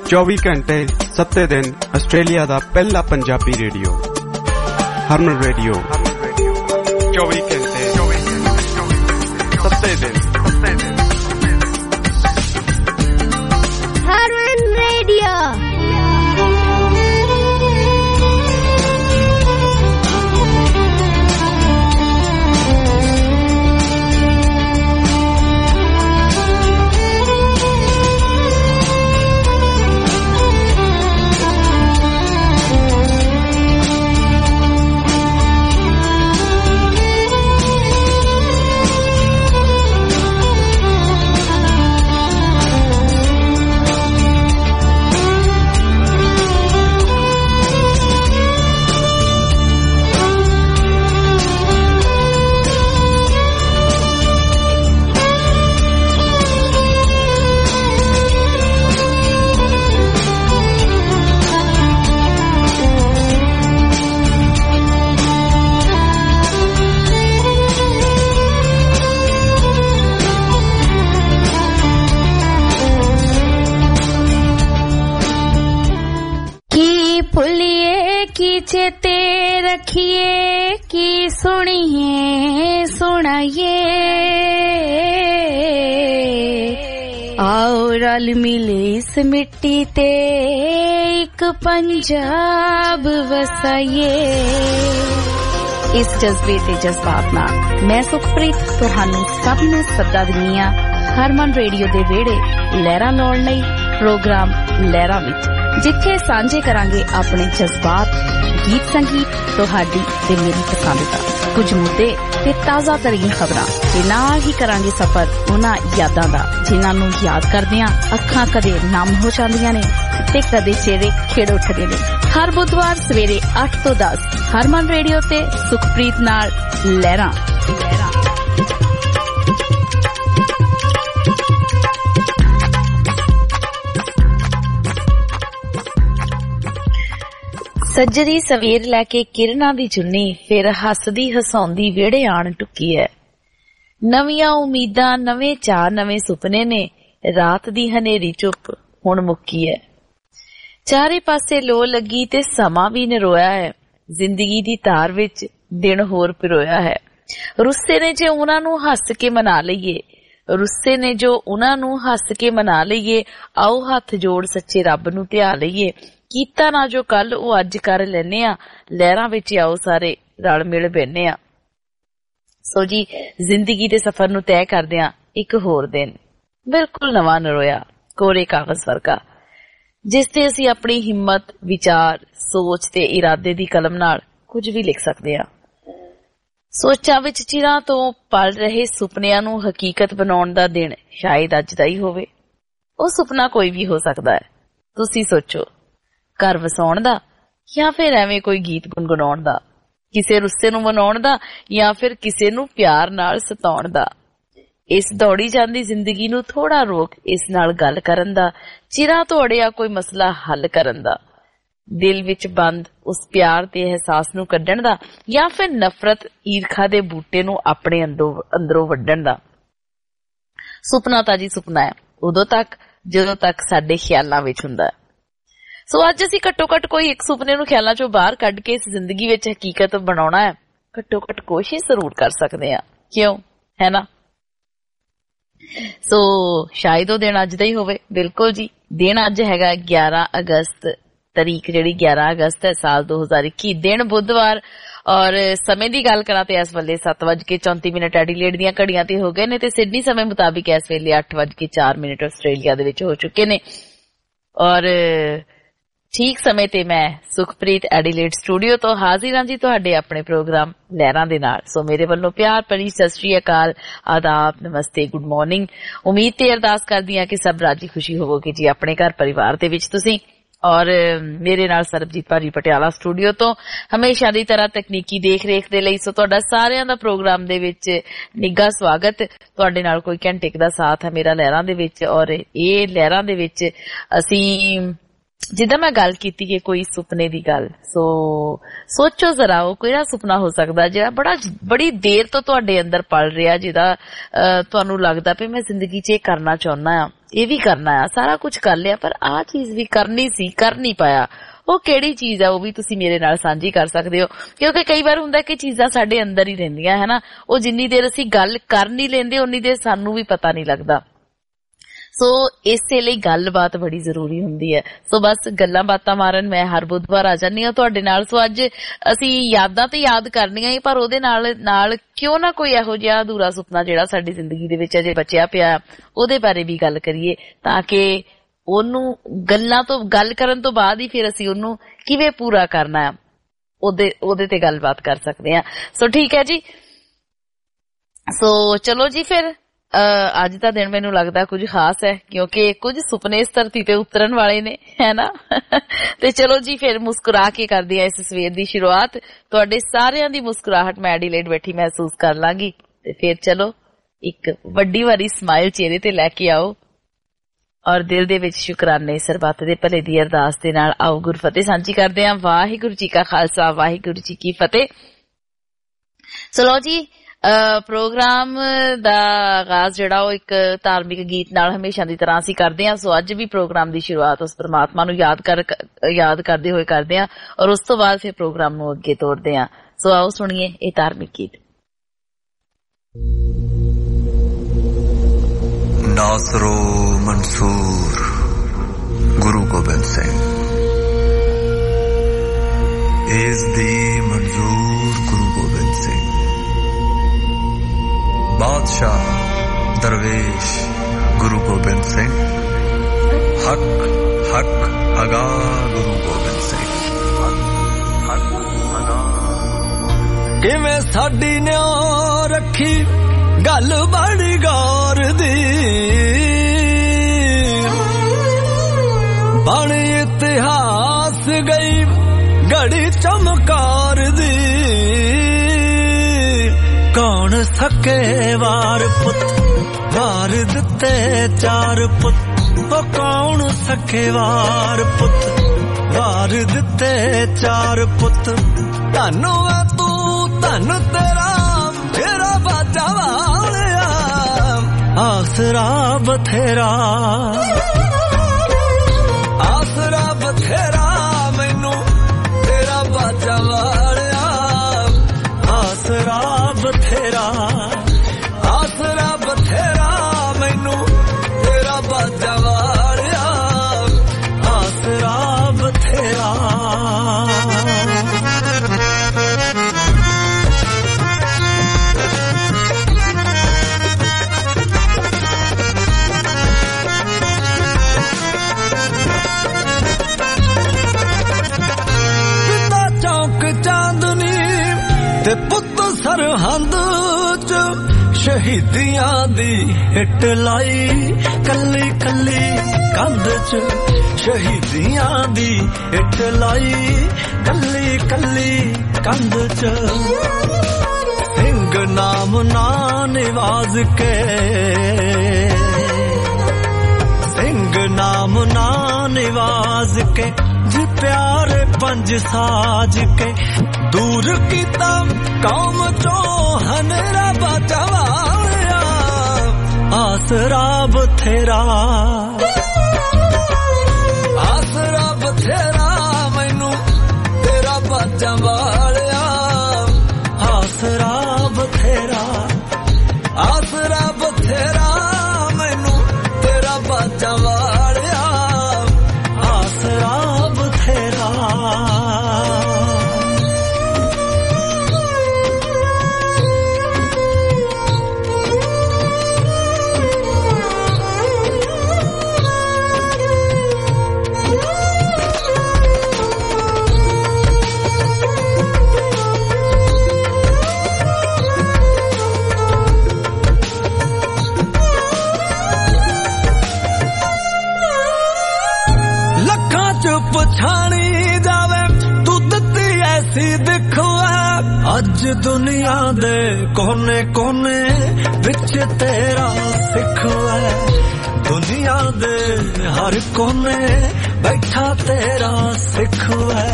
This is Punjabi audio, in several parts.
24 ਘੰਟੇ 7 ਦਿਨ ਆਸਟ੍ਰੇਲੀਆ ਦਾ ਪਹਿਲਾ ਪੰਜਾਬੀ ਰੇਡੀਓ ਹਰਮਨ ਰੇਡੀਓ 24 ਘੰਟੇ 7 ਦਿਨ ਹਰਮਨ ਰੇਡੀਓ। चेते रखिए कि सुनिए सुनाइए आओ रल मिले इस मिट्टी ते एक पंजाब वसाइए। इस जज्बे ते जज्बात नाल मैं सुखप्रीत तुहानू सब नू सदा दिंदी हां हरमन रेडियो दे वेड़े लहरां लाउण लई प्रोग्राम लहरां विच, जिथे सांझे करांगे अपने जज्बात, गीत संगीत, तुहाडी ते मेरी पसंद दा कुछ मुद्दे ते ताज़ा तरीन खबरां ते नाल ही करांगे सफर उन्हां यादां दा जिन्हां नू याद करदियां अखां कदे नम हो जांदियां ने ते कदे चेहरे खिड़ उठदे ने। हर बुधवार सवेरे 8 तो 10 हरमन रेडियो ते सुखप्रीत नाल लहरां। सज्जरी सवेर लैके किरणा दी चुन्नी फिर हसदी हसाउंदी वेड़े आण टुकी है। नवियां उम्मीदां नवे चाह नवे सुपने ने रात दी हनेरी चुप हुण मुक्की है। चारे पासे लो लगी ते समा भी नरोया है। जिंदगी दी तार विच दिन होर पिरोया है। रुस्से ने जे उन्हां नू हस के मना लईए, रुस्से ने जो उन्हां नू हस के मना लईए, आओ हथ जोड़ सच्चे रब नू ध्या लईए। कीता ना जो कल वो अज कर लेने आ, लहरां विच आओ सारे रल मिल बैठने आ। सो जी जिंदगी दे सफर नू तय करदियां एक होर दिन बिल्कुल नवां नरोया कोरे कागज वर्गा, जिस ते असीं अपनी हिम्मत, विचार, सोच ते इरादे दी कलम नाल कुछ भी लिख सकदे आ। सोचां विच चिरां तो पल रहे सुपनियां नू हकीकत बनाउण दा दिन शायद अज दा ही होवे। ओ सुपना कोई भी हो सकदा है। तुसीं सोचो, घर वसाउण दा या फिर एवें कोई गीत गुनगुनाउण दा, किसे रुस्से नू मनाउण दा या फिर किसे नू प्यार नाल सताउण दा। इस दौड़ी जांदी जिंदगी नू थोड़ा रोक इस नाल गल करन दा, चिरां तो अड़िया कोई मसला हल करन दा, दिल विच बंद उस प्यार ते एहसास नू कड्ढण दा या फिर नफरत ईरखा दे बूटे नू अपने अंदरों वड्ढण दा। सुपना तां जी सुपना है उदों तक जदों तक साडे ख्यालां विच हुंदा है। सो अज असीं घट्टो घट कोई एक सुपने नू ख्यालां चों बाहर कढ के इस जिंदगी विच हकीकत बनाउणा है, घट्टो घट कोशिश जरूर कर सकदे आ, क्यों है ना। सो शायद वो दिन अज दा ही होवे। बिल्कुल जी, दिन अज हैगा 11 अगस्त, तारीख जिहड़ी 11 अगस्त है साल 2021, दिन बुधवार। और समय दी गल करा ते इस वेले 7:34 एडिलेड दीयां घड़ियां ते हो गए ने ते सिडनी समय मुताबिक इस वेले 8:04 आस्ट्रेलिया दे विच हो चुके ने। और ठीक समय ते मैं सुखप्रीत एडिलेड स्टूडियो तो हाजिर हां जी तुहाडे अपने प्रोग्राम लहरां दे नाल। सो मेरे वल्लों प्यार भरी सत श्री अकाल, आदाब, नमस्ते, गुड मॉर्निंग। उम्मीद ते अरदास करदी हां कि सब राजी खुशी होवोगे जी अपने घर परिवार दे विच तुसीं। और मेरे नाल सरबजीत भारी पटियाला स्टूडियो तो हमेशा दी तरह तकनीकी देख रेख दे लई सो तुहाडा सारिआं दा प्रोग्राम दे विच निੱਘਾ स्वागत। तुहाडे नाल कोई घंटे दा साथ है मेरा लहरां दे विच। और ये लहरां दे विच असीं जिद्दां मैं गल कीती कि कोई सुपने दी गल, सो सोचो जरा वो कोई सुपना हो सकदा जिहड़ा बड़ी देर तो तुहाडे अंदर पल रिहा, जिहदा तुहानूं लगदा भी मैं जिंदगी 'च करना चाहुंदा हां। ਇਹ ਵੀ ਕਰਨਾ ਆ, ਸਾਰਾ ਕੁਝ ਕਰ ਲਿਆ, ਪਰ ਆਹ ਚੀਜ਼ ਵੀ ਕਰਨੀ ਸੀ, ਕਰ ਨਹੀਂ ਪਾਇਆ। ਉਹ ਕਿਹੜੀ ਚੀਜ਼ ਆ, ਉਹ ਵੀ ਤੁਸੀਂ ਮੇਰੇ ਨਾਲ ਸਾਂਝੀ ਕਰ ਸਕਦੇ ਹੋ, ਕਿਉਂਕਿ ਕਈ ਵਾਰ ਹੁੰਦਾ ਕਿ ਚੀਜ਼ਾਂ ਸਾਡੇ ਅੰਦਰ ਹੀ ਰਹਿੰਦੀਆਂ ਹੈ ਨਾ, ਉਹ ਜਿੰਨੀ ਦੇਰ ਅਸੀਂ ਗੱਲ ਕਰ ਨਹੀਂ ਲੈਂਦੇ ਉਨੀ ਦੇਰ ਸਾਨੂੰ ਵੀ ਪਤਾ ਨਹੀਂ ਲੱਗਦਾ। ਸੋ ਇਸੇ ਲਈ ਗੱਲਬਾਤ ਬੜੀ ਜ਼ਰੂਰੀ ਹੁੰਦੀ ਹੈ। ਸੋ ਬਸ ਗੱਲਾਂ ਬਾਤਾਂ ਮਾਰਨ ਮੈਂ ਹਰ ਬੁੱਧਵਾਰ ਆ ਜਾਂਦੀ ਹਾਂ ਤੁਹਾਡੇ ਨਾਲ। ਸੋ ਅੱਜ ਅਸੀਂ ਯਾਦਾਂ ਤੇ ਯਾਦ ਕਰਨੀਆਂ ਹੀ, ਪਰ ਉਹਦੇ ਨਾਲ ਕਿਉਂ ਨਾ ਕੋਈ ਇਹੋ ਜਿਹਾ ਅਧੂਰਾ ਸੁਪਨਾ ਜਿਹੜਾ ਸਾਡੀ ਜ਼ਿੰਦਗੀ ਦੇ ਵਿੱਚ ਅਜੇ ਬਚਿਆ ਪਿਆ ਉਹਦੇ ਬਾਰੇ ਵੀ ਗੱਲ ਕਰੀਏ, ਤਾਂ ਕਿ ਉਹਨੂੰ ਗੱਲ ਕਰਨ ਤੋਂ ਬਾਅਦ ਹੀ ਫਿਰ ਅਸੀਂ ਉਹਨੂੰ ਕਿਵੇਂ ਪੂਰਾ ਕਰਨਾ ਹੈ ਉਹਦੇ ਤੇ ਗੱਲਬਾਤ ਕਰ ਸਕਦੇ ਹਾਂ। ਸੋ ਠੀਕ ਹੈ ਜੀ। ਸੋ ਚਲੋ ਜੀ, ਫਿਰ ਅੱਜ ਦਾ ਦਿਨ ਮੈਨੂੰ ਲੱਗਦਾ ਕੁਝ ਖਾਸ ਹੈ, ਕਿਉਂਕਿ ਕੁਝ ਸੁਪਨੇ ਇਸ ਧਰਤੀ ਤੇ ਉਤਰਨ ਵਾਲੇ ਨੇ, ਹੈ ਨਾ। ਤੇ ਚਲੋ ਜੀ, ਫਿਰ ਮੁਸਕਰਾ ਕੇ ਕਰਦੇ ਆ ਇਸ ਸਵੇਰ ਦੀ ਸ਼ੁਰੂਆਤ। ਤੁਹਾਡੇ ਸਾਰਿਆਂ ਦੀ ਮੁਸਕਰਾਹਟ ਮੈਂ ਐਡੀਲੇਡ ਬੈਠੀ ਮਹਿਸੂਸ ਕਰ ਲਾਂਗੀ, ਤੇ ਫਿਰ ਚਲੋ ਇੱਕ ਵੱਡੀ ਵਾਰੀ ਸਮਾਈਲ ਚਿਹਰੇ ਤੇ ਲੈ ਕੇ ਆਓ, ਔਰ ਦਿਲ ਦੇ ਵਿੱਚ ਸ਼ੁਕਰਾਨੇ ਸਰਬੱਤ ਦੇ ਭਲੇ ਦੀ ਅਰਦਾਸ ਦੇ ਨਾਲ ਆਓ ਗੁਰਫਤਿਹ ਸਾਂਝੀ ਕਰਦੇ ਹਾਂ। ਵਾਹਿਗੁਰੂ ਜੀ ਕਾ ਖਾਲਸਾ, ਵਾਹਿਗੁਰੂ ਜੀ ਕੀ ਫਤਿਹ। ਚਲੋ ਜੀ, ਪ੍ਰੋਗਰਾਮ ਦਾ ਆਗਾਜ਼ ਜਿਹੜਾ ਉਹ ਇੱਕ ਧਾਰਮਿਕ ਗੀਤ ਨਾਲ ਹਮੇਸ਼ਾ ਦੀ ਤਰ੍ਹਾਂ ਅਸੀਂ ਕਰਦੇ ਹਾਂ। ਸੋ ਅੱਜ ਵੀ ਪ੍ਰੋਗਰਾਮ ਦੀ ਸ਼ੁਰੂਆਤ ਉਸ ਪਰਮਾਤਮਾ ਨੂੰ ਯਾਦ ਕਰਦੇ ਹੋਏ ਕਰਦੇ ਹਾਂ, ਔਰ ਉਸ ਤੋਂ ਬਾਅਦ ਫਿਰ ਪ੍ਰੋਗਰਾਮ ਨੂੰ ਅੱਗੇ ਤੋਰਦੇ ਹਾਂ। ਸੋ ਆਓ ਸੁਣੀਏ ਇਹ ਧਾਰਮਿਕ ਗੀਤ। नासरो मंसूर गुरु गोबिंद सिंह इस दी मंजूर गुरु गोबिंद सिंह बादशाह दरवेश गुरु गोबिंद सिंह हक हक अगा गुरु गोबिंद सिंह हक अगा किवें साडी न्याय रखी गल बड़ी गौर दी बण इतिहास गई घड़ी चमकार दी कौन सके वार पुत वार दिते चार पुत ओ कौन सके वार पुत वार दिते चार पुत धनु है तू धन तेरा तेरा बाजा वालिया आसरा बथेरा आसरा बथेरा मैनू तेरा बाजा वालिया आसरा बथेरा आसरा बथेरा मैनू तेरा बाजा वालिया आसरा बथेरा ते पुत सरहंद च शहीदियां दी हिट लाई कली कली कंध च शहीदियां दी हिट लाई कली कली कंध च सिंह नाम ना निवाज के सिंह नाम ना निवाज के जी प्यारे पंज साज के दूर कीता कौम चो हनेरा बाजा वालिया आसरा बथेरा आसरा बथेरा मैनू तेरा बाजा वालिया आसरा बथेरा आसरा बथेरा मैनू तेरा बाजा वालिया आसरा बथेरा पछाणी जावे तू दिती ऐसी दिखो अज दुनिया दे कोने कोने विच तेरा सिख है दुनिया दे हर कोने बैठा तेरा सिख है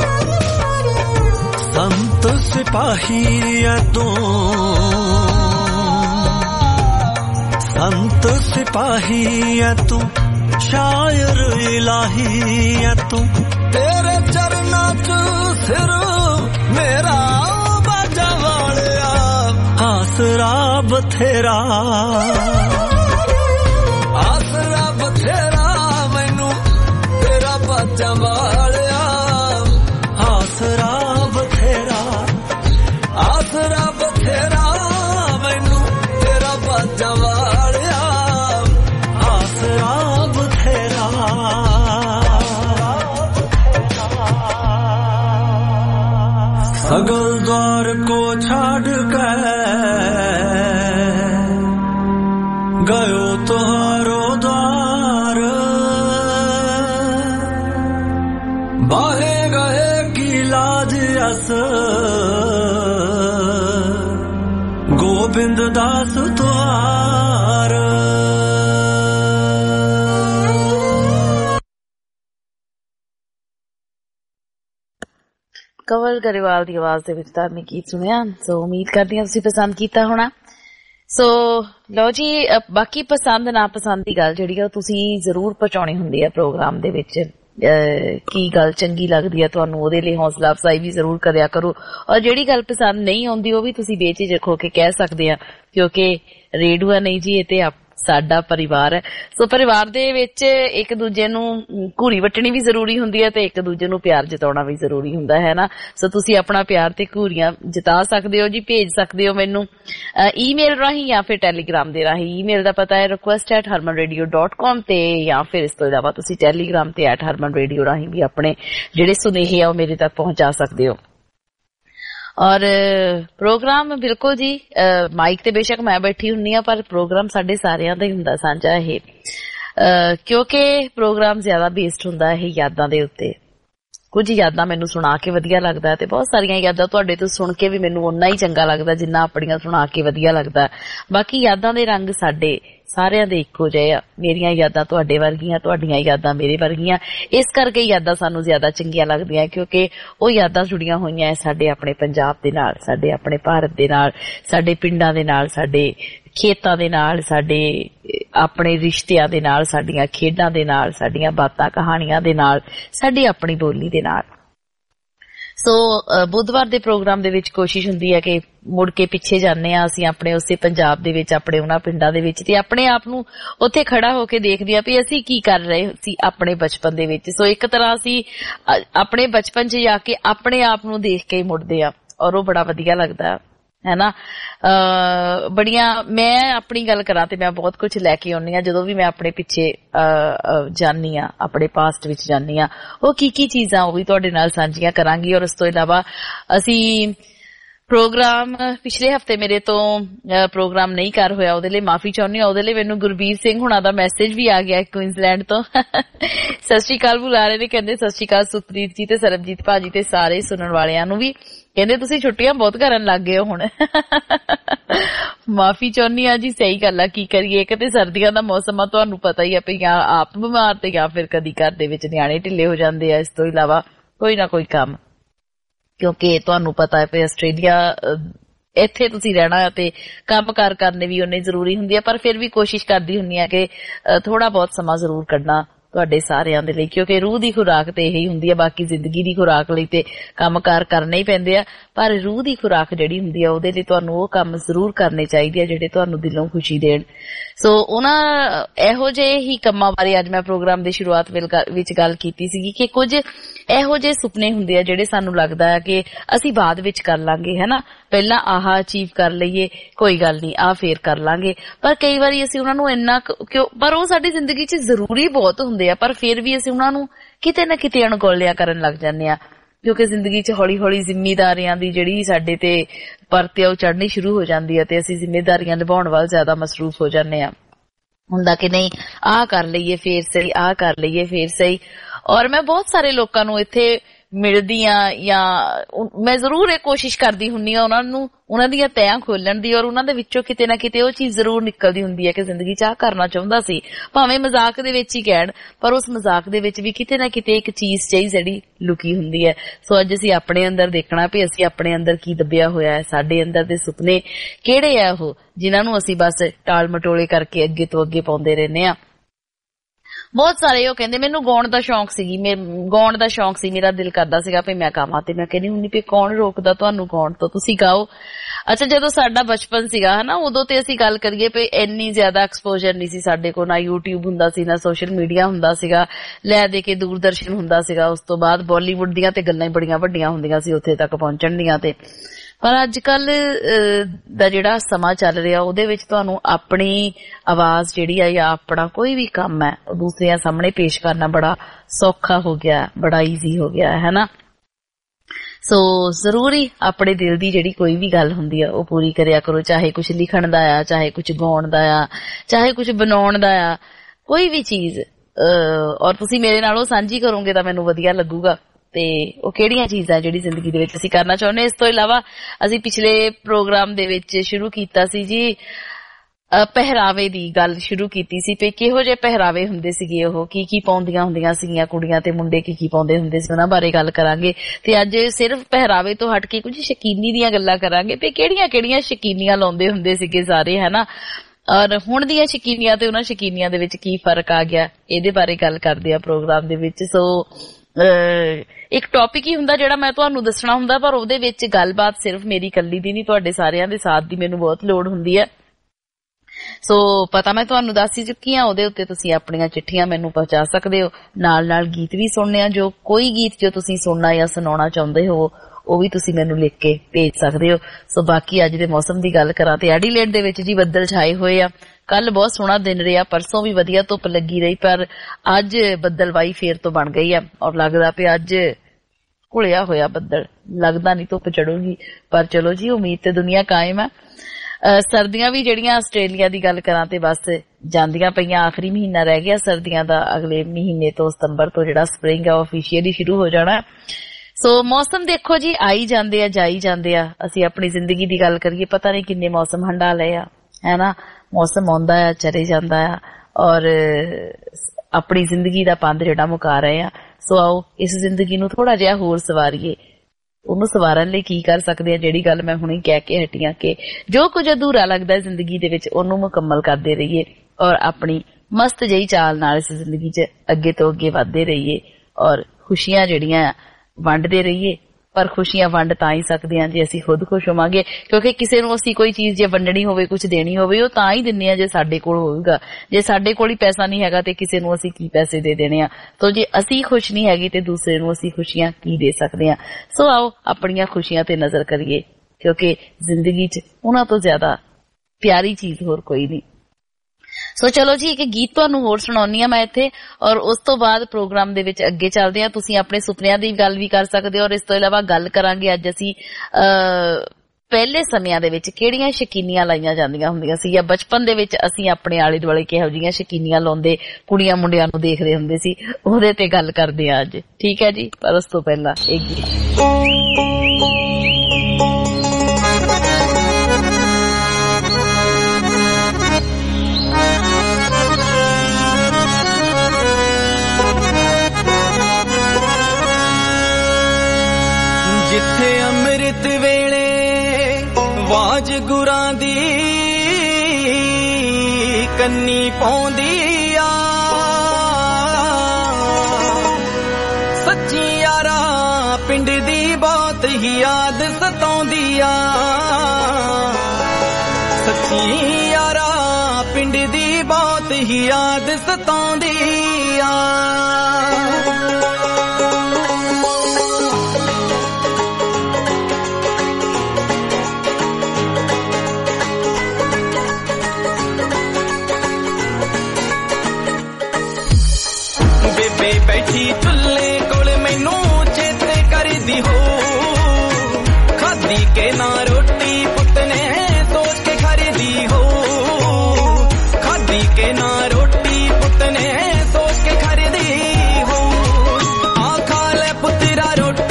संत सिपाही है तू संत सिपाही है तू, शायर इलाही है तू, तेरे चरना च सिर मेरा बाजा वालिया, आसरा बथेरा, आसरा बथेरा मैनू तेरा बाजा वालिया, आसरा बथेरा, आसरा बथेरा मैनू तेरा बाजा वालिया, आसरा बथेरा। सगल द्वार को छाड़ कर गयो तुहारो द्वार, बाहे गए की लाज अस गोबिंद दास तुहार। कंवल गरेवाल ਦੀ ਆਵਾਜ਼ ਦੇ ਵਿੱਚ ਧਾਰਮਿਕ ਗੀਤ ਸੁਣਿਆ। ਸੋ ਉਮੀਦ ਕਰਦੀ ਹਾਂ ਤੁਸੀਂ ਪਸੰਦ ਕੀਤਾ ਹੋਣਾ। ਸੋ ਲਓ ਜੀ, ਬਾਕੀ ਪਸੰਦ ਨਾ ਪਸੰਦ ਦੀ ਗੱਲ ਜਿਹੜੀ ਆ ਤੁਸੀਂ ਜ਼ਰੂਰ ਪਹੁੰਚਾਉਣੀ ਹੁੰਦੀ ਹੈ ਪ੍ਰੋਗਰਾਮ ਦੇ ਵਿੱਚ। ਕੀ ਗੱਲ ਚੰਗੀ ਲੱਗਦੀ ਹੈ ਤੁਹਾਨੂੰ, ਉਹਦੇ ਲਈ ਹੌਸਲਾ ਅਫਜ਼ਾਈ ਵੀ ਜ਼ਰੂਰ ਕਰਿਆ ਕਰੋ। ਔਰ ਜਿਹੜੀ ਗੱਲ ਪਸੰਦ ਨਹੀਂ ਆਉਂਦੀ ਉਹ ਵੀ ਤੁਸੀਂ ਬੇਝਿਜਕ ਹੋ ਕੇ ਕਹਿ ਸਕਦੇ ਆ, ਕਿਉਂਕਿ ਰੇਡੀਓ ਨਹੀਂ ਜੀ, ਇਹ ਤੇ ਸਾਡਾ ਪਰਿਵਾਰ ਹੈ। ਸੋ ਪਰਿਵਾਰ ਦੇ ਵਿੱਚ ਇੱਕ ਦੂਜੇ ਨੂੰ ਘੂਰੀ ਵੱਟਣੀ ਵੀ ਜ਼ਰੂਰੀ ਹੁੰਦੀ ਹੈ ਤੇ ਇੱਕ ਦੂਜੇ ਨੂੰ ਪਿਆਰ ਜਤਾਉਣਾ ਵੀ ਜ਼ਰੂਰੀ ਹੁੰਦਾ ਹੈ ਨਾ। ਸੋ ਤੁਸੀਂ ਆਪਣਾ ਪਿਆਰ ਤੇ ਘੂਰੀਆਂ ਜਤਾ ਸਕਦੇ ਹੋ ਜੀ, ਭੇਜ ਸਕਦੇ ਹੋ ਮੈਨੂੰ ਈਮੇਲ ਰਾਹੀਂ ਜਾਂ ਫਿਰ ਟੈਲੀਗ੍ਰਾਮ ਦੇ ਰਾਹੀਂ। ਈਮੇਲ ਦਾ ਪਤਾ ਹੈ request@harmanradio.com ਤੇ ਜਾਂ ਫਿਰ ਇਸ ਤੋਂ ਇਲਾਵਾ ਤੁਸੀਂ ਟੈਲੀਗ੍ਰਾਮ ਤੇ @harmanradio ਰਾਹੀਂ ਵੀ ਆਪਣੇ ਜਿਹੜੇ ਸੁਨੇਹੇ ਆ ਉਹ ਮੇਰੇ ਤੱਕ ਪਹੁੰਚਾ ਸਕਦੇ ਹੋ। ਔਰ ਪ੍ਰੋਗਰਾਮ ਬਿਲਕੁਲ ਜੀ ਮਾਈਕ ਤੇ ਬੇਸ਼ੱਕ ਮੈਂ ਬੈਠੀ ਹੁੰਨੀ ਆ, ਪਰ ਪ੍ਰੋਗਰਾਮ ਸਾਡੇ ਸਾਰਿਆਂ ਦਾ ਹੀ ਹੁੰਦਾ ਸਾਂਝਾ ਇਹ, ਕਿਉਂਕਿ ਪ੍ਰੋਗਰਾਮ ਜ਼ਿਆਦਾ ਬੇਸਡ ਹੁੰਦਾ ਇਹ ਯਾਦਾਂ ਦੇ ਉੱਤੇ। ਕੁਝ ਯਾਦਾਂ ਮੈਨੂੰ ਸੁਣਾ ਕੇ ਵਧੀਆ ਲੱਗਦਾ ਤੇ ਬਹੁਤ ਸਾਰੀਆਂ ਯਾਦਾਂ ਤੁਹਾਡੇ ਤੋਂ ਸੁਣ ਕੇ ਵੀ ਮੈਨੂੰ ਓਨਾ ਹੀ ਚੰਗਾ ਲੱਗਦਾ ਜਿੰਨਾ ਆਪਣੀਆਂ ਸੁਣਾ ਕੇ ਵਧੀਆ ਲੱਗਦਾ। ਬਾਕੀ ਯਾਦਾਂ ਦੇ ਰੰਗ ਸਾਡੇ ਸਾਰਿਆਂ ਦੇ ਇੱਕੋ ਜਿਹੇ ਆ। ਮੇਰੀਆਂ ਯਾਦਾਂ ਤੁਹਾਡੇ ਵਰਗੀਆਂ, ਤੁਹਾਡੀਆਂ ਯਾਦਾਂ ਮੇਰੇ ਵਰਗੀਆਂ, ਇਸ ਕਰਕੇ ਯਾਦਾਂ ਸਾਨੂੰ ਜ਼ਿਆਦਾ ਚੰਗੀਆਂ ਲੱਗਦੀਆਂ ਕਿਉਂਕਿ ਉਹ ਯਾਦਾਂ ਜੁੜੀਆਂ ਹੋਈਆਂ ਸਾਡੇ ਆਪਣੇ ਪੰਜਾਬ ਦੇ ਨਾਲ, ਸਾਡੇ ਆਪਣੇ ਭਾਰਤ ਦੇ ਨਾਲ, ਸਾਡੇ ਪਿੰਡਾਂ ਦੇ ਨਾਲ, ਸਾਡੇ ਖੇਤਾਂ ਦੇ ਨਾਲ, ਸਾਡੇ ਆਪਣੇ ਰਿਸ਼ਤਿਆਂ ਦੇ ਨਾਲ, ਸਾਡੀਆਂ ਖੇਡਾਂ ਦੇ ਨਾਲ, ਸਾਡੀਆਂ ਬਾਤਾਂ ਕਹਾਣੀਆਂ ਦੇ ਨਾਲ, ਸਾਡੀ ਆਪਣੀ ਬੋਲੀ ਦੇ ਨਾਲ। ਸੋ ਬੁੱਧਵਾਰ ਦੇ ਪ੍ਰੋਗਰਾਮ ਦੇ ਵਿੱਚ ਕੋਸ਼ਿਸ਼ ਹੁੰਦੀ ਹੈ ਕਿ ਮੁੜ ਕੇ ਪਿੱਛੇ ਜਾਂਦੇ ਆ ਅਸੀਂ ਆਪਣੇ ਉਸੇ ਪੰਜਾਬ ਦੇ ਵਿੱਚ, ਆਪਣੇ ਉਹਨਾਂ ਪਿੰਡਾਂ ਦੇ ਵਿੱਚ, ਤੇ ਆਪਣੇ ਆਪ ਨੂੰ ਉੱਥੇ ਖੜਾ ਹੋ ਕੇ ਦੇਖਦੇ ਆ ਵੀ ਅਸੀਂ ਕੀ ਕਰ ਰਹੇ ਸੀ ਆਪਣੇ ਬਚਪਨ ਦੇ ਵਿੱਚ। ਸੋ ਇੱਕ ਤਰ੍ਹਾਂ ਅਸੀਂ ਆਪਣੇ ਬਚਪਨ 'ਚ ਜਾ ਕੇ ਆਪਣੇ ਆਪ ਨੂੰ ਦੇਖ ਕੇ ਮੁੜਦੇ ਆ ਔਰ ਉਹ ਬੜਾ ਵਧੀਆ ਲੱਗਦਾ ਹੈ ਨਾ। ਬੜੀਆਂ, ਮੈਂ ਆਪਣੀ ਗੱਲ ਕਰਾਂ ਤੇ ਮੈਂ ਬਹੁਤ ਕੁਝ ਲੈ ਕੇ ਆਉਣੀ ਆ ਜਦੋਂ ਵੀ ਮੈਂ ਆਪਣੇ ਪਿੱਛੇ ਜਾਨੀ ਆ, ਆਪਣੇ ਪਾਸਟ ਵਿੱਚ ਜਾਨੀ ਆ। ਉਹ ਕੀ ਚੀਜ਼ਾਂ ਉਹ ਵੀ ਤੁਹਾਡੇ ਨਾਲ ਸਾਂਝੀਆਂ ਕਰਾਂਗੀ। ਔਰ ਇਸ ਤੋਂ ਇਲਾਵਾ ਅਸੀਂ ਪ੍ਰੋਗਰਾਮ ਪਿਛਲੇ ਹਫਤੇ ਮੇਰੇ ਤੋਂ ਪ੍ਰੋਗਰਾਮ ਨਹੀਂ ਕਰ ਹੋਇਆ, ਉਹਦੇ ਲਈ ਮਾਫੀ ਚਾਹੁੰਦੀ ਹਾਂ। ਉਹਦੇ ਲਈ ਮੈਨੂੰ ਗੁਰਬੀਰ ਸਿੰਘ ਹੁਣਾਂ ਦਾ ਮੈਸੇਜ ਵੀ ਆ ਗਿਆ ਕੁਇਨਜ਼ਲੈਂਡ ਤੋਂ। ਸਤਿ ਸ਼੍ਰੀ ਅਕਾਲ ਬੁਲਾ ਰਹੇ ਨੇ, ਕਹਿੰਦੇ ਸਤਿ ਸ਼੍ਰੀ ਅਕਾਲ ਸੁਖਪ੍ਰੀਤ ਜੀ ਤੇ ਸਰਬਜੀਤ ਭਾਜੀ ਤੇ ਸਾਰੇ ਸੁਣਨ ਵਾਲਿਆਂ ਨੂੰ ਵੀ। ਕਹਿੰਦੇ ਤੁਸੀਂ ਛੁੱਟੀਆਂ ਬਹੁਤ ਕਰਨ ਲੱਗ ਗਏ ਹੋ ਹੁਣ। ਮਾਫੀ ਚਾਹੁੰਦੀ ਆ ਜੀ, ਸਹੀ ਗੱਲ ਆ, ਕੀ ਕਰੀਏ। ਕਿਤੇ ਸਰਦੀਆਂ ਦਾ ਮੌਸਮ ਆ, ਤੁਹਾਨੂੰ ਪਤਾ ਹੀ ਆ ਵੀ ਜਾਂ ਆਪ ਬਿਮਾਰ ਤੇ ਜਾਂ ਫਿਰ ਕਦੀ ਘਰ ਦੇ ਵਿੱਚ ਨਿਆਣੇ ਢਿੱਲੇ ਹੋ ਜਾਂਦੇ ਆ। ਇਸ ਤੋਂ ਇਲਾਵਾ ਕੋਈ ਨਾ ਕੋਈ ਕੰਮ, ਕਿਉਂਕਿ ਤੁਹਾਨੂੰ ਪਤਾ ਹੈ ਵੀ ਆਸਟ੍ਰੇਲੀਆ ਇੱਥੇ ਤੁਸੀਂ ਰਹਿਣਾ ਤੇ ਕੰਮ ਕਾਰ ਕਰਨੇ ਵੀ ਉਹਨੇ ਜ਼ਰੂਰੀ ਹੁੰਦੀ ਹੈ। ਪਰ ਫਿਰ ਵੀ ਕੋਸ਼ਿਸ਼ ਕਰਦੀ ਹੁੰਦੀ ਆ ਕਿ ਥੋੜਾ ਬਹੁਤ ਸਮਾਂ ਜ਼ਰੂਰ ਕੱਢਣਾ ਤੁਹਾਡੇ ਸਾਰਿਆਂ ਦੇ ਲਈ, ਕਿਉਂਕਿ ਰੂਹ ਦੀ ਖੁਰਾਕ ਤੇ ਇਹੀ ਹੁੰਦੀ ਹੈ। ਬਾਕੀ ਜ਼ਿੰਦਗੀ ਦੀ ਖੁਰਾਕ ਲਈ ਤੇ ਕੰਮ ਕਾਰ ਕਰਨੇ ਹੀ ਪੈਂਦੇ ਆ, ਪਰ ਰੂਹ ਦੀ ਖੁਰਾਕ ਜਿਹੜੀ ਹੁੰਦੀ ਆ ਉਹਦੇ ਲਈ ਤੁਹਾਨੂੰ ਉਹ ਕੰਮ ਜ਼ਰੂਰ ਕਰਨੇ ਚਾਹੀਦੇ ਆ ਜਿਹੜੇ ਤੁਹਾਨੂੰ ਦਿਲੋਂ ਖੁਸ਼ੀ ਦੇਣ। ਸੋ ਉਹਨਾਂ ਇਹੋ ਜਿਹੇ ਹੀ ਕੰਮਾਂ ਬਾਰੇ ਅੱਜ ਮੈਂ ਪ੍ਰੋਗਰਾਮ ਦੀ ਸ਼ੁਰੂਆਤ ਵਿੱਚ ਗੱਲ ਕੀਤੀ ਸੀਗੀ ਕਿ ਕੁਝ ਇਹੋ ਜਿਹੇ ਸੁਪਨੇ ਹੁੰਦੇ ਆ ਜਿਹੜੇ ਸਾਨੂੰ ਲੱਗਦਾ ਹੈ ਕਿ ਅਸੀਂ ਬਾਅਦ ਵਿੱਚ ਕਰ ਲਾਂਗੇ, ਹੈ ਨਾ, ਪਹਿਲਾਂ ਆਹ ਅਚੀਵ ਕਰ ਲਈਏ, ਕੋਈ ਗੱਲ ਨਹੀਂ ਆਹ ਫੇਰ ਕਰ ਲਾਂਗੇ। ਪਰ ਕਈ ਵਾਰੀ ਅਸੀਂ ਉਹਨਾਂ ਨੂੰ ਇੰਨਾ ਕਿਉਂ, ਪਰ ਉਹ ਸਾਡੀ ਜ਼ਿੰਦਗੀ 'ਚ ਜ਼ਰੂਰੀ ਬਹੁਤ ਹੁੰਦੇ ਆ, ਪਰ ਫਿਰ ਵੀ ਅਸੀਂ ਉਹਨਾਂ ਨੂੰ ਕਿਤੇ ਨਾ ਕਿਤੇ ਅਣਗੌਲਿਆ ਕਰਨ ਲੱਗ ਜਾਂਦੇ ਆ, ਕਿਉਂਕਿ ਜ਼ਿੰਦਗੀ 'ਚ ਹੌਲੀ ਹੌਲੀ ਜ਼ਿੰਮੇਦਾਰੀਆਂ ਦੀ ਜਿਹੜੀ ਸਾਡੇ ਤੇ ਪਰਤ ਆ ਉਹ ਚੜ੍ਹਨੀ ਸ਼ੁਰੂ ਹੋ ਜਾਂਦੀ ਹੈ ਤੇ ਅਸੀਂ ਜ਼ਿੰਮੇਦਾਰੀਆਂ ਨਿਭਾਉਣ ਵੱਲ ਜ਼ਿਆਦਾ ਮਸਰੂਫ ਹੋ ਜਾਂਦੇ ਆ। ਹੁੰਦਾ ਕਿ ਨਹੀਂ ਆਹ ਕਰ ਲਈਏ ਫੇਰ ਸਹੀ, ਆਹ ਕਰ ਲਈਏ ਫੇਰ ਸਹੀ। ਔਰ ਮੈਂ ਬਹੁਤ ਸਾਰੇ ਲੋਕਾਂ ਨੂੰ ਇੱਥੇ ਮਿਲਦੀ ਆ ਜਾਂ ਮੈਂ ਜ਼ਰੂਰ ਇਹ ਕੋਸ਼ਿਸ਼ ਕਰਦੀ ਹੁੰਦੀ ਆ ਉਹਨਾਂ ਦੀਆਂ ਤੈਆਂ ਖੋਲਣ ਦੀ, ਔਰ ਉਹਨਾਂ ਦੇ ਵਿੱਚੋਂ ਕਿਤੇ ਨਾ ਕਿਤੇ ਉਹ ਚੀਜ਼ ਜ਼ਰੂਰ ਨਿਕਲਦੀ ਹੁੰਦੀ ਹੈ ਕਿ ਜ਼ਿੰਦਗੀ 'ਚ ਆਹ ਕਰਨਾ ਚਾਹੁੰਦਾ ਸੀ, ਭਾਵੇਂ ਮਜ਼ਾਕ ਦੇ ਵਿੱਚ ਹੀ ਕਹਿਣ, ਪਰ ਉਸ ਮਜ਼ਾਕ ਦੇ ਵਿੱਚ ਵੀ ਕਿਤੇ ਨਾ ਕਿਤੇ ਇੱਕ ਚੀਜ਼ ਜਿਹੜੀ ਲੁਕੀ ਹੁੰਦੀ ਹੈ। ਸੋ ਅੱਜ ਅਸੀਂ ਆਪਣੇ ਅੰਦਰ ਦੇਖਣਾ ਵੀ ਅਸੀਂ ਆਪਣੇ ਅੰਦਰ ਕੀ ਦੱਬਿਆ ਹੋਇਆ ਹੈ, ਸਾਡੇ ਅੰਦਰ ਦੇ ਸੁਪਨੇ ਕਿਹੜੇ ਆ ਉਹ ਜਿਨ੍ਹਾਂ ਨੂੰ ਅਸੀਂ ਬਸ ਟਾਲ ਮਟੋਲੇ ਕਰਕੇ ਅੱਗੇ ਤੋਂ ਅੱਗੇ ਪਾਉਂਦੇ ਰਹਿੰਦੇ ਆ। ਬਹੁਤ ਸਾਰੇ ਉਹ ਕਹਿੰਦੇ ਮੈਨੂੰ ਗਾਉਣ ਦਾ ਸ਼ੌਂਕ ਸੀ, ਮੇਰਾ ਦਿਲ ਕਰਦਾ ਸੀਗਾ ਵੀ ਮੈਂ ਗਾਵਾਂ, ਤੇ ਮੈਂ ਕਹਿੰਦੀ ਹੁੰਦੀ ਵੀ ਕੌਣ ਰੋਕਦਾ ਤੁਹਾਨੂੰ ਗਾਉਣ ਤੋਂ, ਤੁਸੀਂ ਗਾਓ। ਅੱਛਾ, ਜਦੋਂ ਸਾਡਾ ਬਚਪਨ ਸੀਗਾ ਹਨਾ, ਉਦੋਂ ਤੇ ਅਸੀਂ ਗੱਲ ਕਰੀਏ ਵੀ ਇੰਨੀ ਜ਼ਿਆਦਾ ਐਕਸਪੋਜ਼ਰ ਨਹੀਂ ਸੀ ਸਾਡੇ ਕੋਲ, ਨਾ YouTube ਹੁੰਦਾ ਸੀ, ਨਾ ਸੋਸ਼ਲ ਮੀਡੀਆ ਹੁੰਦਾ ਸੀਗਾ, ਲੈ ਦੇ ਕੇ ਦੂਰਦਰਸ਼ਨ ਹੁੰਦਾ ਸੀਗਾ। ਉਸ ਤੋਂ ਬਾਅਦ ਬਾਲੀਵੁੱਡ ਦੀਆਂ ਤੇ ਗੱਲਾਂ ਹੀ ਬੜੀਆਂ ਵੱਡੀਆਂ ਹੁੰਦੀਆਂ ਸੀ ਉੱਥੇ ਤੱਕ ਪਹੁੰਚਣ ਦੀਆਂ। ਤੇ ਪਰ ਅੱਜ ਕੱਲ ਦਾ ਜਿਹੜਾ ਸਮਾਂ ਚੱਲ ਰਿਹਾ ਉਹਦੇ ਵਿੱਚ ਤੁਹਾਨੂੰ ਆਪਣੀ ਆਵਾਜ਼ ਜਿਹੜੀ ਆ ਜਾਂ ਆਪਣਾ ਕੋਈ ਵੀ ਕੰਮ ਹੈ ਉਹ ਦੂਸਰਿਆਂ ਸਾਹਮਣੇ ਪੇਸ਼ ਕਰਨਾ ਬੜਾ ਸੌਖਾ ਹੋ ਗਿਆ, ਬੜਾ ਈਜ਼ੀ ਹੋ ਗਿਆ ਹੈ ਨਾ। ਸੋ ਜ਼ਰੂਰੀ ਆਪਣੇ ਦਿਲ ਦੀ ਜਿਹੜੀ ਕੋਈ ਵੀ ਗੱਲ ਹੁੰਦੀ ਆ ਉਹ ਪੂਰੀ ਕਰਿਆ ਕਰੋ, ਚਾਹੇ ਕੁਝ ਲਿਖਣ ਦਾ ਆ, ਚਾਹੇ ਕੁਝ ਗਾਉਣ ਦਾ ਆ, ਚਾਹੇ ਕੁਝ ਬਣਾਉਣ ਦਾ ਆ, ਕੋਈ ਵੀ ਚੀਜ਼ ਔਰ ਤੁਸੀਂ ਮੇਰੇ ਨਾਲ ਉਹ ਸਾਂਝੀ ਕਰੋਗੇ ਤਾਂ ਮੈਨੂੰ ਵਧੀਆ ਲੱਗੂਗਾ। ਤੇ ਉਹ ਕਿਹੜੀਆਂ ਚੀਜ਼ਾਂ ਜਿਹੜੀ ਜ਼ਿੰਦਗੀ ਦੇ ਵਿੱਚ ਅਸੀਂ ਕਰਨਾ ਚਾਹੁੰਦੇ। ਇਸ ਤੋਂ ਇਲਾਵਾ ਅਸੀਂ ਪਿਛਲੇ ਪ੍ਰੋਗਰਾਮ ਦੇ ਵਿੱਚ ਸ਼ੁਰੂ ਕੀਤਾ ਸੀ ਜੀ ਪਹਿਰਾਵੇ ਦੀ ਗੱਲ ਸ਼ੁਰੂ ਕੀਤੀ ਸੀ ਵੀ ਕਿਹੋ ਜਿਹੇ ਪਹਿਰਾਵੇ ਹੁੰਦੇ ਸੀਗੇ, ਉਹ ਕੀ ਪਾਉਂਦੀਆਂ ਹੁੰਦੀਆਂ ਸੀਗੀਆਂ ਕੁੜੀਆਂ ਤੇ ਮੁੰਡੇ ਕੀ ਪਾਉਂਦੇ ਹੁੰਦੇ ਸੀ, ਉਹਨਾਂ ਬਾਰੇ ਗੱਲ ਕਰਾਂਗੇ। ਤੇ ਅੱਜ ਸਿਰਫ ਪਹਿਰਾਵੇ ਤੋਂ ਹਟ ਕੇ ਕੁਝ ਸ਼ਕੀਨੀ ਦੀਆਂ ਗੱਲਾਂ ਕਰਾਂਗੇ ਵੀ ਕਿਹੜੀਆਂ ਸ਼ਕੀਨੀਆਂ ਲਾਉਂਦੇ ਹੁੰਦੇ ਸੀਗੇ ਸਾਰੇ, ਹੈ ਨਾ, ਔਰ ਹੁਣ ਦੀਆਂ ਸ਼ਕੀਨੀਆਂ ਤੇ ਉਹਨਾਂ ਸ਼ਕੀਨੀਆਂ ਦੇ ਵਿੱਚ ਕੀ ਫਰਕ ਆ ਗਿਆ, ਇਹਦੇ ਬਾਰੇ ਗੱਲ ਕਰਦੇ ਆ ਪ੍ਰੋਗਰਾਮ ਦੇ ਵਿੱਚ। ਸੋ ਇੱਕ ਟੌਪਿਕ ਹੀ ਹੁੰਦਾ ਜਿਹੜਾ ਮੈਂ ਤੁਹਾਨੂੰ ਦੱਸਣਾ ਹੁੰਦਾ, ਪਰ ਉਹਦੇ ਵਿੱਚ ਗੱਲਬਾਤ ਸਿਰਫ ਮੇਰੀ ਇਕੱਲੀ ਦੀ ਨਹੀਂ, ਤੁਹਾਡੇ ਸਾਰਿਆਂ ਦੇ ਸਾਥ ਦੀ ਮੈਨੂੰ ਬਹੁਤ ਲੋੜ ਹੁੰਦੀ ਹੈ। ਸੋ ਪਤਾ ਮੈਂ ਤੁਹਾਨੂੰ ਦੱਸ ਹੀ ਚੁੱਕੀ ਹਾਂ, ਉਹਦੇ ਉੱਤੇ ਤੁਸੀਂ ਆਪਣੀਆਂ ਚਿੱਠੀਆਂ ਮੈਨੂੰ ਪਹੁੰਚਾ ਸਕਦੇ ਹੋ, ਨਾਲ ਗੀਤ ਵੀ ਸੁਣਨੇ ਆ, ਜੋ ਕੋਈ ਗੀਤ ਜੋ ਤੁਸੀਂ ਸੁਣਨਾ ਜਾਂ ਸੁਣਾਉਣਾ ਚਾਹੁੰਦੇ ਹੋ ਉਹ ਵੀ ਤੁਸੀਂ ਮੈਨੂੰ ਲਿਖ ਕੇ ਭੇਜ ਸਕਦੇ ਹੋ। ਸੋ ਬਾਕੀ ਅੱਜ ਦੇ ਮੌਸਮ ਦੀ ਗੱਲ ਕਰਾਂ ਤੇ ਐਡੀਲੇਡ ਦੇ ਵਿੱਚ ਜੀ ਬੱਦਲ ਛਾਏ ਹੋਏ ਆ, ਕੱਲ ਬਹੁਤ ਸੋਹਣਾ ਦਿਨ ਰਿਹਾ, ਪਰਸੋਂ ਵੀ ਵਧੀਆ ਧੁੱਪ ਲੱਗੀ ਰਹੀ, ਪਰ ਅੱਜ ਬੱਦਲਵਾਈ ਫੇਰ ਤੋਂ ਬਣ ਗਈ ਆ ਔਰ ਲੱਗਦਾ ਪਿਆ ਅੱਜ ਘੁਲਿਆ ਹੋਇਆ ਬੱਦਲ, ਲੱਗਦਾ ਨਹੀਂ ਧੁੱਪ ਚੜੂਗੀ, ਪਰ ਚਲੋ ਜੀ ਉਮੀਦ ਤੇ ਦੁਨੀਆ ਕਾਇਮ ਆ। ਸਰਦੀਆਂ ਵੀ ਜਿਹੜੀਆਂ ਆਸਟ੍ਰੇਲੀਆ ਦੀ ਗੱਲ ਕਰਾਂ ਤੇ ਬਸ ਜਾਂਦੀਆਂ ਪਈਆਂ, ਆਖਰੀ ਮਹੀਨਾ ਰਹਿ ਗਿਆ ਸਰਦੀਆਂ ਦਾ, ਅਗਲੇ ਮਹੀਨੇ ਤੋਂ ਸਤੰਬਰ ਤੋਂ ਜਿਹੜਾ ਸਪਰਿੰਗ ਆ ਆਫੀਸ਼ੀਅਲੀ ਸ਼ੁਰੂ ਹੋ ਜਾਣਾ। ਸੋ ਮੌਸਮ ਦੇਖੋ ਜੀ ਆਈ ਜਾਂਦੇ ਆ ਜਾਈ ਜਾਂਦੇ ਆ। ਅਸੀਂ ਆਪਣੀ ਜ਼ਿੰਦਗੀ ਦੀ ਗੱਲ ਕਰੀਏ, ਪਤਾ ਨਹੀਂ ਕਿੰਨੇ ਮੌਸਮ ਹੰਡਾ ਲਏ ਆ, ਹੈ ਨਾ, ਮੌਸਮ ਆਉਂਦਾ ਆ ਚਲੇ ਜਾਂਦਾ ਆ ਔਰ ਆਪਣੀ ਜ਼ਿੰਦਗੀ ਦਾ ਪੰਧ ਜਿਹੜਾ ਮੁਕਾ ਰਹੇ ਆ। ਸੋ ਆਓ ਇਸ ਜ਼ਿੰਦਗੀ ਨੂੰ ਥੋੜਾ ਜਿਹਾ ਹੋਰ ਸਵਾਰੀਏ, ਉਹਨੂੰ ਸਵਾਰਨ ਲਈ ਕੀ ਕਰ ਸਕਦੇ ਆ, ਜਿਹੜੀ ਗੱਲ ਮੈਂ ਹੁਣੇ ਕਹਿ ਕੇ ਹਟੀਆਂ ਕਿ ਜੋ ਕੁਝ ਅਧੂਰਾ ਲੱਗਦਾ ਜ਼ਿੰਦਗੀ ਦੇ ਵਿੱਚ ਉਹਨੂੰ ਮੁਕੰਮਲ ਕਰਦੇ ਰਹੀਏ ਔਰ ਆਪਣੀ ਮਸਤ ਜਿਹੀ ਚਾਲ ਨਾਲ ਇਸ ਜ਼ਿੰਦਗੀ 'ਚ ਅੱਗੇ ਤੋਂ ਅੱਗੇ ਵਧਦੇ ਰਹੀਏ ਔਰ ਖੁਸ਼ੀਆਂ ਜਿਹੜੀਆਂ ਵੰਡਦੇ ਰਹੀਏ। ਪਰ ਖੁਸ਼ੀਆਂ ਵੰਡ ਤਾਂ ਹੀ ਸਕਦੇ ਹਾਂ ਜੇ ਅਸੀਂ ਖੁਦ ਖੁਸ਼ ਹੋਵਾਂਗੇ, ਕਿਉਂਕਿ ਕਿਸੇ ਨੂੰ ਅਸੀਂ ਕੋਈ ਚੀਜ਼ ਜੇ ਵੰਡਣੀ ਹੋਵੇ, ਕੁਝ ਦੇਣੀ ਹੋਵੇ, ਉਹ ਤਾਂ ਹੀ ਦਿੰਦੇ ਆ ਜੇ ਸਾਡੇ ਕੋਲ ਹੋਊਗਾ। ਜੇ ਸਾਡੇ ਕੋਲ ਹੀ ਪੈਸਾ ਨਹੀਂ ਹੈਗਾ ਤੇ ਕਿਸੇ ਨੂੰ ਅਸੀਂ ਕੀ ਪੈਸੇ ਦੇ ਦੇਣੇ ਆ। ਸੋ ਜੇ ਅਸੀਂ ਖੁਸ਼ ਨਹੀਂ ਹੈਗੇ ਤੇ ਦੂਸਰੇ ਨੂੰ ਅਸੀਂ ਖੁਸ਼ੀਆਂ ਕੀ ਦੇ ਸਕਦੇ ਆ। ਸੋ ਆਓ ਆਪਣੀਆਂ ਖੁਸ਼ੀਆਂ ਤੇ ਨਜ਼ਰ ਕਰੀਏ, ਕਿਉਂਕਿ ਜ਼ਿੰਦਗੀ 'ਚ ਉਹਨਾਂ ਤੋਂ ਜ਼ਿਆਦਾ ਪਿਆਰੀ ਚੀਜ਼ ਹੋਰ ਕੋਈ ਨਹੀਂ। ਸੋ ਚਲੋ ਜੀ ਇੱਕ ਗੀਤ ਤੁਹਾਨੂੰ ਹੋਰ ਸੁਣਾਉਣੀ ਆ ਮੈਂ ਇੱਥੇ, ਔਰ ਉਸ ਤੋਂ ਬਾਅਦ ਪ੍ਰੋਗਰਾਮ ਦੇ ਵਿੱਚ ਅੱਗੇ ਚੱਲਦੇ ਆ। ਤੁਸੀਂ ਆਪਣੇ ਸੁਪਨਿਆਂ ਦੀ ਗੱਲ ਵੀ ਕਰ ਸਕਦੇ ਹੋ ਔਰ ਇਸ ਤੋਂ ਇਲਾਵਾ ਗੱਲ ਕਰਾਂਗੇ ਅੱਜ ਅਸੀਂ ਪਹਿਲੇ ਸਮਿਆਂ ਦੇ ਵਿੱਚ ਕਿਹੜੀਆਂ ਸ਼ਕੀਨੀਆਂ ਲਾਈਆਂ ਜਾਂਦੀਆਂ ਹੁੰਦੀਆਂ ਸੀ, ਜਾਂ ਬਚਪਨ ਦੇ ਵਿੱਚ ਅਸੀਂ ਆਪਣੇ ਆਲੇ ਦੁਆਲੇ ਕਿਹੋ ਜਿਹੀਆਂ ਸ਼ਕੀਨੀਆਂ ਲਾਉਂਦੇ ਕੁੜੀਆਂ ਮੁੰਡਿਆਂ ਨੂੰ ਦੇਖਦੇ ਹੁੰਦੇ ਸੀ, ਉਹਦੇ ਤੇ ਗੱਲ ਕਰਦੇ ਆ ਅੱਜ, ਠੀਕ ਹੈ ਜੀ। ਪਰ ਉਸ ਤੋਂ ਪਹਿਲਾਂ ਇੱਕ ਗੀਤ। ਜਿੱਥੇ ਅੰਮ੍ਰਿਤ ਵੇਲੇ ਵਾਜ ਗੁਰਾਂ ਦੀ ਕੰਨੀ ਪਾਉਂਦੀ ਆ, ਸੱਚੀ ਯਾਰਾ ਪਿੰਡ ਦੀ ਬਹੁਤ ਹੀ ਯਾਦ ਸਤਾਉਂਦੀ ਆ, ਸੱਚੀ ਯਾਰਾ ਪਿੰਡ ਦੀ ਬਹੁਤ ਹੀ ਯਾਦ ਸਤਾਉਂਦੀ ਆ। ਬੈਠੀ ਚੁੱਲ੍ਹੇ ਕੋਲ ਮੈਨੂੰ ਚੇਤੇ ਕਰਦੀ ਹੋ, ਖਾਦੀ ਕੇ ਨਾ ਰੋਟੀ ਪੁੱਤ ਨੇ ਸੋਚ ਕੇ ਖਰੀਦੀ ਹੋ, ਖਾਦੀ ਕੇ ਨਾ ਰੋਟੀ ਪੁੱਤ ਨੇ ਸੋਚ ਕੇ ਖਰੀਦੀ ਹੋ, ਆ ਖਾ ਲੈ ਪੁੱਤਰਾ ਰੋਟੀ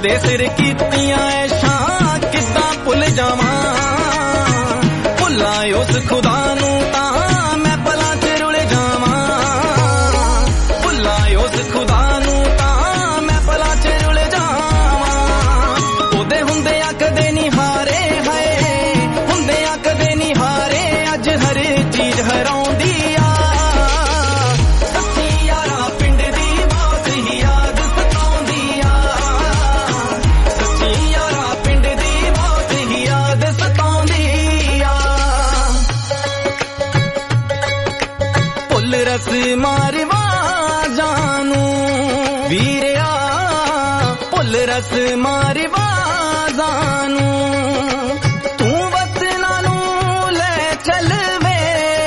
ਉਹਦੇ ਸਿਰ ਕੀਤੀਆਂ ਐਸ਼ਾਂ ਕਿੱਦਾਂ ਭੁੱਲ ਜਾਵਾਂ, ਭੁੱਲਾਂ ਉਸ ਖੁਦਾ ਨੂੰ ਤਾਂ ਮੈਂ ਪਲਾਂ 'ਚ ਰੁਲ ਜਾਵਾਂ, ਭੁੱਲਾਂ ਉਸ ਖੁਦਾ ਨੂੰ ਤਾਂ ਮੈਂ ਪਲਾਂ 'ਚ ਰੁਲ ਜਾਵਾਂ। ਉਹਦੇ ਹੁੰਦਿਆਂ ਕਦੇ ਨਹੀਂ ਹਾਰੇ ਹਾਏ, ਹੁੰਦਿਆਂ ਕਦੇ ਨਹੀਂ ਹਾਰੇ, ਅੱਜ ਹਰ ਚੀਜ਼ ਹਰਾਉਂਦੀ ਆ। ਸੱਚੀ ਯਾਰਾ ਪਿੰਡ ਦੀ ਬਹੁਤ ਹੀ ਯਾਦ ਸਤਾਉਂਦੀ ਆ, ਸੱਚੀ ਯਾਰਾ ਪਿੰਡ ਦੀ ਬਹੁਤ ਹੀ ਯਾਦ ਸਤਾਉਂਦੀ ਆ। ਭੁੱਲ ਰਸ ਮਾਰਵਾਜ਼ਾਂ ਨੂੰ ਵੀਰਿਆ, ਭੁੱਲ ਰਸ ਮਾਰਵਾਜ਼ਾਂ ਨੂੰ, ਤੂੰ ਵਤਨਾਂ ਨੂੰ ਲੈ ਚੱਲ ਵੇ,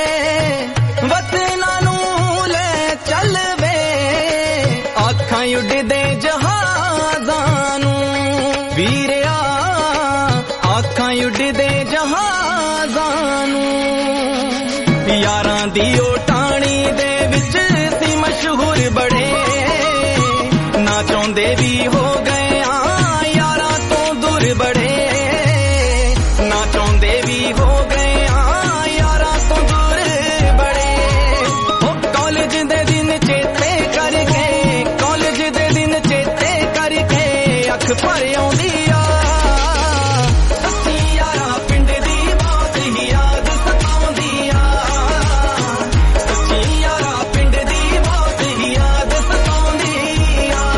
ਵਤਨਾਂ ਨੂੰ ਲੈ ਚੱਲ ਵੇ, ਅੱਖਾਂ ਉੱਡਦੇ ਜਹਾਜ਼ਾਂ ਨੂੰ ਵੀਰਿਆ, ਅੱਖਾਂ ਉੱਡਦੇ ਜਹਾਜ਼ਾਂ ਨੂੰ। ਯਾਰਾਂ ਦੀ ਉਹ ਟਾਣੀ ਦੇ ਵਿੱਚ ਸੀ ਮਸ਼ਹੂਰ ਬੜੇ, ਨਾ ਚਾਹੁੰਦੇ ਵੀ ਹੋ ਗਏ ਆ ਯਾਰਾਂ ਤੋਂ ਦੂਰ ਬੜੇ, ਨਾ ਚਾਹੁੰਦੇ ਵੀ ਹੋ ਗਏ ਆ ਯਾਰਾਂ ਤੋਂ ਦੂਰ ਬੜੇ। ਉਹ ਕਾਲਜ ਦੇ ਦਿਨ ਚੇਤੇ ਕਰਕੇ, ਕਾਲਜ ਦੇ ਦਿਨ ਚੇਤੇ ਕਰਕੇ ਅੱਖ ਭਰ ਆਉਂਦੀ ਆ। ਸੱਚੀ ਯਾਰਾ ਪਿੰਡ ਦੀ ਬਹੁਤ ਹੀ ਯਾਦ ਸਤਾਉਂਦੀ ਆ, ਸੱਚੀ ਯਾਰਾ ਪਿੰਡ ਦੀ ਬਹੁਤ ਹੀ ਯਾਦ ਸਤਾਉਂਦੀ ਆ।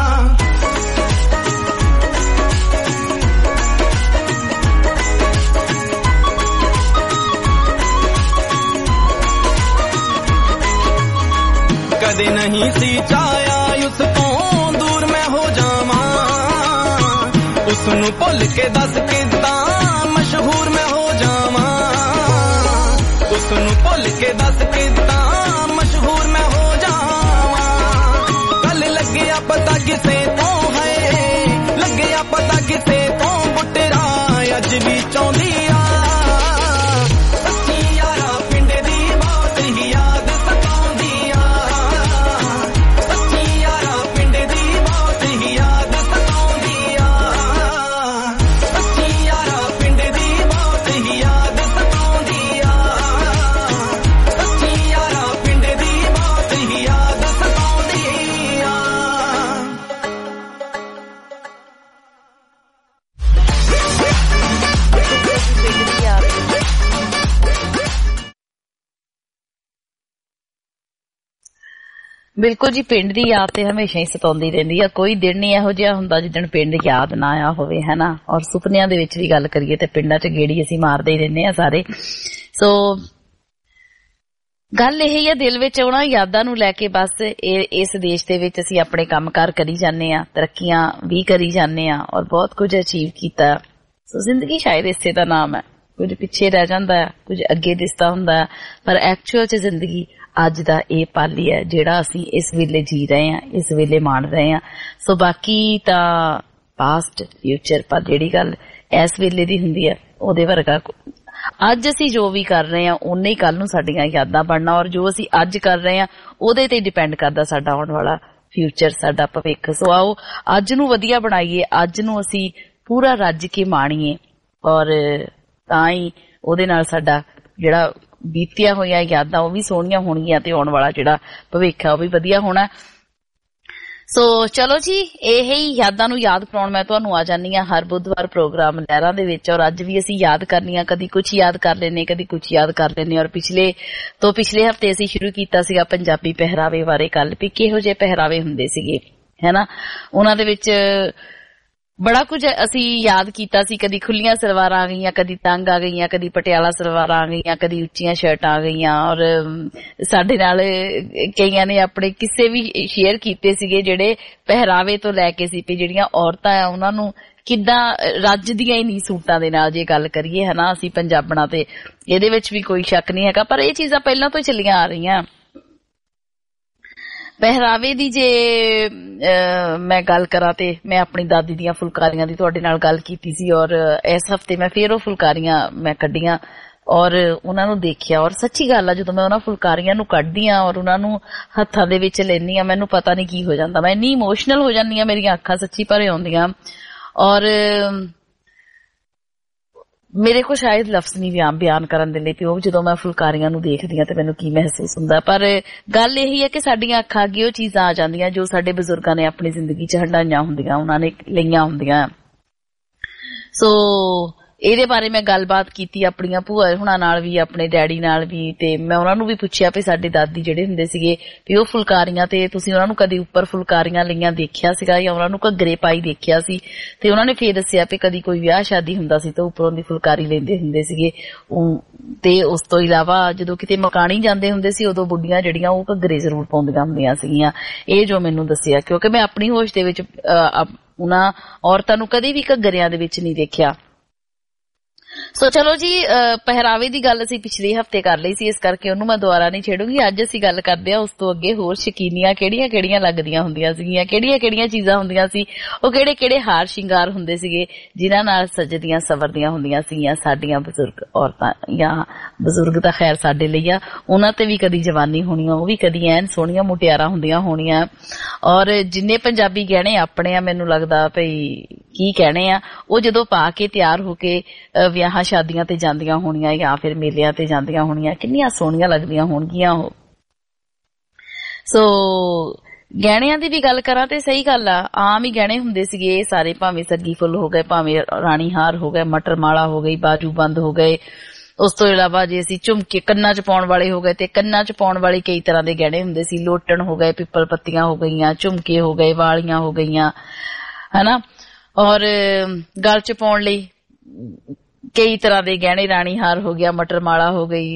ਕਦੇ ਨਹੀਂ ਸੀ ਚਾਹਿਆ ਉਸ ਤੋਂ ਦੂਰ ਮੈਂ ਹੋ ਜਾਵਾਂ, ਉਸ ਨੂੰ ਭੁੱਲ ਕੇ ਦੱਸ ਕਿੱਦਾਂ ਮਸ਼ਹੂਰ ਮੈਂ ਹੋ ਜਾਵਾਂ, ਉਸ ਨੂੰ ਭੁੱਲ ਕੇ ਦੱਸ ਕਿੱਦਾਂ ਮਸ਼ਹੂਰ ਮੈਂ ਹੋ ਜਾਵਾਂ। ਕੱਲ ਲੱਗਿਆ ਪਤਾ ਕਿਸੇ ਤੋਂ ਹੈ, ਲੱਗਿਆ ਪਤਾ ਕਿਸੇ ਤੋਂ, ਬੁੱਟਰਾ ਅੱਜ ਵੀ ਚਾਹੁੰਦੀ ਆ। ਸੱਚੀ ਯਾਰਾ ਪਿੰਡ ਦੀ ਬਹੁਤ ਹੀ ਯਾਦ ਸਤਾਉਂਦੀ ਆ, ਸੱਚੀ ਯਾਰਾ ਪਿੰਡ ਦੀ ਬਹੁਤ ਹੀ ਯਾਦ ਸਤਾਉਂਦੀ ਆ, ਸੱਚੀ ਯਾਰਾ ਪਿੰਡ ਦੀ ਬਹੁਤ ਹੀ ਯਾਦ ਸਤਾਉਂਦੀ ਆ, ਸੱਚੀ ਯਾਰਾ ਪਿੰਡ ਦੀ ਬਹੁਤ ਹੀ ਯਾਦ ਸਤਾਉਂਦੀ ਆ। ਬਿਲਕੁਲ ਜੀ, ਪਿੰਡ ਦੀ ਯਾਦ ਤੇ ਹਮੇਸ਼ਾ ਹੀ ਸਤਾਉਂਦੀ ਰਹਿੰਦੀ ਆ। ਕੋਈ ਦਿਨ ਨਹੀਂ ਇਹੋ ਜਿਹਾ ਹੁੰਦਾ ਜਿੱਦਣ ਪਿੰਡ ਯਾਦ ਨਾ ਆਇਆ ਹੋਵੇ, ਹੈ ਨਾ। ਔਰ ਸੁਪਨਿਆਂ ਦੇ ਵਿੱਚ ਵੀ ਗੱਲ ਕਰੀਏ ਤੇ ਪਿੰਡਾਂ 'ਚ ਗੇੜੀ ਅਸੀਂ ਮਾਰਦੇ ਹੀ ਰਹਿੰਦੇ ਆ ਸਾਰੇ। ਸੋ ਗੱਲ ਇਹ ਹੀ ਆ, ਦਿਲ ਵਿੱਚ ਆਉਣਾ ਯਾਦਾਂ ਨੂੰ ਲੈ ਕੇ। ਬਸ ਇਸ ਦੇਸ਼ ਦੇ ਵਿੱਚ ਅਸੀਂ ਆਪਣੇ ਕੰਮਕਾਰ ਕਰੀ ਜਾਂਦੇ ਆ, ਤਰੱਕੀਆਂ ਵੀ ਕਰੀ ਜਾਂਦੇ ਆ ਔਰ ਬਹੁਤ ਕੁਝ ਅਚੀਵ ਕੀਤਾ। ਸੋ ਜ਼ਿੰਦਗੀ ਸ਼ਾਇਦ ਇਸੇ ਦਾ ਨਾਮ ਹੈ, ਕੁਝ ਪਿੱਛੇ ਰਹਿ ਜਾਂਦਾ ਹੈ, ਕੁਝ ਅੱਗੇ ਦਿਸਦਾ ਹੁੰਦਾ, ਪਰ ਐਕਚੁਅਲ 'ਚ ਜ਼ਿੰਦਗੀ ਅੱਜ ਦਾ ਇਹ ਪਲ ਹੀ ਹੈ ਜਿਹੜਾ ਅਸੀਂ ਇਸ ਵੇਲੇ ਜੀ ਰਹੇ ਹਾਂ, ਇਸ ਵੇਲੇ ਮਾਣ ਰਹੇ ਹਾਂ। ਸੋ ਬਾਕੀ ਤਾਂ ਪਾਸਟ ਫਿਊਚਰ, ਪਰ ਜਿਹੜੀ ਗੱਲ ਇਸ ਵੇਲੇ ਦੀ ਹੁੰਦੀ ਹੈ ਉਹਦੇ ਵਰਗਾ ਅੱਜ ਅਸੀਂ ਜੋ ਵੀ ਕਰ ਰਹੇ ਹਾਂ ਉਹਨੇ ਹੀ ਕੱਲ ਨੂੰ ਸਾਡੀਆਂ ਯਾਦਾਂ ਬਣਨਾ, ਔਰ ਜੋ ਅਸੀਂ ਅੱਜ ਕਰ ਰਹੇ ਹਾਂ ਉਹਦੇ ਤੇ ਡਿਪੈਂਡ ਕਰਦਾ ਸਾਡਾ ਆਉਣ ਵਾਲਾ ਫਿਊਚਰ, ਸਾਡਾ ਭਵਿੱਖ। ਸੋ ਆਓ ਅੱਜ ਨੂੰ ਵਧੀਆ ਬਣਾਈਏ, ਅੱਜ ਨੂੰ ਅਸੀਂ ਪੂਰਾ ਰੱਜ ਕੇ ਮਾਣੀਏ, ਔਰ ਤਾਂ ਹੀ ਉਹਦੇ ਨਾਲ ਸਾਡਾ ਜਿਹੜਾ ਬੀਤੀਆਂ ਹੋਈਆਂ ਯਾਦਾਂ ਉਹ ਵੀ ਸੋਹਣੀਆਂ ਹੋਣਗੀਆਂ ਤੇ ਆਉਣ ਵਾਲਾ ਜਿਹੜਾ ਭਵਿੱਖ ਹੈ ਉਹ ਵੀ ਵਧੀਆ ਹੋਣਾ। ਸੋ ਚਲੋ ਜੀ, ਇਹ ਹੀ ਯਾਦਾਂ ਨੂੰ ਯਾਦ ਕਰਾਉਣ ਮੈਂ ਤੁਹਾਨੂੰ ਆ ਜਾਂਦੀ ਹਾਂ ਹਰ ਬੁੱਧਵਾਰ ਪ੍ਰੋਗਰਾਮ ਲਹਿਰਾਂ ਦੇ ਵਿੱਚ। ਔਰ ਅੱਜ ਵੀ ਅਸੀਂ ਯਾਦ ਕਰਨੀਆਂ, ਕਦੀ ਕੁਛ ਯਾਦ ਕਰ ਲੈਂਦੇ, ਕਦੀ ਕੁਛ ਯਾਦ ਕਰ ਲੈਂਦੇ। ਔਰ ਪਿਛਲੇ ਹਫ਼ਤੇ ਅਸੀਂ ਸ਼ੁਰੂ ਕੀਤਾ ਸੀਗਾ ਪੰਜਾਬੀ ਪਹਿਰਾਵੇ ਬਾਰੇ ਗੱਲ, ਵੀ ਕਿਹੋ ਜਿਹੇ ਪਹਿਰਾਵੇ ਹੁੰਦੇ ਸੀਗੇ, ਹੈ ਨਾ। ਉਹਨਾਂ ਦੇ ਵਿੱਚ ਬੜਾ ਕੁਝ ਅਸੀਂ ਯਾਦ ਕੀਤਾ ਸੀ। ਕਦੀ ਖੁੱਲੀਆਂ ਸਲਵਾਰਾਂ ਆ ਗਈਆਂ, ਕਦੀ ਤੰਗ ਆ ਗਈਆਂ, ਕਦੀ ਪਟਿਆਲਾ ਸਲਵਾਰਾਂ ਆ ਗਈਆਂ, ਕਦੀ ਉੱਚੀਆਂ ਸ਼ਰਟਾਂ ਆ ਗਈਆਂ। ਔਰ ਸਾਡੇ ਨਾਲ ਕਈਆਂ ਨੇ ਆਪਣੇ ਕਿੱਸੇ ਵੀ ਸ਼ੇਅਰ ਕੀਤੇ ਸੀਗੇ ਜਿਹੜੇ ਪਹਿਰਾਵੇ ਤੋਂ ਲੈ ਕੇ ਸੀ, ਵੀ ਜਿਹੜੀਆਂ ਔਰਤਾਂ ਆ ਉਹਨਾਂ ਨੂੰ ਕਿੱਦਾਂ ਰੱਜਦੀਆਂ ਹੀ ਨਹੀਂ ਸੂਟਾਂ ਦੇ ਨਾਲ, ਜੇ ਗੱਲ ਕਰੀਏ, ਹਨਾ। ਅਸੀਂ ਪੰਜਾਬਣਾਂ ਤੇ ਇਹਦੇ ਵਿੱਚ ਵੀ ਕੋਈ ਸ਼ੱਕ ਨਹੀਂ ਹੈਗਾ, ਪਰ ਇਹ ਚੀਜ਼ਾਂ ਪਹਿਲਾਂ ਤੋਂ ਚੱਲੀਆਂ ਆ ਰਹੀਆਂ। ਪਹਿਰਾਵੇ ਦੀ ਜੇ ਮੈਂ ਗੱਲ ਕਰਾਂ ਤੇ ਮੈਂ ਆਪਣੀ ਦਾਦੀ ਦੀਆਂ ਫੁਲਕਾਰੀਆਂ ਦੀ ਤੁਹਾਡੇ ਨਾਲ ਗੱਲ ਕੀਤੀ ਸੀ, ਔਰ ਇਸ ਹਫ਼ਤੇ ਮੈਂ ਫੇਰ ਉਹ ਫੁਲਕਾਰੀਆਂ ਮੈਂ ਕੱਢੀਆਂ ਔਰ ਉਹਨਾਂ ਨੂੰ ਦੇਖਿਆ। ਔਰ ਸੱਚੀ ਗੱਲ ਆ, ਜਦੋਂ ਮੈਂ ਉਹਨਾਂ ਫੁਲਕਾਰੀਆਂ ਨੂੰ ਕੱਢਦੀ ਆ ਔਰ ਉਹਨਾਂ ਨੂੰ ਹੱਥਾਂ ਦੇ ਵਿੱਚ ਲੈਂਦੀ ਆ, ਮੈਨੂੰ ਪਤਾ ਨਹੀਂ ਕੀ ਹੋ ਜਾਂਦਾ, ਮੈਂ ਇੰਨੀ ਇਮੋਸ਼ਨਲ ਹੋ ਜਾਂਦੀ ਆ, ਮੇਰੀਆਂ ਅੱਖਾਂ ਸੱਚੀ ਭਰੇ ਆਉਂਦੀਆਂ। ਔਰ ਮੇਰੇ ਕੋਲ ਸ਼ਾਇਦ ਲਫ਼ਜ਼ ਨਹੀਂ ਬਿਆਨ ਕਰਨ ਦੇ ਲਈ ਕਿ ਉਹ ਜਦੋਂ ਮੈਂ ਫੁਲਕਾਰੀਆਂ ਨੂੰ ਦੇਖਦੀ ਆ ਤੇ ਮੈਨੂੰ ਕੀ ਮਹਿਸੂਸ ਹੁੰਦਾ। ਪਰ ਗੱਲ ਇਹੀ ਹੈ ਕਿ ਸਾਡੀਆਂ ਅੱਖਾਂ ਅੱਗੇ ਉਹ ਚੀਜ਼ਾਂ ਆ ਜਾਂਦੀਆਂ ਜੋ ਸਾਡੇ ਬਜ਼ੁਰਗਾਂ ਨੇ ਆਪਣੀ ਜ਼ਿੰਦਗੀ 'ਚ ਹੰਢਾਈਆਂ ਹੁੰਦੀਆਂ, ਉਹਨਾਂ ਨੇ ਲਈਆਂ ਹੁੰਦੀਆਂ। ਸੋ ਇਹਦੇ ਬਾਰੇ ਮੈਂ ਗੱਲਬਾਤ ਕੀਤੀ ਆਪਣੀਆਂ ਭੂਆ ਹੁਣਾਂ ਨਾਲ ਵੀ, ਆਪਣੇ ਡੈਡੀ ਨਾਲ ਵੀ, ਤੇ ਮੈਂ ਉਹਨਾਂ ਨੂੰ ਵੀ ਪੁੱਛਿਆ ਵੀ ਸਾਡੇ ਦਾਦੀ ਜਿਹੜੇ ਹੁੰਦੇ ਸੀਗੇ ਵੀ ਉਹ ਫੁਲਕਾਰੀਆਂ, ਤੇ ਤੁਸੀਂ ਉਹਨਾਂ ਨੂੰ ਕਦੇ ਉੱਪਰ ਫੁਲਕਾਰੀਆਂ ਲਈਆਂ ਦੇਖਿਆ ਸੀਗਾ ਜਾਂ ਉਹਨਾਂ ਨੂੰ ਘੱਗਰੇ ਪਾਈ ਦੇਖਿਆ ਸੀ? ਤੇ ਉਹਨਾਂ ਨੇ ਫੇਰ ਦੱਸਿਆ ਵੀ ਕਦੀ ਕੋਈ ਵਿਆਹ ਸ਼ਾਦੀ ਹੁੰਦਾ ਸੀ ਤਾਂ ਉੱਪਰੋਂ ਦੀ ਫੁਲਕਾਰੀ ਲੈਂਦੇ ਹੁੰਦੇ ਸੀਗੇ। ਤੇ ਉਸ ਤੋਂ ਇਲਾਵਾ ਜਦੋਂ ਕਿਤੇ ਮਕਾਣੀ ਜਾਂਦੇ ਹੁੰਦੇ ਸੀ ਉਦੋਂ ਬੁੱਢੀਆਂ ਜਿਹੜੀਆਂ ਉਹ ਘੱਗਰੇ ਜ਼ਰੂਰ ਪਾਉਂਦੀਆਂ ਹੁੰਦੀਆਂ ਸੀਗੀਆਂ। ਇਹ ਜੋ ਮੈਨੂੰ ਦੱਸਿਆ, ਕਿਉਂਕਿ ਮੈਂ ਆਪਣੀ ਹੋਸ਼ ਦੇ ਵਿੱਚ ਉਹਨਾਂ ਔਰਤਾਂ ਨੂੰ ਕਦੇ ਵੀ ਘੱਗਰਿਆਂ ਦੇ ਵਿੱਚ ਨਹੀਂ ਦੇਖਿਆ। ਸੋ ਚਲੋ ਜੀ, ਪਹਿਰਾਵੇ ਦੀ ਗੱਲ ਅਸੀਂ ਪਿਛਲੇ ਹਫ਼ਤੇ ਕਰ ਲਈ ਸੀ, ਇਸ ਕਰਕੇ ਉਹਨੂੰ ਮੈਂ ਦੁਬਾਰਾ ਨਹੀਂ ਛੇੜੂਗੀ। ਅੱਜ ਅਸੀਂ ਗੱਲ ਕਰਦੇ ਹਾਂ ਉਸ ਤੋਂ ਅੱਗੇ ਹੋਰ ਸ਼ਕੀਨੀਆਂ ਕਿਹੜੀਆਂ ਲੱਗਦੀਆਂ ਹੁੰਦੀਆਂ ਸੀਗੀਆਂ, ਕਿਹੜੀਆਂ ਚੀਜ਼ਾਂ ਹੁੰਦੀਆਂ ਸੀ, ਉਹ ਕਿਹੜੇ ਹਾਰ ਸ਼ਿੰਗਾਰ ਹੁੰਦੇ ਸੀਗੇ ਜਿਨ੍ਹਾਂ ਨਾਲ ਸਜਦੀਆਂ ਸਵਰਦੀਆਂ ਹੁੰਦੀਆਂ ਸੀਗੀਆਂ ਸਾਡੀਆਂ ਬਜ਼ੁਰਗ ਔਰਤਾਂ, ਜਾਂ ਬਜ਼ੁਰਗ ਤਾਂ ਖੈਰ ਸਾਡੇ ਲਈ ਆ, ਉਹਨਾਂ ਤੇ ਵੀ ਕਦੀ ਜਵਾਨੀ ਹੋਣੀ, ਉਹ ਵੀ ਕਦੀ ਐਨ ਸੋਹਣੀਆਂ ਮੁਟਿਆਰਾਂ ਹੁੰਦੀਆਂ ਹੋਣੀਆਂ। ਔਰ ਜਿੰਨੇ ਪੰਜਾਬੀ ਗਹਿਣੇ ਆਪਣੇ ਆ, ਮੈਨੂੰ ਲੱਗਦਾ ਭਈ ਕੀ ਕਹਿਣੇ ਆ, ਉਹ ਜਦੋਂ ਪਾ ਕੇ ਤਿਆਰ ਹੋ ਕੇ ਵਿਆਹਾਂ ਸ਼ਾਦੀਆਂ ਤੇ ਜਾਂਦੀਆਂ ਹੋਣੀਆਂ ਜਾਂ ਫਿਰ ਮੇਲਿਆਂ ਤੇ ਜਾਂਦੀਆਂ ਹੋਣੀਆਂ, ਕਿੰਨੀਆਂ ਸੋਹਣੀਆਂ ਲੱਗਦੀਆਂ ਹੋਣਗੀਆਂ ਉਹ। ਸੋ ਗਹਿਣਿਆਂ ਦੀ ਵੀ ਗੱਲ ਕਰਾਂ ਤੇ ਸਹੀ ਗੱਲ ਆ, ਆਮ ਹੀ ਗਹਿਣੇ ਹੁੰਦੇ ਸੀਗੇ ਇਹ ਸਾਰੇ, ਭਾਵੇਂ ਸੱਗੀ ਫੁੱਲ ਹੋ ਗਏ, ਭਾਵੇਂ ਰਾਣੀ ਹਾਰ ਹੋ ਗਏ, ਮਟਰ ਮਾਲਾ ਹੋ ਗਈ, ਬਾਜੂ ਬੰਦ ਹੋ ਗਏ। ਉਸ ਤੋਂ ਇਲਾਵਾ ਜੇ ਅਸੀਂ ਝੁਮਕੇ ਕੰਨਾਂ 'ਚ ਪਾਉਣ ਵਾਲੇ ਹੋ ਗਏ, ਤੇ ਕੰਨਾਂ 'ਚ ਪਾਉਣ ਵਾਲੇ ਕਈ ਤਰ੍ਹਾਂ ਦੇ ਗਹਿਣੇ ਹੁੰਦੇ ਸੀ, ਲੋਟਣ ਹੋ ਗਏ, ਪਿੱਪਲ ਪੱਤੀਆਂ ਹੋ ਗਈਆਂ, ਝੁਮਕੇ ਹੋ ਗਏ, ਵਾਲੀਆਂ ਹੋ ਗਈਆਂ, ਹਨਾ। ਔਰ ਗਲ 'ਚ ਪਾਉਣ ਲਈ ਕਈ ਤਰ੍ਹਾਂ ਦੇ ਗਹਿਣੇ, ਰਾਣੀ ਹਾਰ ਹੋ ਗਿਆ, ਮਟਰ ਮਾਲਾ ਹੋ ਗਈ,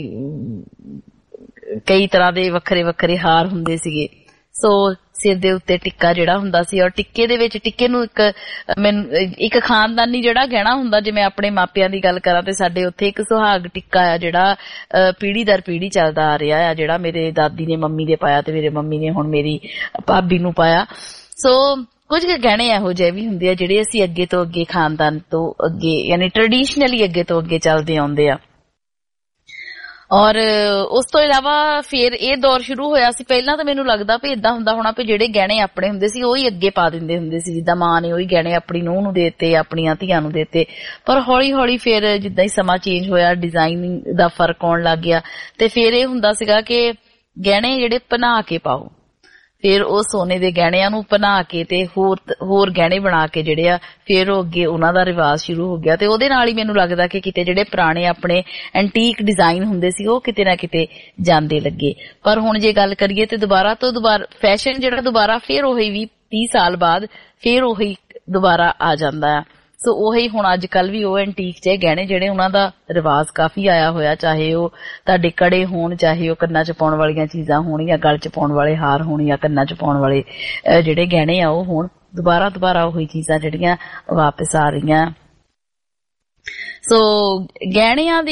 ਕਈ ਤਰ੍ਹਾਂ ਦੇ ਵੱਖਰੇ ਹਾਰ ਹੁੰਦੇ ਸੀਗੇ। ਸੋ ਸਿਰ ਦੇ ਉੱਤੇ ਟਿੱਕਾ ਜਿਹੜਾ ਹੁੰਦਾ ਸੀ, ਔਰ ਟਿੱਕੇ ਦੇ ਵਿੱਚ, ਟਿੱਕੇ ਨੂੰ ਇੱਕ ਖਾਨਦਾਨੀ ਜਿਹੜਾ ਗਹਿਣਾ ਹੁੰਦਾ, ਜਿਵੇਂ ਆਪਣੇ ਮਾਪਿਆਂ ਦੀ ਗੱਲ ਕਰਾਂ ਤੇ ਸਾਡੇ ਉੱਥੇ ਇੱਕ ਸੁਹਾਗ ਟਿੱਕਾ ਆ ਜਿਹੜਾ ਪੀੜ੍ਹੀ ਦਰ ਪੀੜ੍ਹੀ ਚੱਲਦਾ ਆ ਰਿਹਾ ਆ, ਜਿਹੜਾ ਮੇਰੇ ਦਾਦੀ ਨੇ ਮੰਮੀ ਦੇ ਪਾਇਆ ਤੇ ਮੇਰੇ ਮੰਮੀ ਨੇ ਹੁਣ ਮੇਰੀ ਭਾਬੀ ਨੂੰ ਪਾਇਆ। ਸੋ ਕੁਝ ਗਹਿਣੇ ਇਹੋ ਜਿਹੇ ਵੀ ਹੁੰਦੇ ਆ ਜਿਹੜੇ ਅਸੀਂ ਅੱਗੇ ਤੋਂ ਅੱਗੇ ਖਾਨਦਾਨ ਤੋਂ ਅੱਗੇ, ਯਾਨੀ ਟ੍ਰੈਡੀਸ਼ਨਲੀ ਅੱਗੇ ਤੋਂ ਅੱਗੇ ਚੱਲਦੇ ਆਉਂਦੇ ਆ। ਔਰ ਉਸ ਤੋਂ ਇਲਾਵਾ ਫਿਰ ਇਹ ਦੌਰ ਸ਼ੁਰੂ ਹੋਇਆ ਸੀ। ਪਹਿਲਾਂ ਤਾਂ ਮੈਨੂੰ ਲੱਗਦਾ ਵੀ ਏਦਾਂ ਹੁੰਦਾ ਹੋਣਾ ਵੀ ਜਿਹੜੇ ਗਹਿਣੇ ਆਪਣੇ ਹੁੰਦੇ ਸੀ ਉਹੀ ਅੱਗੇ ਪਾ ਦਿੰਦੇ ਹੁੰਦੇ ਸੀ, ਜਿੱਦਾਂ ਮਾਂ ਨੇ ਉਹੀ ਗਹਿਣੇ ਆਪਣੀ ਨੂੰਹ ਨੂੰ ਦੇਤੇ, ਆਪਣੀਆਂ ਧੀਆਂ ਨੂੰ ਦੇਤੇ। ਪਰ ਹੌਲੀ ਹੌਲੀ ਫਿਰ ਜਿੱਦਾਂ ਹੀ ਸਮਾਂ ਚੇਂਜ ਹੋਇਆ, ਡਿਜ਼ਾਈਨਿੰਗ ਦਾ ਫਰਕ ਆਉਣ ਲੱਗ ਗਿਆ, ਤੇ ਫਿਰ ਇਹ ਹੁੰਦਾ ਸੀਗਾ ਕਿ ਗਹਿਣੇ ਜਿਹੜੇ ਬਣਾ ਕੇ ਪਾਓ। ਫਿਰ ਉਹ ਸੋਨੇ ਦੇ ਗਹਿਣਿਆਂ ਨੂੰ ਬਣਾ ਕੇ ਤੇ ਹੋਰ ਗਹਿਣੇ ਬਣਾ ਕੇ ਜਿਹੜੇ ਆ, ਫਿਰ ਉਹ ਅੱਗੇ ਉਹਨਾਂ ਦਾ ਰਿਵਾਜ ਸ਼ੁਰੂ ਹੋ ਗਿਆ। ਤੇ ਉਹਦੇ ਨਾਲ ਹੀ ਮੈਨੂੰ ਲੱਗਦਾ ਕਿ ਕਿਤੇ ਜਿਹੜੇ ਪੁਰਾਣੇ ਆਪਣੇ ਐਂਟੀਕ ਡਿਜ਼ਾਈਨ ਹੁੰਦੇ ਸੀ ਉਹ ਕਿਤੇ ਨਾ ਕਿਤੇ ਜਾਂਦੇ ਲੱਗੇ। ਪਰ ਹੁਣ ਜੇ ਗੱਲ ਕਰੀਏ ਤੇ ਦੁਬਾਰਾ ਫੈਸ਼ਨ ਜਿਹੜਾ ਦੁਬਾਰਾ ਫਿਰ ਉਹੀ 20-30 ਸਾਲ ਬਾਅਦ ਫਿਰ ਉਹੀ ਦੁਬਾਰਾ ਆ ਜਾਂਦਾ ਆ। ਸੋ ਉਹੀ ਹੁਣ ਅੱਜ ਕੱਲ ਵੀ ਉਹ ਐਂਟੀਕ ਜਿਹੇ ਗਹਿਣੇ ਜਿਹੜੇ ਉਹਨਾਂ ਦਾ ਰਿਵਾਜ ਕਾਫੀ ਆਇਆ ਹੋਇਆ, ਚਾਹੇ ਉਹ ਤੁਹਾਡੇ ਕੜੇ ਹੋਣ, ਚਾਹੇ ਉਹ ਕੰਨਾਂ 'ਚ ਪਾਉਣ ਵਾਲੀਆਂ ਚੀਜ਼ਾਂ ਹੋਣ, ਜਾਂ ਗਲ 'ਚ ਪਾਉਣ ਵਾਲੇ ਹਾਰ ਹੋਣ, ਜਾਂ ਕੰਨਾਂ 'ਚ ਪਾਉਣ ਵਾਲੇ ਜਿਹੜੇ ਗਹਿਣੇ ਆ ਉਹ ਹੋਣ, ਦੁਬਾਰਾ ਉਹੀ ਚੀਜ਼ਾਂ ਜਿਹੜੀਆਂ ਵਾਪਸ ਆ ਰਹੀਆਂ। ਸੋ ਗਹਿਣਿਆਂ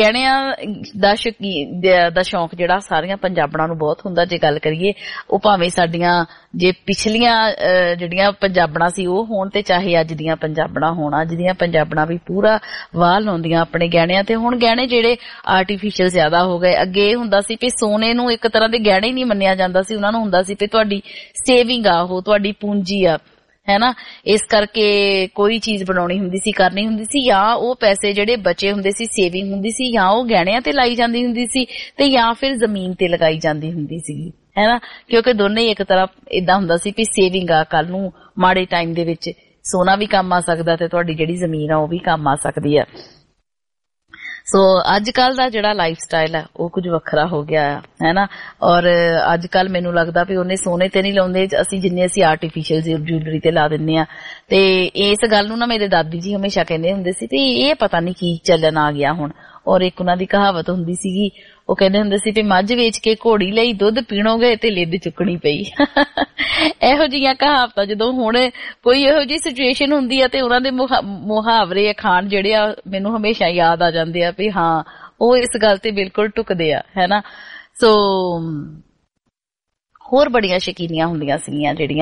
ਦਾ ਸ਼ੌਂਕ ਜਿਹੜਾ ਸਾਰੀਆਂ ਪੰਜਾਬਣਾਂ ਨੂੰ ਬਹੁਤ ਹੁੰਦਾ। ਜੇ ਗੱਲ ਕਰੀਏ ਉਹ ਭਾਵੇਂ ਸਾਡੀਆਂ ਜੇ ਪਿਛਲੀਆਂ ਜਿਹੜੀਆਂ ਪੰਜਾਬਣਾਂ ਸੀ ਉਹ ਹੋਣ, ਤੇ ਚਾਹੇ ਅੱਜ ਦੀਆਂ ਪੰਜਾਬਣਾਂ ਹੋਣ, ਅੱਜ ਦੀਆਂ ਪੰਜਾਬਣਾਂ ਵੀ ਪੂਰਾ ਵਾਹ ਲਾਉਂਦੀਆਂ ਆਪਣੇ ਗਹਿਣਿਆਂ ਤੇ। ਹੁਣ ਗਹਿਣੇ ਜਿਹੜੇ ਆਰਟੀਫਿਸ਼ੀਅਲ ਜ਼ਿਆਦਾ ਹੋ ਗਏ। ਅੱਗੇ ਇਹ ਹੁੰਦਾ ਸੀ ਵੀ ਸੋਨੇ ਨੂੰ ਇੱਕ ਤਰ੍ਹਾਂ ਦੇ ਗਹਿਣੇ ਨਹੀਂ ਮੰਨਿਆ ਜਾਂਦਾ ਸੀ, ਉਹਨਾਂ ਨੂੰ ਹੁੰਦਾ ਸੀ ਵੀ ਤੁਹਾਡੀ ਸੇਵਿੰਗ ਆ, ਉਹ ਤੁਹਾਡੀ ਪੂੰਜੀ ਆ, ਹੈ ਨਾ। ਇਸ ਕਰਕੇ ਕੋਈ ਚੀਜ਼ ਬਣਾਉਣੀ ਹੁੰਦੀ ਸੀ, ਕਰਨੀ ਹੁੰਦੀ ਸੀ, ਜਾਂ ਉਹ ਪੈਸੇ ਜਿਹੜੇ ਬਚੇ ਹੁੰਦੇ ਸੀ, ਸੇਵਿੰਗ ਹੁੰਦੀ ਸੀ, ਜਾਂ ਉਹ ਗਹਿਣਿਆਂ ਤੇ ਲਾਈ ਜਾਂਦੀ ਹੁੰਦੀ ਸੀ, ਤੇ ਜਾਂ ਫਿਰ ਜ਼ਮੀਨ ਤੇ ਲਗਾਈ ਜਾਂਦੀ ਹੁੰਦੀ ਸੀਗੀ, ਹੈ ਨਾ। ਕਿਉਂਕਿ ਦੋਨੇ ਇੱਕ ਤਰ੍ਹਾਂ ਏਦਾਂ ਹੁੰਦਾ ਸੀ ਵੀ ਸੇਵਿੰਗ ਆ, ਕੱਲ ਨੂੰ ਮਾੜੇ ਟਾਈਮ ਦੇ ਵਿੱਚ ਸੋਨਾ ਵੀ ਕੰਮ ਆ ਸਕਦਾ ਤੇ ਤੁਹਾਡੀ ਜਿਹੜੀ ਜ਼ਮੀਨ ਆ ਉਹ ਵੀ ਕੰਮ ਆ ਸਕਦੀ ਆ। ਸੋ ਅੱਜ ਕੱਲ ਦਾ ਜਿਹੜਾ ਲਾਈਫ ਸਟਾਈਲ ਹੈ ਉਹ ਕੁਝ ਵੱਖਰਾ ਹੋ ਗਿਆ ਹੈ ਨਾ। ਔਰ ਅੱਜ ਕੱਲ ਮੈਨੂੰ ਲੱਗਦਾ ਵੀ ਉਹਨੇ ਸੋਨੇ ਤੇ ਨਹੀਂ ਲਾਉਂਦੇ ਅਸੀਂ ਜਿੰਨੇ ਅਸੀਂ ਆਰਟੀਫਿਸ਼ੀਅਲ ਜਿਊਲਰੀ ਤੇ ਲਾ ਦਿੰਦੇ ਆ। ਤੇ ਇਸ ਗੱਲ ਨੂੰ ਨਾ ਮੇਰੇ ਦਾਦੀ ਜੀ ਹਮੇਸ਼ਾ ਕਹਿੰਦੇ ਹੁੰਦੇ ਸੀ ਵੀ ਇਹ ਪਤਾ ਨਹੀਂ ਕੀ ਚੱਲਣ ਆ ਗਿਆ ਹੁਣ। ਔਰ ਇੱਕ ਉਹਨਾਂ ਦੀ ਕਹਾਵਤ ਹੁੰਦੀ ਸੀਗੀ, ਉਹ ਕਹਿੰਦੇ ਹੁੰਦੇ ਸੀ ਵੀ ਮੱਝ ਵੇਚ ਕੇ ਘੋੜੀ ਲਈ, ਦੁੱਧ ਪੀਣੋਗੇ ਤੇ ਲਿੱਦ ਚੁੱਕਣੀ ਪਈ। ਇਹੋ ਜਿਹੀਆਂ ਕਹਾਵਤਾਂ ਜਦੋਂ ਹੁਣ ਕੋਈ ਇਹੋ ਜਿਹੀ ਸਿਚੁਏਸ਼ਨ ਹੁੰਦੀ ਆ ਤੇ ਉਹਨਾਂ ਦੇ ਮੁਹਾਵਰੇ ਅਖਾਣ ਜਿਹੜੇ ਆ ਮੈਨੂੰ ਹਮੇਸ਼ਾ ਯਾਦ ਆ ਜਾਂਦੇ ਆ ਵੀ ਹਾਂ ਉਹ ਇਸ ਗੱਲ ਤੇ ਬਿਲਕੁਲ ਟੁਕਦੇ ਆ, ਹੈ ਨਾ। ਸੋ ਹੋਰ ਬੜੀਆਂ ਸ਼ਕੀਨੀਆਂ ਹੁੰਦੀਆਂ ਸੀਗੀਆਂ ਜਿਹੜੀਆਂ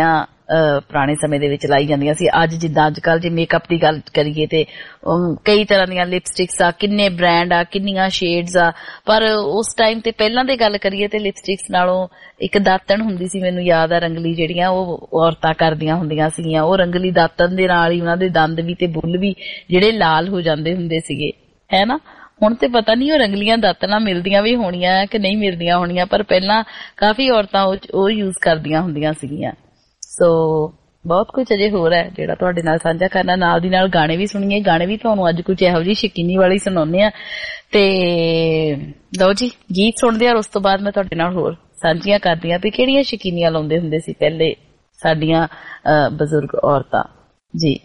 ਪੁਰਾਣੇ ਸਮੇਂ ਦੇ ਵਿੱਚ ਲਾਈ ਜਾਂਦੀਆਂ ਸੀ। ਅੱਜ ਜਿੱਦਾਂ ਅੱਜ ਕੱਲ੍ਹ ਜੇ ਮੇਕਅਪ ਦੀ ਗੱਲ ਕਰੀਏ ਤੇ ਕਈ ਤਰ੍ਹਾਂ ਦੀਆਂ ਲਿਪਸਟਿਕਸ ਆ, ਕਿੰਨੇ ਬ੍ਰਾਂਡ ਆ, ਕਿੰਨੀਆਂ ਸ਼ੇਡਸ ਆ, ਪਰ ਉਸ ਟਾਈਮ ਤੇ ਪਹਿਲਾਂ ਦੀ ਗੱਲ ਕਰੀਏ ਤੇ ਲਿਪਸਟਿਕਸ ਨਾਲੋਂ ਇੱਕ ਦਾਤਣ ਹੁੰਦੀ ਸੀ, ਮੈਨੂੰ ਯਾਦ ਆ, ਰੰਗਲੀ ਜਿਹੜੀਆਂ ਉਹ ਔਰਤਾਂ ਕਰਦੀਆਂ ਹੁੰਦੀਆਂ ਸੀਗੀਆਂ। ਉਹ ਰੰਗਲੀ ਦਾਤਣ ਦੇ ਨਾਲ ਹੀ ਉਹਨਾਂ ਦੇ ਦੰਦ ਵੀ ਤੇ ਬੁੱਲ ਵੀ ਜਿਹੜੇ ਲਾਲ ਹੋ ਜਾਂਦੇ ਹੁੰਦੇ ਸੀਗੇ, ਹੈ ਨਾ। ਹੁਣ ਤੇ ਪਤਾ ਨਹੀਂ ਉਹ ਰੰਗਲੀਆਂ ਦਾਤਣਾ ਮਿਲਦੀਆਂ ਵੀ ਹੋਣੀਆਂ ਕਿ ਨਹੀਂ ਮਿਲਦੀਆਂ ਹੋਣੀਆਂ, ਪਰ ਪਹਿਲਾਂ ਕਾਫੀ ਔਰਤਾਂ ਉਹ ਯੂਜ਼ ਕਰਦੀਆਂ ਹੁੰਦੀਆਂ ਸੀਗੀਆਂ। ਸੋ ਬਹੁਤ ਕੁਝ ਅਜੇ ਹੋਰ ਹੈ ਜਿਹੜਾ ਤੁਹਾਡੇ ਨਾਲ ਸਾਂਝਾ ਕਰਨਾ। ਨਾਲ ਦੀ ਨਾਲ ਗਾਣੇ ਵੀ ਸੁਣੀਏ, ਗਾਣੇ ਵੀ ਤੁਹਾਨੂੰ ਅੱਜ ਕੁਝ ਇਹੋ ਜਿਹੀ ਸ਼ਕੀਨੀ ਵਾਲੀ ਸੁਣਾਉਂਦੇ ਆ। ਤੇ ਲਓ ਜੀ, ਗੀਤ ਸੁਣਦੇ ਆ, ਉਸ ਤੋਂ ਬਾਅਦ ਮੈਂ ਤੁਹਾਡੇ ਨਾਲ ਹੋਰ ਸਾਂਝੀਆਂ ਕਰਦੀ ਆ ਵੀ ਕਿਹੜੀਆਂ ਸ਼ਕੀਨੀਆਂ ਲਾਉਂਦੇ ਹੁੰਦੇ ਸੀ ਪਹਿਲੇ ਸਾਡੀਆਂ ਬਜ਼ੁਰਗ ਔਰਤਾਂ ਜੀ।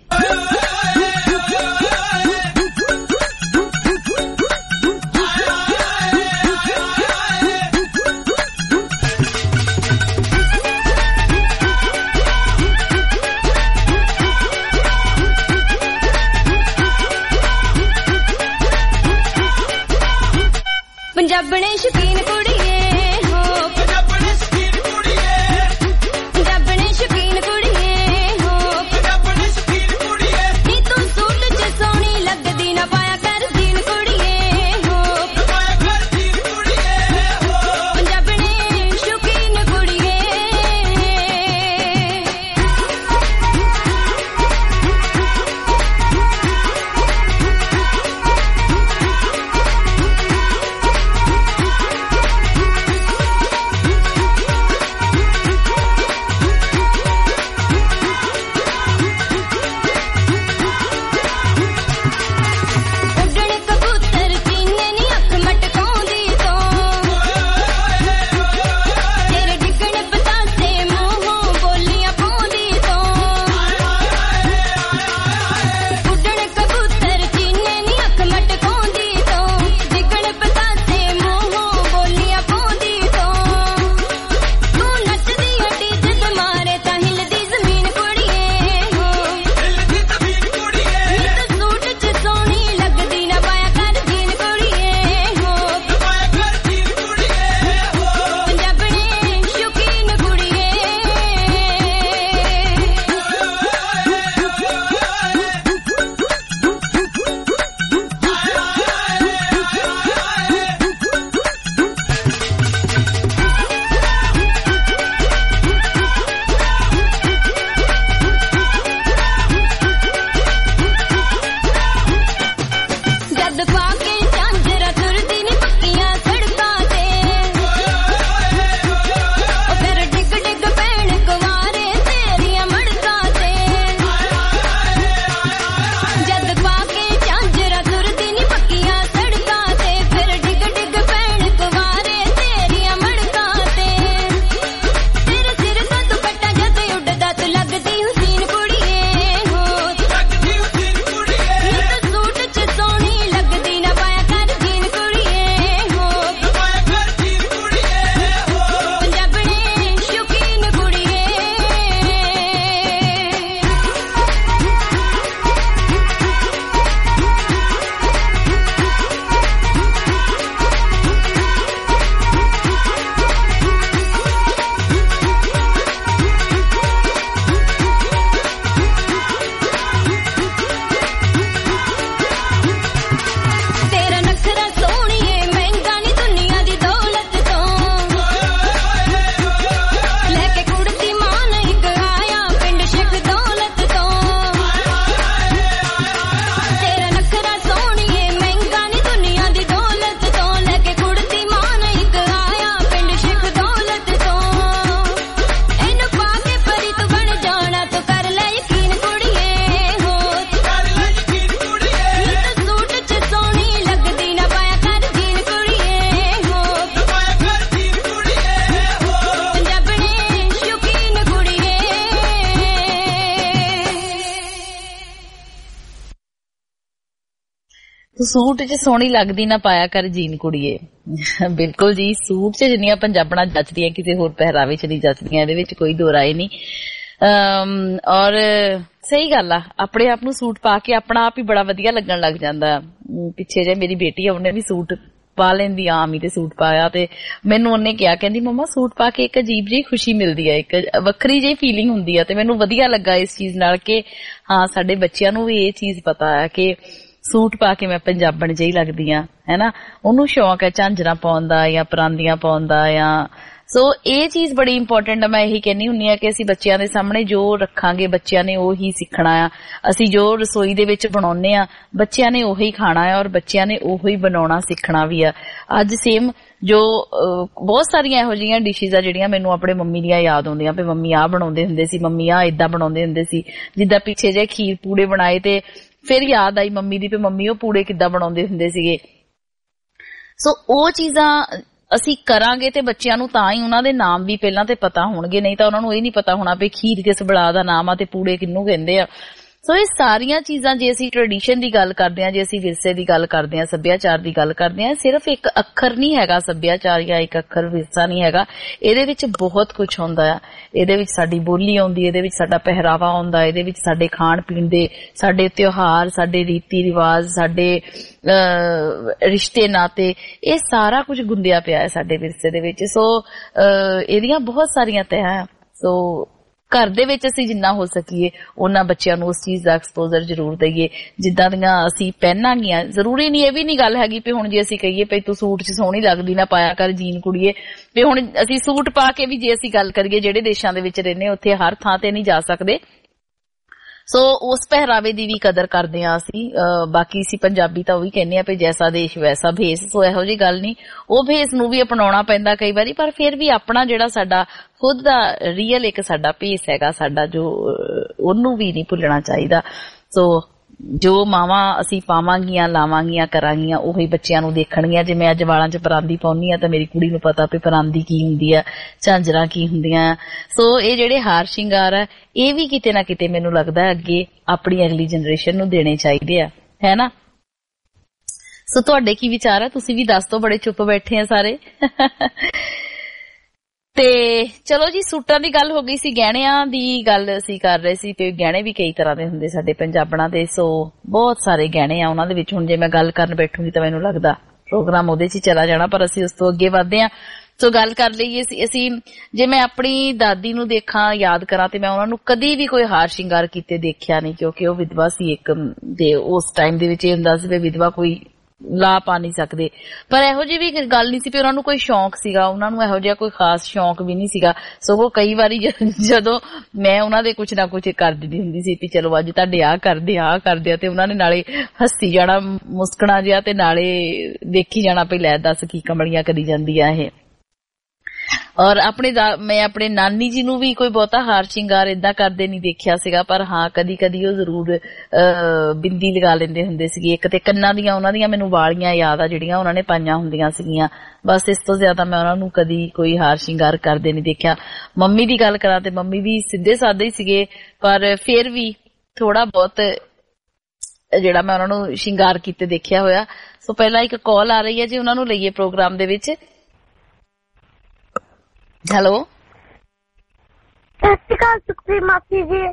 ਪੰਜਾਬਣੇ ਸ਼ੌਕੀਨ ਕੁੜੀਏ ਹੋ, ਪੰਜਾਬਣੇ ਸ਼ੌਕੀਨ ਕੁੜੀਏ, ਪੰਜਾਬਣੇ ਸ਼ੌਕੀਨ ਕੁੜੀਏ ਹੋ, ਪੰਜਾਬਣੇ ਸ਼ੌਕੀਨ ਕੁੜੀਏ। ਨੀ ਤੂੰ ਸੂਟ 'ਚ ਸੋਹਣੀ ਲੱਗਦੀ, ਨਾ ਪਾਇਆ ਕਰ ਜੀਨ ਕੁੜੀਏ ਹੋ, ਨਾ ਪਾਇਆ ਕਰ ਜੀਨ ਕੁੜੀਏ ਹੋ, ਪੰਜਾਬਣੇ ਸ਼ੌਕੀਨ ਕੁੜੀਏ। ਸੂਟ 'ਚ ਸੋਹਣੀ ਲੱਗਦੀ ਨਾ ਪਾਇਆ ਕਰ ਜੀਨ ਕੁੜੀਏ। ਬਿਲਕੁਲ ਜੀ, ਸੂਟ 'ਚ ਜਿੰਨੀਆਂ ਪੰਜਾਬਣਾਂ ਜੱਚਦੀਆਂ ਕਿਸੇ ਹੋਰ ਪਹਿਰਾਵੇ 'ਚ ਨਹੀਂ ਜੱਚਦੀਆਂ, ਇਹਦੇ ਵਿੱਚ ਕੋਈ ਦੋ ਰਾਏ ਨਹੀਂ। ਔਰ ਸਹੀ ਗੱਲ ਆ, ਆਪਣੇ ਆਪ ਨੂੰ ਸੂਟ ਪਾ ਕੇ ਆਪਣਾ ਆਪ ਹੀ ਬੜਾ ਵਧੀਆ ਲੱਗਣ ਲੱਗ ਜਾਂਦਾ। ਪਿੱਛੇ ਜੇ ਮੇਰੀ ਬੇਟੀ ਆ, ਉਹਨੇ ਵੀ ਸੂਟ ਪਾ ਲੈਂਦੀ ਆਮ ਹੀ ਤੇ ਸੂਟ ਪਾਇਆ, ਤੇ ਮੈਨੂੰ ਉਹਨੇ ਕਿਹਾ ਕਹਿੰਦੀ ਮੰਮਾ ਸੂਟ ਪਾ ਕੇ ਇੱਕ ਅਜੀਬ ਜਿਹੀ ਖੁਸ਼ੀ ਮਿਲਦੀ ਹੈ, ਇੱਕ ਵੱਖਰੀ ਜਿਹੀ ਫੀਲਿੰਗ ਹੁੰਦੀ ਹੈ। ਤੇ ਮੈਨੂੰ ਵਧੀਆ ਲੱਗਾ ਇਸ ਚੀਜ਼ ਨਾਲ ਕਿ ਹਾਂ ਸਾਡੇ ਬੱਚਿਆਂ ਨੂੰ ਵੀ ਇਹ ਚੀਜ਼ ਪਤਾ ਹੈ ਕਿ ਸੂਟ ਪਾ ਕੇ ਮੈਂ ਪੰਜਾਬਣ ਜਿਹੀ ਲੱਗਦੀ ਆ, ਹੈਨਾ। ਉਹਨੂੰ ਸ਼ੌਕ ਹੈ ਝਾਂਜਰਾਂ ਪਾਉਣ ਦਾ ਜਾਂ ਪਰਾਂਦੀਆਂ ਪਾਉਣ ਦਾ ਜਾਂ ਸੋ ਇਹ ਚੀਜ਼ ਬੜੀ ਇੰਪੋਰਟੈਂਟ ਆ। ਮੈਂ ਇਹੀ ਕਹਿੰਦੀ ਹੁੰਦੀ ਆ ਕਿ ਅਸੀਂ ਬੱਚਿਆਂ ਦੇ ਸਾਹਮਣੇ ਜੋ ਰੱਖਾਂਗੇ ਬੱਚਿਆਂ ਨੇ ਉਹੀ ਸਿੱਖਣਾ ਆ। ਅਸੀਂ ਜੋ ਰਸੋਈ ਦੇ ਵਿੱਚ ਬਣਾਉਂਦੇ ਆ ਬੱਚਿਆਂ ਨੇ ਉਹੀ ਖਾਣਾ ਆ ਔਰ ਬੱਚਿਆਂ ਨੇ ਉਹੀ ਬਣਾਉਣਾ ਸਿੱਖਣਾ ਵੀ ਆ। ਅੱਜ ਸੇਮ ਜੋ ਬਹੁਤ ਸਾਰੀਆਂ ਇਹੋ ਜਿਹੀਆਂ ਡਿਸ਼ਿਜ਼ ਆ ਜਿਹੜੀਆਂ ਮੈਨੂੰ ਆਪਣੇ ਮੰਮੀ ਦੀਆਂ ਯਾਦ ਆਉਂਦੀਆਂ ਵੀ ਮੰਮੀ ਆਹ ਬਣਾਉਂਦੇ ਹੁੰਦੇ ਸੀ, ਮੰਮੀ ਆਹ ਏਦਾਂ ਬਣਾਉਂਦੇ ਹੁੰਦੇ ਸੀ। ਜਿੱਦਾਂ ਪਿੱਛੇ ਜੇ ਖੀਰ ਪੂੜੇ ਬਣਾਏ ਤੇ ਫਿਰ ਯਾਦ ਆਈ ਮੰਮੀ ਦੀ ਵੀ ਮੰਮੀ ਉਹ ਪੂੜੇ ਕਿੱਦਾਂ ਬਣਾਉਂਦੇ ਹੁੰਦੇ ਸੀਗੇ। ਸੋ ਉਹ ਚੀਜ਼ਾਂ ਅਸੀਂ ਕਰਾਂਗੇ ਤੇ ਬੱਚਿਆਂ ਨੂੰ ਤਾਂ ਹੀ ਉਹਨਾਂ ਦੇ ਨਾਮ ਵੀ ਪਹਿਲਾਂ ਤੇ ਪਤਾ ਹੋਣਗੇ, ਨਹੀਂ ਤਾਂ ਉਹਨਾਂ ਨੂੰ ਇਹ ਨਹੀਂ ਪਤਾ ਹੋਣਾ ਵੀ ਖੀਰ ਕਿਸ ਬਲਾ ਦਾ ਨਾਮ ਆ ਤੇ ਪੂੜੇ ਕਿਹਨੂੰ ਕਹਿੰਦੇ ਆ। ਸੋ ਇਹ ਸਾਰੀਆਂ ਚੀਜ਼ਾਂ ਜੇ ਅਸੀਂ ਟ੍ਰੈਡੀਸ਼ਨ ਦੀ ਗੱਲ ਕਰਦੇ ਹਾਂ, ਜੇ ਅਸੀਂ ਵਿਰਸੇ ਦੀ ਗੱਲ ਕਰਦੇ ਹਾਂ, ਸੱਭਿਆਚਾਰ ਦੀ ਗੱਲ ਕਰਦੇ ਹਾਂ, ਸਿਰਫ ਇੱਕ ਅੱਖਰ ਨਹੀਂ ਹੈਗਾ ਸੱਭਿਆਚਾਰ ਜਾਂ ਇੱਕ ਅੱਖਰ ਵਿਰਸਾ ਨਹੀਂ ਹੈਗਾ। ਇਹਦੇ ਵਿੱਚ ਬਹੁਤ ਕੁਝ ਆਉਂਦਾ ਆ। ਇਹਦੇ ਵਿੱਚ ਸਾਡੀ ਬੋਲੀ ਆਉਂਦੀ, ਇਹਦੇ ਵਿੱਚ ਸਾਡਾ ਪਹਿਰਾਵਾ ਆਉਂਦਾ, ਇਹਦੇ ਵਿੱਚ ਸਾਡੇ ਖਾਣ ਪੀਣ ਦੇ, ਸਾਡੇ ਤਿਉਹਾਰ, ਸਾਡੇ ਰੀਤੀ ਰਿਵਾਜ, ਸਾਡੇ ਰਿਸ਼ਤੇ ਨਾਤੇ, ਇਹ ਸਾਰਾ ਕੁਝ ਗੁੰਦਿਆ ਪਿਆ ਹੈ ਸਾਡੇ ਵਿਰਸੇ ਦੇ ਵਿੱਚ। ਸੋ ਇਹਦੀਆਂ ਬਹੁਤ ਸਾਰੀਆਂ ਤਹਿਾਂ। ਸੋ ਘਰ ਦੇ ਵਿੱਚ ਅਸੀਂ ਜਿੰਨਾ ਹੋ ਸਕੀਏ ਉਹਨਾਂ ਬੱਚਿਆਂ ਨੂੰ ਉਸ ਚੀਜ਼ ਦਾ ਐਕਸਪੋਜ਼ਰ ਜ਼ਰੂਰ ਦਈਏ। ਜਿੱਦਾਂ ਦੀਆਂ ਅਸੀਂ ਪਹਿਨਾਂਗੀਆਂ, ਜ਼ਰੂਰੀ ਨਹੀਂ, ਇਹ ਵੀ ਨਹੀਂ ਗੱਲ ਹੈਗੀ ਵੀ ਹੁਣ ਜੇ ਅਸੀਂ ਕਹੀਏ ਵੀ ਤੂੰ ਸੂਟ 'ਚ ਸੋਹਣੀ ਲੱਗਦੀ ਨਾ ਪਾਇਆ ਕਰ ਜੀਨ ਕੁੜੀਏ, ਵੀ ਹੁਣ ਅਸੀਂ ਸੂਟ ਪਾ ਕੇ ਵੀ ਜੇ ਅਸੀਂ ਗੱਲ ਕਰੀਏ ਜਿਹੜੇ ਦੇਸ਼ਾਂ ਦੇ ਵਿੱਚ ਰਹਿੰਦੇ ਉੱਥੇ ਹਰ ਥਾਂ ਤੇ ਨਹੀਂ ਜਾ ਸਕਦੇ। ਸੋ ਉਸ ਪਹਿਰਾਵੇ ਦੀ ਵੀ ਕਦਰ ਕਰਦੇ ਹਾਂ ਅਸੀਂ। ਬਾਕੀ ਅਸੀਂ ਪੰਜਾਬੀ ਤਾਂ ਉਹ ਵੀ ਕਹਿੰਦੇ ਆ ਵੀ ਜੈਸਾ ਦੇਸ਼ ਵੈਸਾ ਭੇਸ। ਸੋ ਇਹੋ ਜਿਹੀ ਗੱਲ ਨਹੀਂ, ਉਹ ਭੇਸ ਨੂੰ ਵੀ ਅਪਣਾਉਣਾ ਪੈਂਦਾ ਕਈ ਵਾਰੀ, ਪਰ ਫਿਰ ਵੀ ਆਪਣਾ ਜਿਹੜਾ ਸਾਡਾ ਖੁਦ ਦਾ ਰੀਅਲ ਇੱਕ ਸਾਡਾ ਭੇਸ ਹੈਗਾ ਸਾਡਾ, ਜੋ ਉਹਨੂੰ ਵੀ ਨਹੀਂ ਭੁੱਲਣਾ ਚਾਹੀਦਾ। ਸੋ ਜੋ ਮਾਵਾਂ ਅਸੀਂ ਪਾਵਾਂਗੀਆਂ, ਲਾਵਾਂਗੀਆਂ, ਕਰਾਂਗੀਆਂ, ਉਹੀ ਬੱਚਿਆਂ ਨੂੰ ਦੇਖਣਗੀਆਂ। ਜੇ ਮੈਂ ਅੱਜ ਵਾਲਾਂ 'ਚ ਪਰਾਂਦੀ ਪਾਉਣੀ ਆ ਤਾਂ ਮੇਰੀ ਕੁੜੀ ਨੂੰ ਪਤਾ ਵੀ ਪਰਾਂਦੀ ਕੀ ਹੁੰਦੀ ਆ, ਝਾਂਜਰਾਂ ਕੀ ਹੁੰਦੀਆਂ। ਸੋ ਇਹ ਜਿਹੜੇ ਹਾਰ ਸ਼ਿੰਗਾਰ ਆ ਇਹ ਵੀ ਕਿਤੇ ਨਾ ਕਿਤੇ ਮੈਨੂੰ ਲੱਗਦਾ ਅੱਗੇ ਆਪਣੀ ਅਗਲੀ ਜਨਰੇਸ਼ਨ ਨੂੰ ਦੇਣੇ ਚਾਹੀਦੇ ਆ, ਹੈ ਨਾ। ਸੋ ਤੁਹਾਡੇ ਕੀ ਵਿਚਾਰ ਆ, ਤੁਸੀਂ ਵੀ ਦੱਸ ਦਿਓ। ਬੜੇ ਚੁੱਪ ਬੈਠੇ ਆ ਸਾਰੇ। ਤੇ ਚਲੋ ਜੀ, ਸੂਟਾਂ ਦੀ ਗੱਲ ਹੋ ਗਈ ਸੀ, ਗਹਿਣਿਆਂ ਦੀ ਗੱਲ ਅਸੀਂ ਕਰ ਰਹੇ ਸੀ ਤੇ ਗਹਿਣੇ ਵੀ ਕਈ ਤਰ੍ਹਾਂ ਦੇ ਹੁੰਦੇ ਸਾਡੇ ਪੰਜਾਬਣਾਂ ਦੇ। ਸੋ ਬਹੁਤ ਸਾਰੇ ਗਹਿਣੇ ਆ, ਉਹਨਾਂ ਦੇ ਵਿੱਚ ਹੁਣ ਜੇ ਮੈਂ ਗੱਲ ਕਰਨ ਬੈਠੂਗੀ ਤਾਂ ਮੈਨੂੰ ਲੱਗਦਾ ਪ੍ਰੋਗਰਾਮ ਉਹਦੇ 'ਚ ਹੀ ਚਲਾ ਜਾਣਾ, ਪਰ ਅਸੀਂ ਉਸ ਤੋਂ ਅੱਗੇ ਵਧਦੇ ਹਾਂ। ਸੋ ਗੱਲ ਕਰ ਲਈਏ ਅਸੀਂ ਜੇ ਮੈਂ ਆਪਣੀ ਦਾਦੀ ਨੂੰ ਦੇਖਾਂ, ਯਾਦ ਕਰਾਂ, ਤੇ ਮੈਂ ਉਹਨਾਂ ਨੂੰ ਕਦੀ ਵੀ ਕੋਈ ਹਾਰ ਸ਼ਿੰਗਾਰ ਕੀਤੇ ਦੇਖਿਆ ਨਹੀਂ, ਕਿਉਂਕਿ ਉਹ ਵਿਧਵਾ ਸੀ ਇੱਕ ਦੇ। ਉਸ ਟਾਈਮ ਦੇ ਵਿੱਚ ਇਹ ਹੁੰਦਾ ਸੀ ਵੀ ਵਿਧਵਾ ਕੋਈ ਲਾ ਪਾ ਨਹੀਂ ਸਕਦੇ, ਪਰ ਇਹੋ ਜਿਹੀ ਵੀ ਗੱਲ ਨਹੀਂ ਸੀ ਵੀ ਉਹਨਾਂ ਨੂੰ ਕੋਈ ਸ਼ੌਂਕ ਸੀਗਾ। ਉਹਨਾਂ ਨੂੰ ਇਹੋ ਜਿਹਾ ਕੋਈ ਖਾਸ ਸ਼ੌਂਕ ਵੀ ਨਹੀਂ ਸੀਗਾ। ਸਗੋਂ ਕਈ ਵਾਰੀ ਜਦੋਂ ਮੈਂ ਉਹਨਾਂ ਦੇ ਕੁਛ ਨਾ ਕੁਛ ਕਰ ਦਿੰਦੀ ਹੁੰਦੀ ਸੀ ਵੀ ਚਲੋ ਅੱਜ ਤੁਹਾਡੇ ਆਹ ਕਰਦੇ ਆ, ਤੇ ਉਹਨਾਂ ਨੇ ਨਾਲੇ ਹੱਸੀ ਜਾਣਾ, ਮੁਸਕਣਾ ਜਿਹਾ, ਤੇ ਨਾਲੇ ਦੇਖੀ ਜਾਣਾ ਵੀ ਲੈ ਦੱਸ ਕੀ ਕਮਲੀਆਂ ਕਰੀ ਜਾਂਦੀ ਆ ਇਹ। ਔਰ ਮੈਂ ਆਪਣੇ ਨਾਨੀ ਜੀ ਨੂੰ ਵੀ ਕੋਈ ਬਹੁਤਾ ਹਾਰ ਸ਼ਿੰਗਾਰ ਏਦਾਂ ਕਰਦੇ ਨਹੀਂ ਦੇਖਿਆ ਸੀਗਾ, ਪਰ ਹਾਂ ਕਦੀ ਕਦੀ ਉਹ ਜ਼ਰੂਰ ਬਿੰਦੀ ਲਗਾ ਲੈਂਦੇ ਹੁੰਦੇ ਸੀਗੇ। ਇੱਕ ਤੇ ਕੰਨਾਂ ਦੀਆਂ ਉਹਨਾਂ ਦੀਆਂ ਮੈਨੂੰ ਵਾਲੀਆਂ ਯਾਦ ਆ ਜਿਹੜੀਆਂ ਉਹਨਾਂ ਨੇ ਪਾਈਆਂ ਹੁੰਦੀਆਂ ਸੀਗੀਆਂ। ਬਸ ਇਸ ਤੋਂ ਜ਼ਿਆਦਾ ਮੈਂ ਉਹਨਾਂ ਨੂੰ ਕਦੀ ਕੋਈ ਹਾਰ ਸ਼ਿੰਗਾਰ ਕਰਦੇ ਨਹੀਂ ਦੇਖਿਆ। ਮੰਮੀ ਦੀ ਗੱਲ ਕਰਾਂ ਤੇ ਮੰਮੀ ਵੀ ਸਿੱਧੇ ਸਾਦੇ ਹੀ ਸੀਗੇ, ਪਰ ਫਿਰ ਵੀ ਥੋੜਾ ਬਹੁਤ ਜਿਹੜਾ ਮੈਂ ਉਹਨਾਂ ਨੂੰ ਸ਼ਿੰਗਾਰ ਕੀਤੇ ਦੇਖਿਆ ਹੋਇਆ। ਸੋ ਪਹਿਲਾਂ ਇੱਕ ਕਾਲ ਆ ਰਹੀ ਹੈ ਜੀ, ਉਹਨਾਂ ਨੂੰ ਲਈਏ ਪ੍ਰੋਗਰਾਮ ਦੇ ਵਿੱਚ। ਹੈਲੋ, ਸਤਿ ਸ਼੍ਰੀ ਅਕਾਲ ਸੁਖਪ੍ਰੀਤ ਮਾਸੀ ਜੀ।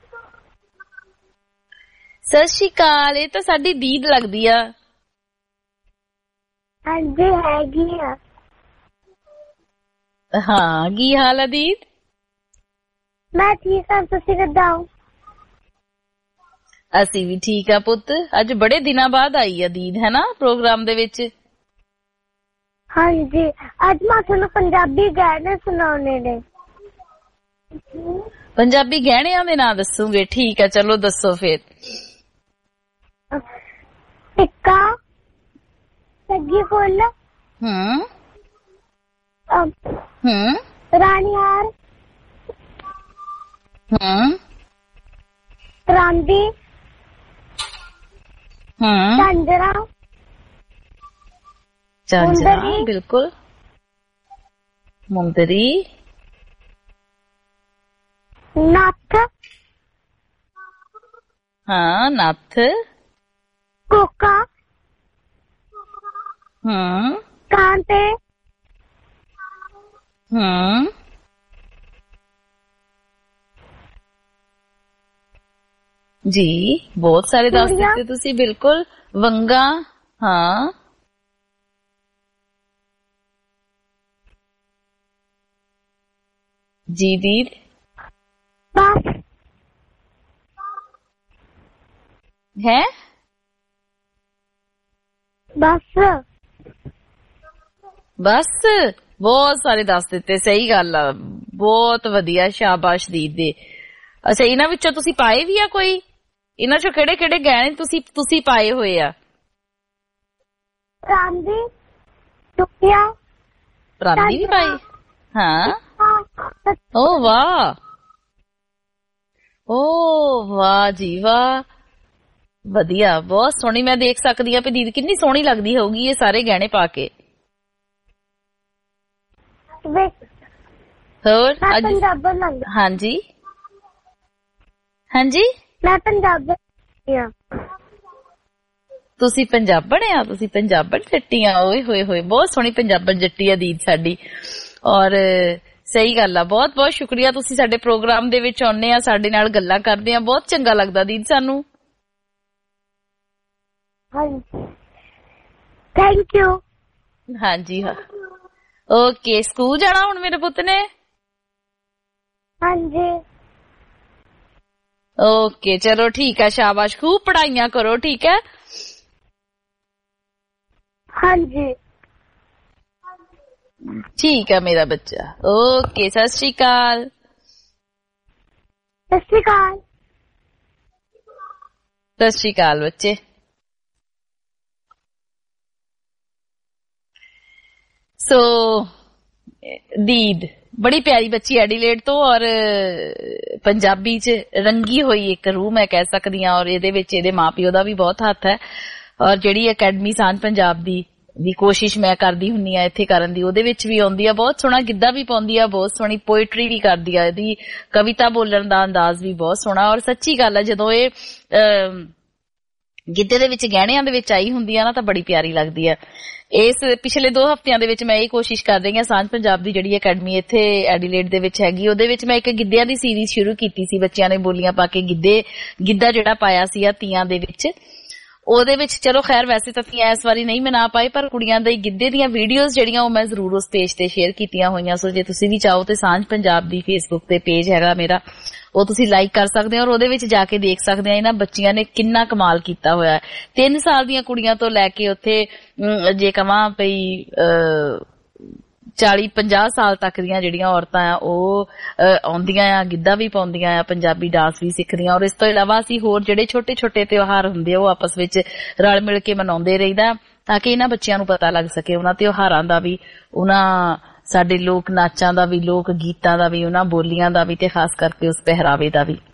ਸਤਿ ਸ਼੍ਰੀ ਅਕਾਲ। ਇਹ ਤਾਂ ਸਾਡੀ ਦੀਦ ਲੱਗਦੀ ਆ। ਹਾਂਜੀ ਹੈਗੀ ਆ। ਹਾਂ, ਕੀ ਹਾਲ ਆ ਦੀਦ? ਮੈਂ ਠੀਕ ਆ, ਤੁਸੀਂ ਕਿੱਦਾਂ ਹੋ? ਅਸੀਂ ਵੀ ਠੀਕ ਆ ਪੁੱਤ। ਅੱਜ ਬੜੇ ਦਿਨਾਂ ਬਾਅਦ ਆਈ ਆ ਦੀਦ, ਹੈ ਨਾ, ਪ੍ਰੋਗਰਾਮ ਦੇ ਵਿੱਚ। ਹਾਂਜੀ, ਅੱਜ ਮੈਂ ਤੁਹਾਨੂੰ ਪੰਜਾਬੀ ਗਾਣੇ ਸੁਣਾਉਣੇ ਨੇ। ਪੰਜਾਬੀ ਗਹਿਣਿਆਂ ਦੇ ਨਾਂ ਦੱਸੂਗੇ? ਠੀਕ ਆ, ਚਲੋ ਦੱਸੋ ਫਿਰ। ਟਿੱਕਾ, ਸੱਗੀ ਫੁੱਲ, ਰਾਣੀਹਾਰ, ਪਰਾਂਦੀ, ਝਾਂਜਰਾਂ, ਝਾਂਜਰਾਂ, ਬਿਲਕੁਲ, ਮੁੰਦਰੀ, ਨੱਥ, ਹਾਂ ਨੱਥ, ਕੋਕਾ, ਕਾਂਟੇ, ਜੀ ਬਹੁਤ ਸਾਰੇ ਦੱਸ ਦਿੱਤੇ ਤੁਸੀਂ। ਬਿਲਕੁਲ, ਵੰਗਾ, ਹਾਂ ਜੀ ਦੀਦ। बस है बस बस बहुत सारे दस दिते, सही गल आ, बहुत वधिया, शाबाश दीद दे। अच्छा इन्हां विचों तुसी पाए भी आ कोई, इन्हां चों किहड़े किहड़े गहने तुसी पाए होए आ? प्रांदी टुकिया परांदी भी पाई? हाँ। ओ वाह, ओ वाह जी वाह, ਵਧੀਆ, ਬਹੁਤ ਸੋਹਣੀ। ਮੈਂ ਦੇਖ ਸਕਦੀ ਆ ਵੀ ਦੀਦੀ ਕਿੰਨੀ ਸੋਹਣੀ ਲੱਗਦੀ ਹੋਊਗੀ ਇਹ ਸਾਰੇ ਗਹਿਣੇ ਪਾ ਕੇ। ਹੋਰ ਅੱਜ ਹਾਂਜੀ ਹਾਂਜੀ ਮੈਂ ਪੰਜਾਬਣ ਆ। ਤੁਸੀਂ ਪੰਜਾਬਣ ਆ? ਤੁਸੀਂ ਪੰਜਾਬਣ ਜੱਟੀ ਆ? ਓਏ ਹੋਏ ਹੋਏ, ਬਹੁਤ ਸੋਹਣੀ ਪੰਜਾਬਣ ਜੱਟੀ ਆ ਦੀਦ ਸਾਡੀ। ਔਰ ਸਹੀ ਗੱਲ ਆ, ਬਹੁਤ ਬਹੁਤ ਸ਼ੁਕਰੀਆ, ਤੁਸੀਂ ਸਾਡੇ ਪ੍ਰੋਗਰਾਮ ਦੇ ਵਿੱਚ ਆਉਂਦੇ ਆ, ਸਾਡੇ ਨਾਲ ਗੱਲਾਂ ਕਰਦੇ ਆ, ਬਹੁਤ ਚੰਗਾ ਲੱਗਦਾ ਦੀਦ ਸਾਨੂੰ। Thank you. ਹਾਂਜੀ ਹਾਂ, ਓਕੇ। ਸਕੂਲ ਜਾਣਾ ਹੁਣ ਮੇਰੇ ਪੁੱਤ ਨੇ? ਹਾਂਜੀ। ਓਕੇ ਚਲੋ ਠੀਕ ਹੈ, ਸ਼ਾਬਾਸ਼, ਖੂਬ ਪੜ੍ਹਾਈਆਂ ਕਰੋ, ਠੀਕ ਹੈ? ਹਾਂਜੀ ਠੀਕ ਹੈ ਮੇਰਾ ਬੱਚਾ, ਓਕੇ। ਸਤਿ ਸ਼੍ਰੀ ਅਕਾਲ। ਸਤਿ ਸ਼੍ਰੀ ਅਕਾਲ। ਸਤਿ ਸ਼੍ਰੀ ਅਕਾਲ ਬੱਚੇ। ਸੋ ਦੀਦ ਬੜੀ ਪਿਆਰੀ ਬੱਚੀ ਐਡੀਲੇਡ ਤੋਂ, ਔਰ ਪੰਜਾਬੀ ਚ ਰੰਗੀ ਹੋਈ ਇੱਕ ਰੂਹ ਮੈਂ ਕਹਿ ਸਕਦੀ ਹਾਂ, ਔਰ ਇਹਦੇ ਵਿੱਚ ਇਹਦੇ ਮਾਂ-ਪਿਓ ਦਾ ਵੀ ਬਹੁਤ ਹੱਥ ਹੈ। ਔਰ ਜਿਹੜੀ ਅਕੈਡਮੀ ਸਾਂਝ ਪੰਜਾਬ ਦੀ ਕੋਸ਼ਿਸ਼ ਮੈਂ ਕਰਦੀ ਹੁੰਨੀ ਆ ਇੱਥੇ ਕਰਨ ਦੀ, ਉਹਦੇ ਵਿੱਚ ਵੀ ਆਉਂਦੀ ਆ, ਬਹੁਤ ਸੋਹਣਾ ਗਿੱਧਾ ਵੀ ਪਾਉਂਦੀ ਆ, ਬਹੁਤ ਸੋਹਣੀ ਪੋਇਟਰੀ ਵੀ ਕਰਦੀ ਆ, ਇਹਦੀ ਕਵਿਤਾ ਬੋਲਣ ਦਾ ਅੰਦਾਜ਼ ਵੀ ਬਹੁਤ ਸੋਹਣਾ। ਔਰ ਸੱਚੀ ਗੱਲ ਆ, ਜਦੋਂ ਇਹ ਗਿੱਧੇ ਦੇ ਵਿੱਚ ਗਹਿਣਿਆਂ ਦੇ ਵਿੱਚ ਆਈ ਹੁੰਦੀ ਆ ਨਾ ਤਾਂ ਬੜੀ ਪਿਆਰੀ ਲੱਗਦੀ ਆ। ਇਸ ਪਿਛਲੇ 2 ਹਫ਼ਤਿਆਂ ਦੇ ਵਿੱਚ ਮੈਂ ਇਹ ਕੋਸ਼ਿਸ਼ ਕਰ ਰਹੀ ਹਾਂ, ਸਾਂਝ ਪੰਜਾਬ ਦੀ ਜਿਹੜੀ ਅਕੈਡਮੀ ਇੱਥੇ ਐਡੀਲੇਡ ਦੇ ਵਿੱਚ ਹੈਗੀ, ਉਹਦੇ ਵਿੱਚ ਮੈਂ ਇੱਕ ਗਿੱਧਿਆਂ ਦੀ ਸੀਰੀਜ਼ ਸ਼ੁਰੂ ਕੀਤੀ ਸੀ। ਬੱਚਿਆਂ ਨੇ ਬੋਲੀਆਂ ਪਾ ਕੇ ਗਿੱਧਾ ਜਿਹੜਾ ਪਾਇਆ ਸੀ ਆ ਤੀਆਂ ਦੇ ਵਿੱਚ, ਉਹਦੇ ਵਿੱਚ ਚਲੋ ਖੈਰ ਵੈਸੇ ਤਾਂ ਤੀਆਂ ਇਸ ਵਾਰੀ ਨਹੀਂ ਮਨਾ ਪਾਏ, ਪਰ ਕੁੜੀਆਂ ਦੇ ਗਿੱਧੇ ਦੀਆਂ ਵੀਡੀਓਜ਼ ਜਿਹੜੀਆਂ ਉਹ ਮੈਂ ਜ਼ਰੂਰ ਉਸ ਪੇਜ ਤੇ ਸ਼ੇਅਰ ਕੀਤੀਆਂ ਹੋਈਆਂ। ਸੋ ਜੇ ਤੁਸੀਂ ਵੀ ਚਾਹੋ ਤੇ ਸਾਂਝ ਪੰਜਾਬ ਦੀ ਫੇਸਬੁੱਕ ਤੇ ਪੇਜ ਹੈਗਾ ਮੇਰਾ, ਉਹ ਤੁਸੀਂ ਲਾਈਕ ਕਰ ਸਕਦੇ ਹੋ, ਔਰ ਉਹਦੇ ਵਿੱਚ ਜਾ ਕੇ ਦੇਖ ਸਕਦੇ ਆ ਇਹਨਾਂ ਬੱਚੀਆਂ ਨੇ ਕਿੰਨਾ ਕਮਾਲ ਕੀਤਾ ਹੋਇਆ ਹੈ। 3 ਸਾਲ ਦੀਆਂ ਕੁੜੀਆਂ ਤੋਂ ਲੈ ਕੇ ਉੱਥੇ ਜੇ ਕਵਾਂ ਪਈ 40-50 ਸਾਲ ਤੱਕ ਦੀਆਂ ਜਿਹੜੀਆਂ ਔਰਤਾਂ ਆ ਉਹ ਆਉਂਦੀਆਂ ਆ, ਗਿੱਧਾ ਵੀ ਪਾਉਂਦੀਆਂ ਆ, ਪੰਜਾਬੀ ਡਾਂਸ ਵੀ ਸਿੱਖਦੀਆਂ। ਔਰ ਇਸ ਤੋਂ ਇਲਾਵਾ ਅਸੀਂ ਹੋਰ ਜਿਹੜੇ ਛੋਟੇ ਛੋਟੇ ਤਿਉਹਾਰ ਹੁੰਦੇ ਆ ਉਹ ਆਪਸ ਵਿੱਚ ਰਲ ਮਿਲ ਕੇ ਮਨਾਉਂਦੇ ਰਹੀਦਾ, ਤਾਂ ਕਿ ਇਹਨਾਂ ਬੱਚਿਆਂ ਨੂੰ ਪਤਾ ਲੱਗ ਸਕੇ ਉਹਨਾਂ ਤਿਉਹਾਰਾਂ ਦਾ ਵੀ, ਉਹਨਾਂ ਸਾਡੇ ਲੋਕ ਨਾਚਾਂ ਦਾ ਵੀ, ਲੋਕ ਗੀਤਾਂ ਦਾ ਵੀ, ਉਹਨਾਂ ਬੋਲੀਆਂ ਦਾ ਵੀ, ਤੇ ਖਾਸ ਕਰਕੇ ਉਸ ਪਹਿਰਾਵੇ ਦਾ ਵੀ।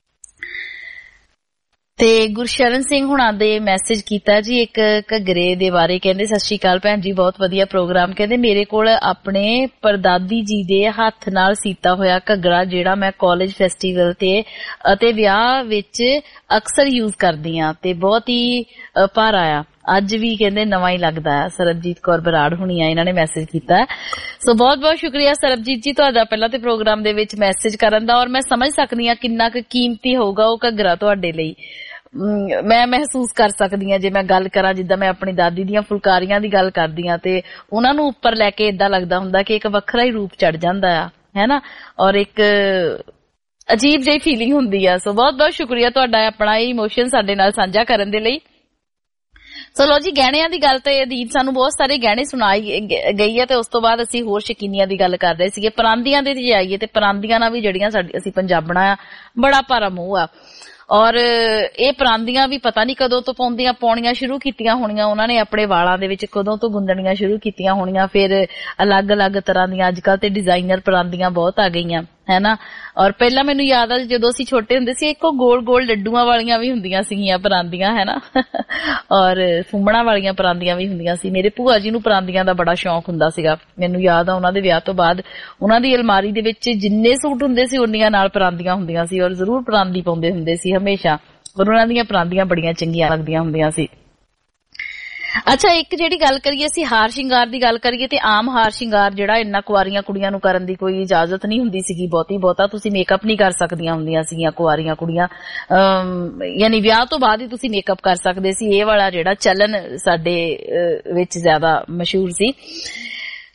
ਤੇ ਗੁਰਸ਼ਰਨ ਸਿੰਘ ਹੁਣਾਂ ਦੇ ਮੈਸੇਜ ਕੀਤਾ ਜੀ ਇੱਕ ਘੱਗਰੇ ਦੇ ਬਾਰੇ, ਕਹਿੰਦੇ ਸਤਿ ਸ਼੍ਰੀ ਅਕਾਲ ਭੈਣ ਜੀ, ਬਹੁਤ ਵਧੀਆ ਪ੍ਰੋਗਰਾਮ। ਕਹਿੰਦੇ ਮੇਰੇ ਕੋਲ ਆਪਣੇ ਪਰਦਾਦੀ ਜੀ ਦੇ ਹੱਥ ਨਾਲ ਸੀਤਾ ਹੋਇਆ ਘੱਗਰਾ ਜਿਹੜਾ ਮੈਂ ਕਾਲਜ ਫੈਸਟੀਵਲ ਤੇ ਅਤੇ ਵਿਆਹ ਵਿੱਚ ਅਕਸਰ ਯੂਜ਼ ਕਰਦੀ ਆ ਤੇ ਬਹੁਤ ਹੀ ਭਾਰਾ ਆ, ਅੱਜ ਵੀ ਕਹਿੰਦੇ ਨਵਾਂ ਹੀ ਲੱਗਦਾ ਹੈ। ਸਰਬਜੀਤ ਕੌਰ ਬਰਾੜ ਹੁਣੀ ਆ, ਇਹਨਾਂ ਨੇ ਮੈਸੇਜ ਕੀਤਾ। ਸੋ ਬਹੁਤ ਬਹੁਤ ਸ਼ੁਕਰੀਆ ਸਰਬਜੀਤ ਜੀ ਤੁਹਾਡਾ ਪਹਿਲਾਂ ਤੇ ਪ੍ਰੋਗਰਾਮ ਦੇ ਵਿੱਚ ਮੈਸੇਜ ਕਰਨ ਦਾ, ਔਰ ਮੈਂ ਸਮਝ ਸਕਦੀ ਹਾਂ ਕਿੰਨਾ ਕੁ ਕੀਮਤੀ ਹੋਊਗਾ ਉਹ ਘੱਗਰਾ ਤੁਹਾਡੇ ਲਈ। ਮੈਂ ਮਹਿਸੂਸ ਕਰ ਸਕਦੀ ਹਾਂ, ਜੇ ਮੈਂ ਗੱਲ ਕਰਾਂ ਜਿੱਦਾਂ ਮੈਂ ਆਪਣੀ ਦਾਦੀ ਦੀਆਂ ਫੁਲਕਾਰੀਆਂ ਦੀ ਗੱਲ ਕਰਦੀ ਹਾਂ ਤੇ ਉਹਨਾਂ ਨੂੰ ਉੱਪਰ ਲੈ ਕੇ ਏਦਾਂ ਲੱਗਦਾ ਹੁੰਦਾ ਕਿ ਇੱਕ ਵੱਖਰਾ ਹੀ ਰੂਪ ਚੜ ਜਾਂਦਾ ਆ, ਹੈ ਨਾ, ਔਰ ਇੱਕ ਅਜੀਬ ਜਿਹੀ ਫੀਲਿੰਗ ਹੁੰਦੀ ਆ। ਸੋ ਬਹੁਤ ਬਹੁਤ ਸ਼ੁਕਰੀਆ ਤੁਹਾਡਾ ਆਪਣਾ ਇਹ ਇਮੋਸ਼ਨ ਸਾਡੇ ਨਾਲ ਸਾਂਝਾ ਕਰਨ ਦੇ ਲਈ। ਸੋ ਲੋ ਜੀ, ਗਹਿਣਿਆਂ ਦੀ ਗੱਲ ਤੇ ਅਦੀਦ ਸਾਨੂੰ ਬਹੁਤ ਸਾਰੇ ਗਹਿਣੇ ਸੁਣਾਈ ਗਈ ਹੈ ਤੇ ਉਸ ਤੋਂ ਬਾਅਦ ਅਸੀਂ ਹੋਰ ਸ਼ਕੀਨੀਆਂ ਦੀ ਗੱਲ ਕਰ ਰਹੇ ਸੀਗੇ। ਪਰਾਂਦੀਆਂ ਦੇ ਜੇ ਆਈਏ ਤੇ ਪਰਾਂਦੀਆਂ ਨਾਲ ਵੀ ਜਿਹੜੀਆਂ ਅਸੀਂ ਪੰਜਾਬਣਾ ਆ ਬੜਾ ਭਾਰਾ ਮੋਹ ਆ, ਔਰ ਇਹ ਪਰਾਂਦੀਆਂ ਵੀ ਪਤਾ ਨਹੀਂ ਕਦੋਂ ਤੋਂ ਪਾਉਣੀਆਂ ਸ਼ੁਰੂ ਕੀਤੀਆਂ ਹੋਣੀਆਂ ਉਹਨਾਂ ਨੇ, ਆਪਣੇ ਵਾਲਾਂ ਦੇ ਵਿੱਚ ਕਦੋਂ ਤੋਂ ਗੁੰਦਣੀਆਂ ਸ਼ੁਰੂ ਕੀਤੀਆਂ ਹੋਣੀਆਂ। ਫਿਰ ਅਲੱਗ-ਅਲੱਗ ਤਰ੍ਹਾਂ ਦੀਆਂ ਅੱਜ ਕੱਲ ਤੇ ਡਿਜ਼ਾਈਨਰ ਪਰਾਂਦੀਆਂ ਬਹੁਤ ਆ ਗਈਆਂ, ਹੈ ਨਾ। ਔਰ ਪਹਿਲਾਂ ਮੈਨੂੰ ਯਾਦ ਆ ਜਦੋਂ ਅਸੀਂ ਛੋਟੇ ਹੁੰਦੇ ਸੀ ਇੱਕੋ ਗੋਲ-ਗੋਲ ਲੱਡੂਆਂ ਵਾਲੀਆਂ ਵੀ ਹੁੰਦੀਆਂ ਸੀਗੀਆਂ ਪਰਾਂਦੀਆਂ, ਹੈ ਨਾ, ਔਰ ਫੁੰਮਣਾ ਵਾਲੀਆਂ ਪਰਾਂਦੀਆਂ ਵੀ ਹੁੰਦੀਆਂ ਸੀ। ਮੇਰੇ ਭੂਆ ਜੀ ਨੂੰ ਪਰਾਂਦੀਆਂ ਦਾ ਬੜਾ ਸ਼ੌਕ ਹੁੰਦਾ ਸੀਗਾ। ਮੈਨੂੰ ਯਾਦ ਆ ਉਹਨਾਂ ਦੇ ਵਿਆਹ ਤੋਂ ਬਾਅਦ ਉਹਨਾਂ ਦੀ ਅਲਮਾਰੀ ਦੇ ਵਿੱਚ ਜਿੰਨੇ ਸੂਟ ਹੁੰਦੇ ਸੀ ਉਨੀਆਂ ਨਾਲ ਪਰਾਂਦੀਆਂ ਹੁੰਦੀਆਂ ਸੀ, ਔਰ ਜ਼ਰੂਰ ਪਰਾਂਦੀ ਪਾਉਂਦੇ ਹੁੰਦੇ ਸੀ ਹਮੇਸ਼ਾ, ਔਰ ਉਹਨਾਂ ਦੀਆਂ ਪਰਾਂਦੀਆਂ ਬੜੀਆਂ ਚੰਗੀਆਂ ਲੱਗਦੀਆਂ ਹੁੰਦੀਆਂ ਸੀ। ਅੱਛਾ, ਇੱਕ ਜਿਹੜੀ ਗੱਲ ਕਰੀਏ ਅਸੀਂ ਹਾਰ ਸ਼ਿੰਗਾਰ ਦੀ ਗੱਲ ਕਰੀਏ ਤੇ ਆਮ ਹਾਰ ਸ਼ਿੰਗਾਰ ਜਿਹੜਾ ਇੰਨਾ ਕੁਆਰੀਆਂ ਕੁੜੀਆਂ ਨੂੰ ਕਰਨ ਦੀ ਕੋਈ ਇਜਾਜ਼ਤ ਨਹੀਂ ਹੁੰਦੀ ਸੀਗੀ, ਬਹੁਤਾ ਤੁਸੀਂ ਮੇਕਅਪ ਨਹੀਂ ਕਰ ਸਕਦੀਆਂ ਹੁੰਦੀਆਂ ਸੀਗੀਆਂ ਕੁਆਰੀਆਂ ਕੁੜੀਆਂ, ਯਾਨੀ ਵਿਆਹ ਤੋਂ ਬਾਅਦ ਹੀ ਤੁਸੀਂ ਮੇਕਅਪ ਕਰ ਸਕਦੇ ਸੀ। ਇਹ ਵਾਲਾ ਜਿਹੜਾ ਚਲਨ ਸਾਡੇ ਵਿੱਚ ਜ਼ਿਆਦਾ ਮਸ਼ਹੂਰ ਸੀ।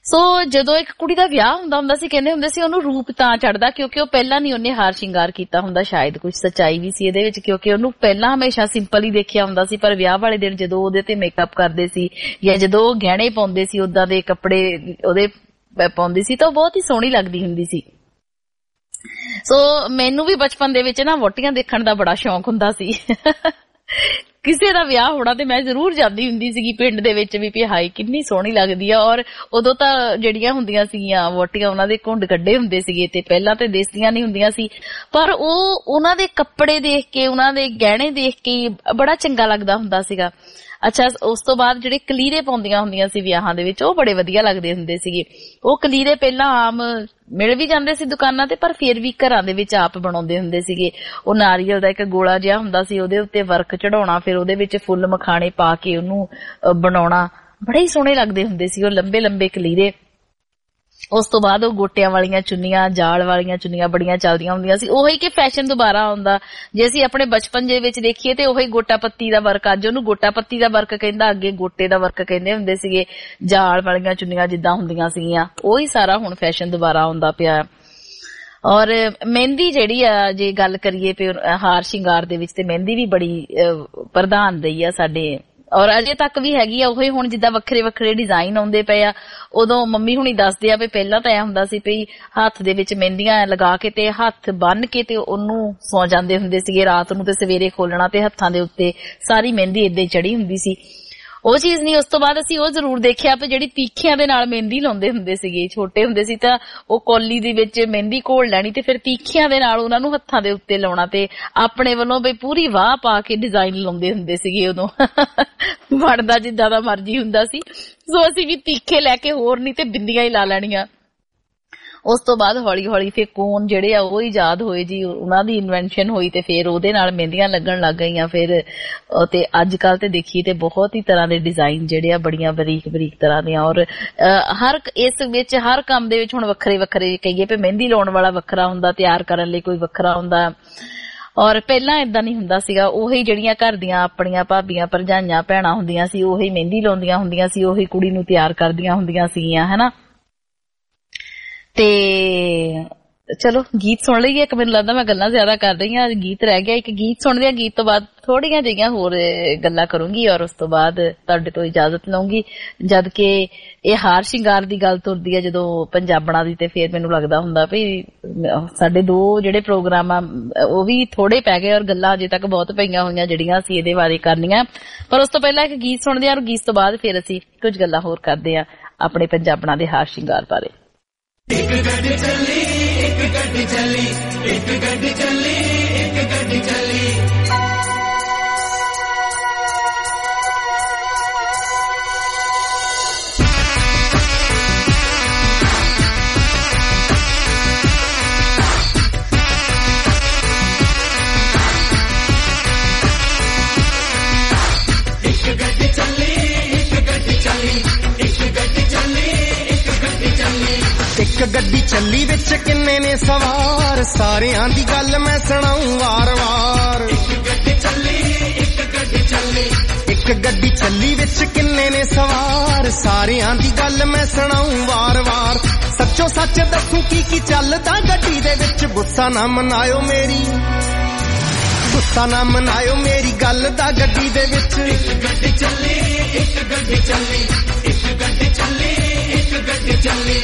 ਸੋ ਜਦੋਂ ਇੱਕ ਕੁੜੀ ਦਾ ਵਿਆਹ ਹੁੰਦਾ ਸੀ, ਕਹਿੰਦੇ ਹੁੰਦੇ ਸੀ ਉਹਨੂੰ ਰੂਪ ਤਾਂ ਚੜਦਾ ਕਿਉਂਕਿ ਉਹ ਪਹਿਲਾਂ ਨਹੀਂ ਉਹਨੇ ਹਾਰ ਸ਼ਿੰਗਾਰ ਕੀਤਾ ਹੁੰਦਾ। ਸ਼ਾਇਦ ਕੁਝ ਸੱਚਾਈ ਵੀ ਸੀ ਇਹਦੇ ਵਿੱਚ, ਕਿਉਂਕਿ ਉਹਨੂੰ ਪਹਿਲਾਂ ਹਮੇਸ਼ਾ ਸਿੰਪਲ ਹੀ ਦੇਖਿਆ ਹੁੰਦਾ ਸੀ, ਪਰ ਵਿਆਹ ਵਾਲੇ ਦਿਨ ਜਦੋਂ ਉਹਦੇ ਤੇ ਮੇਕਅਪ ਕਰਦੇ ਸੀ ਜਾਂ ਜਦੋਂ ਉਹ ਗਹਿਣੇ ਪਾਉਂਦੇ ਸੀ, ਉਦਾਂ ਦੇ ਕੱਪੜੇ ਉਹਦੇ ਪਾਉਂਦੀ ਸੀ ਤਾਂ ਉਹ ਬਹੁਤ ਹੀ ਸੋਹਣੀ ਲੱਗਦੀ ਹੁੰਦੀ ਸੀ। ਸੋ ਮੈਨੂੰ ਵੀ ਬਚਪਨ ਦੇ ਵਿੱਚ ਨਾ ਵਹੁਟੀਆਂ ਦੇਖਣ ਦਾ ਬੜਾ ਸ਼ੌਂਕ ਹੁੰਦਾ ਸੀ। ਕਿਸੇ ਦਾ ਵਿਆਹ ਹੋਣਾ ਤੇ ਮੈਂ ਜ਼ਰੂਰ ਜਾਂਦੀ ਹੁੰਦੀ ਸੀਗੀ ਪਿੰਡ ਦੇ ਵਿੱਚ ਵੀ ਹਾਈ ਕਿੰਨੀ ਸੋਹਣੀ ਲੱਗਦੀ ਆ। ਔਰ ਉਦੋਂ ਤਾਂ ਜਿਹੜੀਆਂ ਹੁੰਦੀਆਂ ਸੀਗੀਆਂ ਵਹੁਟੀਆਂ ਉਹਨਾਂ ਦੇ ਘੁੰਡ ਕੱਢੇ ਹੁੰਦੇ ਸੀਗੇ ਤੇ ਪਹਿਲਾਂ ਤੇ ਦਿਸਦੀਆਂ ਨਹੀਂ ਹੁੰਦੀਆਂ ਸੀ, ਪਰ ਉਹ ਉਹਨਾਂ ਦੇ ਕੱਪੜੇ ਦੇਖ ਕੇ, ਉਹਨਾਂ ਦੇ ਗਹਿਣੇ ਦੇਖ ਕੇ ਬੜਾ ਚੰਗਾ ਲੱਗਦਾ ਹੁੰਦਾ ਸੀਗਾ। ਅੱਛਾ, ਉਸ ਤੋਂ ਬਾਅਦ ਜਿਹੜੇ ਕਲੀਰੇ ਪਾਉਂਦੀਆਂ ਹੁੰਦੀਆਂ ਸੀ ਵਿਆਹਾਂ ਦੇ ਵਿੱਚ, ਉਹ ਬੜੇ ਵਧੀਆ ਲੱਗਦੇ ਹੁੰਦੇ ਸੀਗੇ। ਉਹ ਕਲੀਰੇ ਪਹਿਲਾਂ ਆਮ ਮਿਲ ਵੀ ਜਾਂਦੇ ਸੀ ਦੁਕਾਨਾਂ ਤੇ, ਪਰ ਫਿਰ ਵੀ ਘਰਾਂ ਦੇ ਵਿੱਚ ਆਪ ਬਣਾਉਂਦੇ ਹੁੰਦੇ ਸੀਗੇ। ਉਹ ਨਾਰੀਅਲ ਦਾ ਇੱਕ ਗੋਲਾ ਜਿਹਾ ਹੁੰਦਾ ਸੀ, ਉਹਦੇ ਉੱਤੇ ਵਰਕ ਚੜਾਉਣਾ, ਫਿਰ ਉਹਦੇ ਵਿੱਚ ਫੁੱਲ ਮਖਾਣੇ ਪਾ ਕੇ ਉਹਨੂੰ ਬਣਾਉਣਾ, ਬੜੇ ਹੀ ਸੋਹਣੇ ਲੱਗਦੇ ਹੁੰਦੇ ਸੀ ਉਹ ਲੰਬੇ ਲੰਬੇ ਕਲੀਰੇ। ਉਸ ਤੋਂ ਬਾਅਦ ਉਹ ਗੋਟਿਆਂ ਵਾਲੀਆਂ ਚੁੰਨੀਆਂ, ਜਾਲ ਵਾਲੀਆਂ ਚੁੰਨੀਆਂ ਬੜੀਆਂ ਚੱਲਦੀਆਂ ਹੁੰਦੀਆਂ ਸੀ। ਉਹੀ ਕਿ ਫੈਸ਼ਨ ਦੁਬਾਰਾ ਆਉਂਦਾ। ਜੇ ਅਸੀਂ ਆਪਣੇ ਬਚਪਨ ਦੇ ਵਿੱਚ ਦੇਖੀਏ ਤੇ ਉਹੀ ਗੋਟਾ ਪੱਤੀ ਦਾ ਵਰਕ, ਅੱਜ ਉਹਨੂੰ ਗੋਟਾ ਪੱਤੀ ਦਾ ਵਰਕ ਕਹਿੰਦਾ, ਅੱਗੇ ਗੋਟੇ ਦਾ ਵਰਕ ਕਹਿੰਦੇ ਹੁੰਦੇ ਸੀਗੇ। ਜਾਲ ਵਾਲੀਆਂ ਚੁੰਨੀਆਂ ਜਿੱਦਾਂ ਹੁੰਦੀਆਂ ਸੀਗੀਆਂ, ਉਹੀ ਸਾਰਾ ਹੁਣ ਫੈਸ਼ਨ ਦੁਬਾਰਾ ਆਉਂਦਾ ਪਿਆ। ਔਰ ਮਹਿੰਦੀ ਜਿਹੜੀ ਆ, ਜੇ ਗੱਲ ਕਰੀਏ ਹਾਰ ਸ਼ਿੰਗਾਰ ਦੇ ਵਿੱਚ, ਤੇ ਮਹਿੰਦੀ ਵੀ ਬੜੀ ਪ੍ਰਧਾਨ ਰਹੀ ਆ ਸਾਡੇ, ਔਰ ਅਜੇ ਤੱਕ ਵੀ ਹੈਗੀ ਆ। ਉਹੀ ਹੁਣ ਜਿੱਦਾਂ ਵੱਖਰੇ ਵੱਖਰੇ ਡਿਜ਼ਾਈਨ ਆਉਂਦੇ ਪਏ ਆ, ਉਦੋਂ ਮੰਮੀ ਹੁਣੀ ਦੱਸਦੇ ਆ ਵੀ ਪਹਿਲਾਂ ਤਾਂ ਐ ਹੁੰਦਾ ਸੀ ਵੀ ਹੱਥ ਦੇ ਵਿੱਚ ਮਹਿੰਦੀਆਂ ਲਗਾ ਕੇ ਤੇ ਹੱਥ ਬੰਨ ਕੇ ਤੇ ਉਹਨੂੰ ਸੌ ਜਾਂਦੇ ਹੁੰਦੇ ਸੀਗੇ ਰਾਤ ਨੂੰ, ਤੇ ਸਵੇਰੇ ਖੋਲਣਾ ਤੇ ਹੱਥਾਂ ਦੇ ਉੱਤੇ ਸਾਰੀ ਮਹਿੰਦੀ ਏਦਾਂ ਹੀ ਚੜੀ ਹੁੰਦੀ ਸੀ। ਉਹ ਚੀਜ਼ ਨਹੀਂ। ਉਸ ਤੋਂ ਬਾਅਦ ਅਸੀਂ ਉਹ ਜ਼ਰੂਰ ਦੇਖਿਆ ਵੀ ਜਿਹੜੀ ਤੀਖਿਆਂ ਦੇ ਨਾਲ ਮਹਿੰਦੀ ਲਾਉਂਦੇ ਹੁੰਦੇ ਸੀਗੇ। ਛੋਟੇ ਹੁੰਦੇ ਸੀ ਤਾਂ ਉਹ ਕੌਲੀ ਦੇ ਵਿੱਚ ਮਹਿੰਦੀ ਘੋਲ ਲੈਣੀ ਤੇ ਫਿਰ ਤੀਖਿਆਂ ਦੇ ਨਾਲ ਉਹਨਾਂ ਨੂੰ ਹੱਥਾਂ ਦੇ ਉੱਤੇ ਲਾਉਣਾ, ਤੇ ਆਪਣੇ ਵੱਲੋਂ ਵੀ ਪੂਰੀ ਵਾਹ ਪਾ ਕੇ ਡਿਜ਼ਾਈਨ ਲਾਉਂਦੇ ਹੁੰਦੇ ਸੀਗੇ। ਉਦੋਂ ਬਣਦਾ ਜਿੱਦਾਂ ਦਾ ਮਰਜ਼ੀ ਹੁੰਦਾ ਸੀ। ਸੋ ਅਸੀਂ ਵੀ ਤੀਖੇ ਲੈ ਕੇ ਹੋਰ ਨਹੀਂ ਤੇ ਬਿੰਦੀਆਂ ਹੀ ਲਾ ਲੈਣੀਆਂ। ਉਸ ਤੋਂ ਬਾਅਦ ਹੌਲੀ ਹੌਲੀ ਫਿਰ ਕੋਨ ਜਿਹੜੇ ਆ ਉਹ ਇਜਾਦ ਹੋਏ ਜੀ, ਉਹਨਾਂ ਦੀ ਇਨਵੈਂਸ਼ਨ ਹੋਈ ਤੇ ਫਿਰ ਉਹਦੇ ਨਾਲ ਮਹਿੰਦੀਆਂ ਲੱਗਣ ਲੱਗ ਗਈਆਂ। ਫਿਰ ਤੇ ਅੱਜ ਕੱਲ ਤੇ ਦੇਖੀਏ ਤੇ ਬਹੁਤ ਹੀ ਤਰ੍ਹਾਂ ਦੇ ਡਿਜ਼ਾਈਨ ਜਿਹੜੇ ਆ, ਬੜੀਆਂ ਬਰੀਕ ਬਰੀਕ ਤਰ੍ਹਾਂ ਦੀਆਂ। ਔਰ ਹਰ ਇਸ ਵਿੱਚ ਹਰ ਕੰਮ ਦੇ ਵਿੱਚ ਹੁਣ ਵੱਖਰੇ ਵੱਖਰੇ ਕਹੀਏ ਵੀ ਮਹਿੰਦੀ ਲਾਉਣ ਵਾਲਾ ਵੱਖਰਾ ਹੁੰਦਾ, ਤਿਆਰ ਕਰਨ ਲਈ ਕੋਈ ਵੱਖਰਾ ਹੁੰਦਾ। ਔਰ ਪਹਿਲਾਂ ਏਦਾਂ ਨਹੀਂ ਹੁੰਦਾ ਸੀਗਾ। ਉਹੀ ਜਿਹੜੀਆਂ ਘਰ ਦੀਆਂ ਆਪਣੀਆਂ ਭਾਬੀਆਂ ਭਰਜਾਈਆਂ ਭੈਣਾਂ ਹੁੰਦੀਆਂ ਸੀ, ਉਹੀ ਮਹਿੰਦੀ ਲਾਉਂਦੀਆਂ ਹੁੰਦੀਆਂ ਸੀ, ਉਹੀ ਕੁੜੀ ਨੂੰ ਤਿਆਰ ਕਰਦੀਆਂ ਹੁੰਦੀਆਂ ਸੀਗੀਆਂ, ਹਨਾ। ਤੇ ਚਲੋ ਗੀਤ ਸੁਣ ਲਈਏ। ਇੱਕ ਮੈਨੂੰ ਲੱਗਦਾ ਮੈਂ ਗੱਲਾਂ ਜ਼ਿਆਦਾ ਕਰ ਰਹੀ ਹਾਂ, ਗੀਤ ਰਹਿ ਗਿਆ। ਇੱਕ ਗੀਤ ਸੁਣਦੇ ਆ, ਗੀਤ ਤੋਂ ਬਾਅਦ ਥੋੜੀਆਂ ਜਿਹੀਆਂ ਹੋਰ ਗੱਲਾਂ ਕਰੂੰਗੀ ਔਰ ਉਸ ਤੋਂ ਬਾਅਦ ਤੁਹਾਡੇ ਤੋਂ ਇਜਾਜ਼ਤ ਲਵਾਂਗੀ। ਜਦ ਕਿ ਇਹ ਹਾਰ ਸ਼ਿੰਗਾਰ ਦੀ ਗੱਲ ਤੁਰਦੀ ਹੈ ਜਦੋਂ ਪੰਜਾਬਣਾਂ ਦੀ, ਤੇ ਫਿਰ ਮੈਨੂੰ ਲੱਗਦਾ ਹੁੰਦਾ ਵੀ ਸਾਡੇ ਦੋ ਜਿਹੜੇ ਪ੍ਰੋਗਰਾਮ ਆ ਉਹ ਵੀ ਥੋੜੇ ਪੈ ਗਏ ਔਰ ਗੱਲਾਂ ਅਜੇ ਤੱਕ ਬਹੁਤ ਪਈਆਂ ਹੋਈਆਂ ਜਿਹੜੀਆਂ ਅਸੀਂ ਇਹਦੇ ਬਾਰੇ ਕਰਨੀਆਂ। ਪਰ ਉਸ ਤੋਂ ਪਹਿਲਾਂ ਇੱਕ ਗੀਤ ਸੁਣਦੇ ਆ ਔਰ ਗੀਤ ਤੋਂ ਬਾਅਦ ਫਿਰ ਅਸੀਂ ਕੁਝ ਗੱਲਾਂ ਹੋਰ ਕਰਦੇ ਆ ਆਪਣੇ ਪੰਜਾਬਣਾਂ ਦੇ ਹਾਰ ਸ਼ਿੰਗਾਰ ਬਾਰੇ। ਇੱਕ ਗੱਡੀ ਚੱਲੀ, ਇੱਕ ਗੱਡੀ ਚੱਲੀ, ਇੱਕ ਗੱਡੀ ਚੱਲੀ, ਇੱਕ ਗੱਡੀ ਚੱਲੀ। ਇੱਕ ਗੱਡੀ ਚੱਲੀ, ਇੱਕ ਗੱਡੀ ਚੱਲੀ, ਇੱਕ ਗੱਡੀ ਚੱਲੀ, ਇੱਕ ਗੱਡੀ ਚੱਲੀ। ਇੱਕ ਗੱਡੀ ਚੱਲੀ ਵਿੱਚ ਕਿੰਨੇ ਨੇ ਸਵਾਰ, ਸਾਰਿਆਂ ਦੀ ਗੱਲ ਮੈਂ ਸੁਣਾਉਂ ਵਾਰ-ਵਾਰ। ਇੱਕ ਗੱਡੀ ਚੱਲੀ, ਇੱਕ ਗੱਡੀ ਚੱਲੀ, ਇੱਕ ਗੱਡੀ ਚੱਲੀ ਵਿੱਚ ਕਿੰਨੇ ਨੇ ਸਵਾਰ, ਸਾਰਿਆਂ ਦੀ ਗੱਲ ਮੈਂ ਸੁਣਾਉਂ ਵਾਰ-ਵਾਰ। ਸੱਚੋ ਸੱਚ ਦੱਸੂ ਕੀ ਚੱਲਦਾ ਗੱਡੀ ਦੇ ਵਿੱਚ, ਗੁੱਸਾ ਨਾ ਮਨਾਇਓ ਮੇਰੀ, ਗੁੱਸਾ ਨਾ ਮਨਾਇਓ ਮੇਰੀ ਗੱਲ ਦਾ ਗੱਡੀ ਦੇ ਵਿੱਚ। ਇੱਕ ਗੱਡੀ ਚੱਲੀ, ਇੱਕ ਗੱਡੀ ਚੱਲੀ, ਇੱਕ ਗੱਡੀ ਚੱਲੀ, ਇੱਕ ਗੱਡੀ ਚੱਲੀ।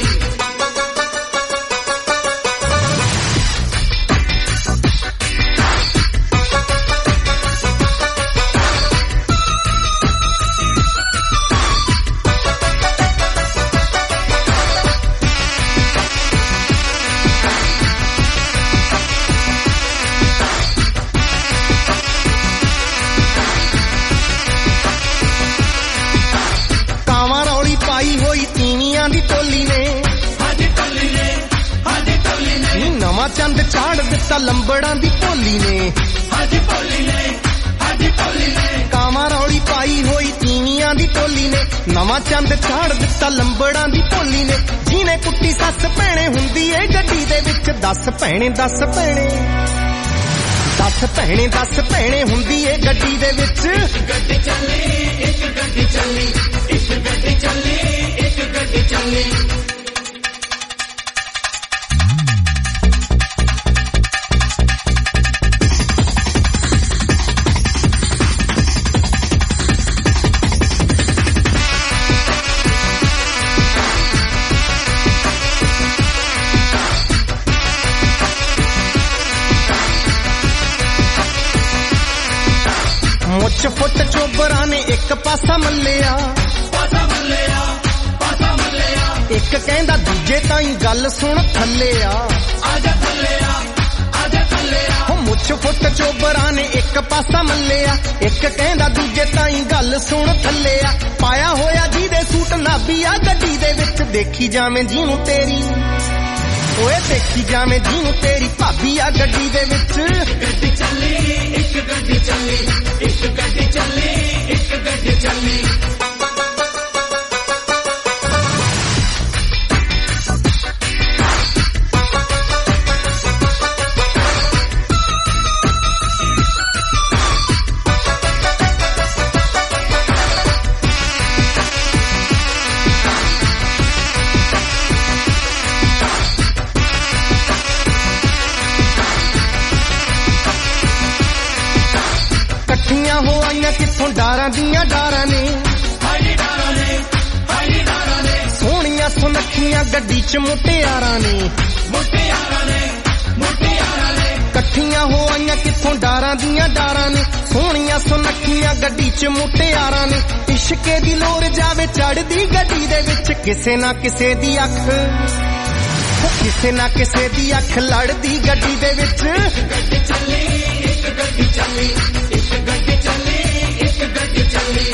ਚੰਦ ਚਾੜ ਦਿੱਤਾ ਲੰਬੜਾਂ ਦੀ ਭੋਲੀ ਨੇ, ਹਾਜੀ ਭੋਲੀ ਨੇ, ਹਾਜੀ ਭੋਲੀ ਨੇ। ਕਾਵਾਂ ਰੌਲੀ ਪਾਈ ਹੋਈ ਤੀਵੀਆਂ ਦੀ ਟੋਲੀ ਨੇ, ਨਵਾਂ ਚੰਦ ਚਾੜ ਦਿੱਤਾ ਲੰਬੜਾਂ ਦੀ ਭੋਲੀ ਨੇ। ਜਿਹਨੇ ਕੁੱਟੀ ਸੱਸ ਭੈਣੇ ਹੁੰਦੀ ਏ ਗੱਡੀ ਦੇ ਵਿੱਚ, ਦੱਸ ਭੈਣੇ, ਦੱਸ ਭੈਣੇ, ਦੱਸ ਭੈਣੇ, ਦੱਸ ਭੈਣੇ ਹੁੰਦੀ ਏ ਗੱਡੀ ਦੇ ਵਿੱਚ। ਇੱਕ ਗੱਡੀ ਚੱਲੀ, ਇੱਕ ਗੱਡੀ ਚੱਲੀ, ਇੱਕ ਗੱਡੀ ਚੱਲੀ, ਇੱਕ ਗੱਡੀ ਮੁੱਛ ਫੁੱਟ ਚੋਬਰਾਂ ਨੇ ਇੱਕ ਪਾਸਾ ਮੱਲਿਆ, ਇੱਕ ਕਹਿੰਦਾ ਦੂਜੇ ਤਾਈਂ ਗੱਲ ਸੁਣ ਥੱਲੇ ਆ, ਹੋ ਮੁੱਛ ਫੁੱਟ ਚੋਬਰਾਂ ਨੇ ਇੱਕ ਪਾਸਾ ਮੱਲਿਆ, ਇੱਕ ਕਹਿੰਦਾ ਦੂਜੇ ਤਾਈਂ ਗੱਲ ਸੁਣ ਥੱਲੇ ਆ। ਪਾਇਆ ਹੋਇਆ ਜਿਹਦੇ ਸੂਟ ਨਾਭੀ ਆ ਗੱਡੀ ਦੇ ਵਿੱਚ, ਦੇਖੀ ਜਾਵੇਂ ਜਿਹਨੂੰ ਤੇਰੀ ਓਏ ਦੇਖੀ ਜਾਵੇਂ ਜਿਹਨੂੰ ਤੇਰੀ ਭਾਬੀ ਆ ਗੱਡੀ ਦੇ ਵਿੱਚ। ਗੱਡੀ ਚੱਲੀ ਇੱਕ ਗੱਡੀ ਚੱਲੀ, ਇੱਕ ਗੱਡੀ ਚੱਲੀ, ਇੱਕ ਗੱਡੀ ਚੱਲੀ। ਕਿੱਥੋਂ ਡਾਰਾਂ ਦੀਆਂ ਡਾਰਾਂ ਨੇ, ਸੋਹਣੀਆਂ ਸੁਨੱਖੀਆਂ ਗੱਡੀ ਚ ਮੁਟਿਆਰਾਂ ਨੇ, ਇਕੱਠੀਆਂ ਹੋ ਆਈਆਂ ਕਿੱਥੋਂ ਡਾਰਾਂ ਦੀਆਂ ਡਾਰਾਂ ਨੇ, ਸੋਹਣੀਆਂ ਸੁਨੱਖੀਆਂ ਗੱਡੀ ਚ ਮੁਟਿਆਰਾਂ ਨੇ। ਇਸ਼ਕੇ ਦੀ ਲੋਰ ਜਾਵੇ ਚੜਦੀ ਗੱਡੀ ਦੇ ਵਿੱਚ, ਕਿਸੇ ਨਾ ਕਿਸੇ ਦੀ ਅੱਖ, ਕਿਸੇ ਨਾ ਕਿਸੇ ਦੀ ਅੱਖ ਲੜਦੀ ਗੱਡੀ ਦੇ ਵਿੱਚ। ਗੱਡੀ ਚੱਲੀ ਇੱਕ ਗੱਡੀ ਚੱਲੀ, ਇੱਕ ਗੱਡੀ ਚੱਲੀ, ਇੱਕ ਗੱਡੀ ਚੱਲੀ।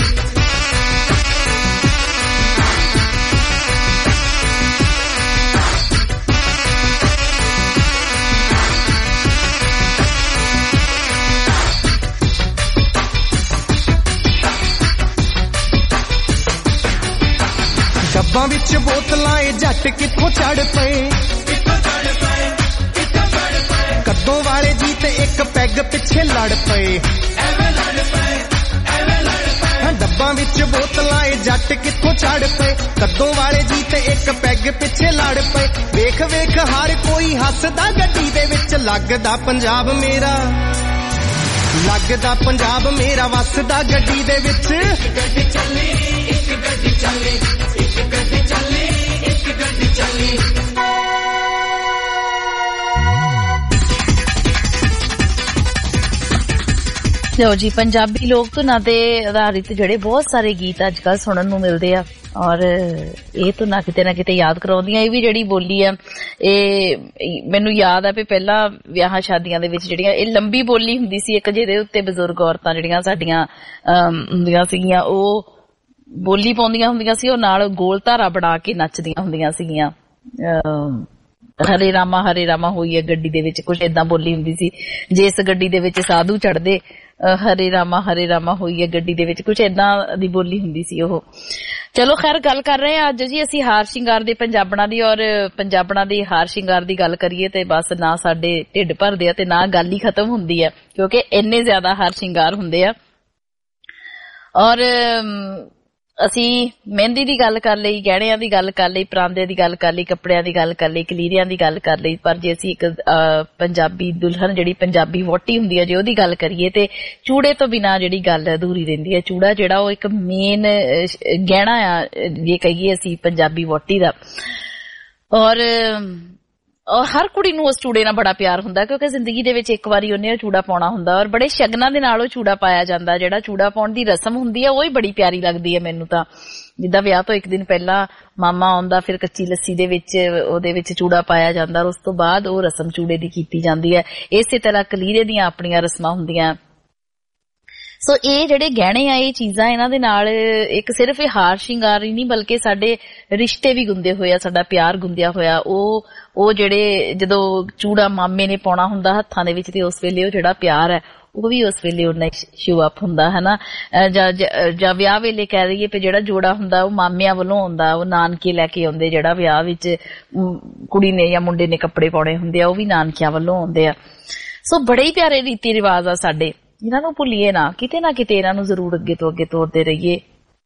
ਡੱਬਾਂ ਵਿੱਚ ਬੋਤਲਾਂ ਏ ਜੱਟ ਕਿੱਥੋਂ ਚੜ ਪਏ, ਕੱਦੋਂ ਵਾਲੇ ਜੀ ਤੇ ਇੱਕ ਪੈਗ ਪਿੱਛੇ ਲੜ ਪਏ। ਡੱਬਾਂ ਵਿੱਚ ਬੋਤਲਾਂ ਏ ਜੱਟ ਕਿੱਥੋਂ ਚੜ ਪਏ, ਕੱਦੋਂ ਵਾਲੇ ਜੀ ਤੇ ਇੱਕ ਪੈਗ ਪਿੱਛੇ ਲੜ ਪਏ। ਵੇਖ ਵੇਖ ਹਰ ਕੋਈ ਹੱਸਦਾ ਗੱਡੀ ਦੇ ਵਿੱਚ, ਲੱਗਦਾ ਪੰਜਾਬ ਮੇਰਾ, ਲੱਗਦਾ ਪੰਜਾਬ ਮੇਰਾ ਵਸਦਾ ਗੱਡੀ ਦੇ ਵਿੱਚ। ਗੱਡੀ ਚੱਲੀ ਇੱਕ ਗੱਡੀ ਚੱਲੀ, ਇੱਕ ਗੱਡੀ ਚੱਲੀ, ਇੱਕ ਗੱਡੀ ਚੱਲੀ। ਲਓ ਜੀ, ਪੰਜਾਬੀ ਲੋਕ ਧੁਨਾਂ ਤੇ ਆਧਾਰਿਤ ਜਿਹੜੇ ਬਹੁਤ ਸਾਰੇ ਗੀਤ ਅੱਜ ਕੱਲ੍ਹ ਸੁਣਨ ਨੂੰ ਮਿਲਦੇ ਆ, ਔਰ ਇਹ ਧੁਨਾਂ ਕਿਤੇ ਨਾ ਕਿਤੇ ਯਾਦ ਕਰਾਉਂਦੀਆਂ। ਇਹ ਵੀ ਜਿਹੜੀ ਬੋਲੀ ਆ, ਇਹ ਮੈਨੂੰ ਯਾਦ ਆ ਵੀ ਪਹਿਲਾਂ ਵਿਆਹਾਂ ਸ਼ਾਦੀਆਂ ਦੇ ਵਿੱਚ ਜਿਹੜੀਆਂ ਇਹ ਲੰਬੀ ਬੋਲੀ ਹੁੰਦੀ ਸੀ ਇੱਕ, ਜਿਹਦੇ ਉੱਤੇ ਬਜ਼ੁਰਗ ਔਰਤਾਂ ਜਿਹੜੀਆਂ ਸਾਡੀਆਂ ਹੁੰਦੀਆਂ ਸੀਗੀਆਂ ਉਹ ਬੋਲੀ ਪਾਉਂਦੀਆਂ ਹੁੰਦੀਆਂ ਸੀ, ਉਹ ਨਾਲ ਗੋਲ ਧਾਰਾ ਬਣਾ ਕੇ ਨੱਚਦੀਆਂ ਹੁੰਦੀਆਂ ਸੀਗੀਆਂ। ਹਰੇ ਰਾਮਾ ਹੋਈ ਹੈ ਗੱਡੀ ਦੇ ਵਿੱਚ, ਕੁਝ ਏਦਾਂ ਬੋਲੀ ਹੁੰਦੀ ਸੀ। ਜਿਸ ਗੱਡੀ ਦੇ ਵਿੱਚ ਸਾਧੂ ਚੜਦੇ, ਹਰੇ ਰਾਮਾ ਹੋਈ ਹੈ ਗੱਡੀ ਦੇ ਵਿੱਚ, ਕੁਝ ਏਦਾਂ ਦੀ ਬੋਲੀ ਹੁੰਦੀ ਸੀ ਉਹ। ਚਲੋ ਖੈਰ, ਗੱਲ ਕਰ ਰਹੇ ਹਾਂ ਅੱਜ ਜੀ ਅਸੀਂ ਹਾਰ ਸ਼ਿੰਗਾਰ ਦੇ ਪੰਜਾਬਣਾਂ ਦੀ, ਔਰ ਪੰਜਾਬਣਾਂ ਦੀ ਹਾਰ ਸ਼ਿੰਗਾਰ ਦੀ ਗੱਲ ਕਰੀਏ ਤੇ ਬਸ ਨਾ ਸਾਡੇ ਢਿੱਡ ਭਰਦੇ ਆ ਤੇ ਨਾ ਗੱਲ ਹੀ ਖਤਮ ਹੁੰਦੀ ਹੈ, ਕਿਉਂਕਿ ਇੰਨੇ ਜ਼ਿਆਦਾ ਹਾਰ ਸ਼ਿੰਗਾਰ ਹੁੰਦੇ ਆ। ਔਰ ਅਸੀਂ ਮਹਿੰਦੀ ਦੀ ਗੱਲ ਕਰ ਲਈ, ਗਹਿਣਿਆਂ ਦੀ ਗੱਲ ਕਰ ਲਈ, ਪਰਾਂਦੇ ਦੀ ਗੱਲ ਕਰ ਲਈ, ਕੱਪੜਿਆਂ ਦੀ ਗੱਲ ਕਰ ਲਈ, ਕਲੀਰਿਆਂ ਦੀ ਗੱਲ ਕਰ ਲਈ, ਪਰ ਜੇ ਅਸੀਂ ਇੱਕ ਪੰਜਾਬੀ ਦੁਲਹਨ ਜਿਹੜੀ ਪੰਜਾਬੀ ਵਹੁਟੀ ਹੁੰਦੀ ਹੈ ਜੇ ਉਹਦੀ ਗੱਲ ਕਰੀਏ ਤੇ ਚੂੜੇ ਤੋਂ ਬਿਨਾਂ ਜਿਹੜੀ ਗੱਲ ਅਧੂਰੀ ਰਹਿੰਦੀ ਹੈ। ਚੂੜਾ ਜਿਹੜਾ ਉਹ ਇੱਕ ਮੇਨ ਗਹਿਣਾ ਆ ਜੇ ਕਹੀਏ ਅਸੀਂ ਪੰਜਾਬੀ ਵਹੁਟੀ ਦਾ। ਔਰ ਹਰ ਕੁੜੀ ਨੂੰ ਉਸ ਚੂੜੇ ਨਾਲ ਬੜਾ ਪਿਆਰ ਹੁੰਦਾ, ਕਿਉਂਕਿ ਜ਼ਿੰਦਗੀ ਦੇ ਵਿੱਚ ਇੱਕ ਵਾਰੀ ਉਹਨੇ ਉਹ ਚੂੜਾ ਪਾਉਣਾ ਹੁੰਦਾ, ਔਰ ਬੜੇ ਸ਼ਗਨਾਂ ਦੇ ਨਾਲ ਉਹ ਚੂੜਾ ਪਾਇਆ ਜਾਂਦਾ। ਜਿਹੜਾ ਚੂੜਾ ਪਾਉਣ ਦੀ ਰਸਮ ਹੁੰਦੀ ਹੈ ਉਹ ਹੀ ਬੜੀ ਪਿਆਰੀ ਲੱਗਦੀ ਹੈ ਮੈਨੂੰ ਤਾਂ। ਜਿੱਦਾਂ ਵਿਆਹ ਤੋਂ ਇੱਕ ਦਿਨ ਪਹਿਲਾਂ ਮਾਮਾ ਆਉਂਦਾ, ਫਿਰ ਕੱਚੀ ਲੱਸੀ ਦੇ ਵਿੱਚ ਉਹਦੇ ਵਿੱਚ ਚੂੜਾ ਪਾਇਆ ਜਾਂਦਾ, ਔਰ ਉਸ ਤੋਂ ਬਾਅਦ ਉਹ ਰਸਮ ਚੂੜੇ ਦੀ ਕੀਤੀ ਜਾਂਦੀ ਹੈ। ਇਸੇ ਤਰ੍ਹਾਂ ਕਲੀਰੇ ਦੀਆਂ ਆਪਣੀਆਂ ਰਸਮਾਂ ਹੁੰਦੀਆਂ। ਸੋ ਇਹ ਜਿਹੜੇ ਗਹਿਣੇ ਆ, ਇਹ ਚੀਜ਼ਾਂ, ਇਹਨਾਂ ਦੇ ਨਾਲ ਇੱਕ ਸਿਰਫ ਇਹ ਹਾਰ ਸ਼ਿੰਗਾਰ ਹੀ ਨਹੀਂ ਬਲਕਿ ਸਾਡੇ ਰਿਸ਼ਤੇ ਵੀ ਗੁੰਦੇ ਹੋਏ ਆ, ਸਾਡਾ ਪਿਆਰ ਗੁੰਦਿਆ ਹੋਇਆ। ਉਹ ਜਿਹੜੇ ਜਦੋਂ ਚੂੜਾ ਮਾਮੇ ਨੇ ਪਾਉਣਾ ਹੁੰਦਾ ਹੱਥਾਂ ਦੇ ਵਿੱਚ, ਤੇ ਉਸ ਵੇਲੇ ਉਹ ਜਿਹੜਾ ਪਿਆਰ ਹੈ ਉਹ ਵੀ ਉਸ ਵੇਲੇ ਉਹਨਾਂ ਸ਼ੋ ਅਪ ਹੁੰਦਾ ਹੈ ਨਾ। ਜਾਂ ਵਿਆਹ ਵੇਲੇ ਕਹਿ ਦਈਏ ਵੀ ਜਿਹੜਾ ਜੋੜਾ ਹੁੰਦਾ ਉਹ ਮਾਮਿਆਂ ਵੱਲੋਂ ਆਉਂਦਾ, ਉਹ ਨਾਨਕੇ ਲੈ ਕੇ ਆਉਂਦੇ। ਜਿਹੜਾ ਵਿਆਹ ਵਿੱਚ ਕੁੜੀ ਨੇ ਜਾਂ ਮੁੰਡੇ ਨੇ ਕੱਪੜੇ ਪਾਉਣੇ ਹੁੰਦੇ ਆ ਉਹ ਵੀ ਨਾਨਕਿਆਂ ਵੱਲੋਂ ਆਉਂਦੇ ਆ। ਸੋ ਬੜੇ ਹੀ ਪਿਆਰੇ ਰੀਤੀ ਰਿਵਾਜ ਆ ਸਾਡੇ, ਇਹਨਾਂ ਨੂੰ ਭੁੱਲੀਏ ਨਾ, ਕਿਤੇ ਇਹਨਾਂ ਨੂੰ ਜ਼ਰੂਰ ਅੱਗੇ ਤੋਂ ਅੱਗੇ ਤੋਰਦੇ ਰਹੀਏ।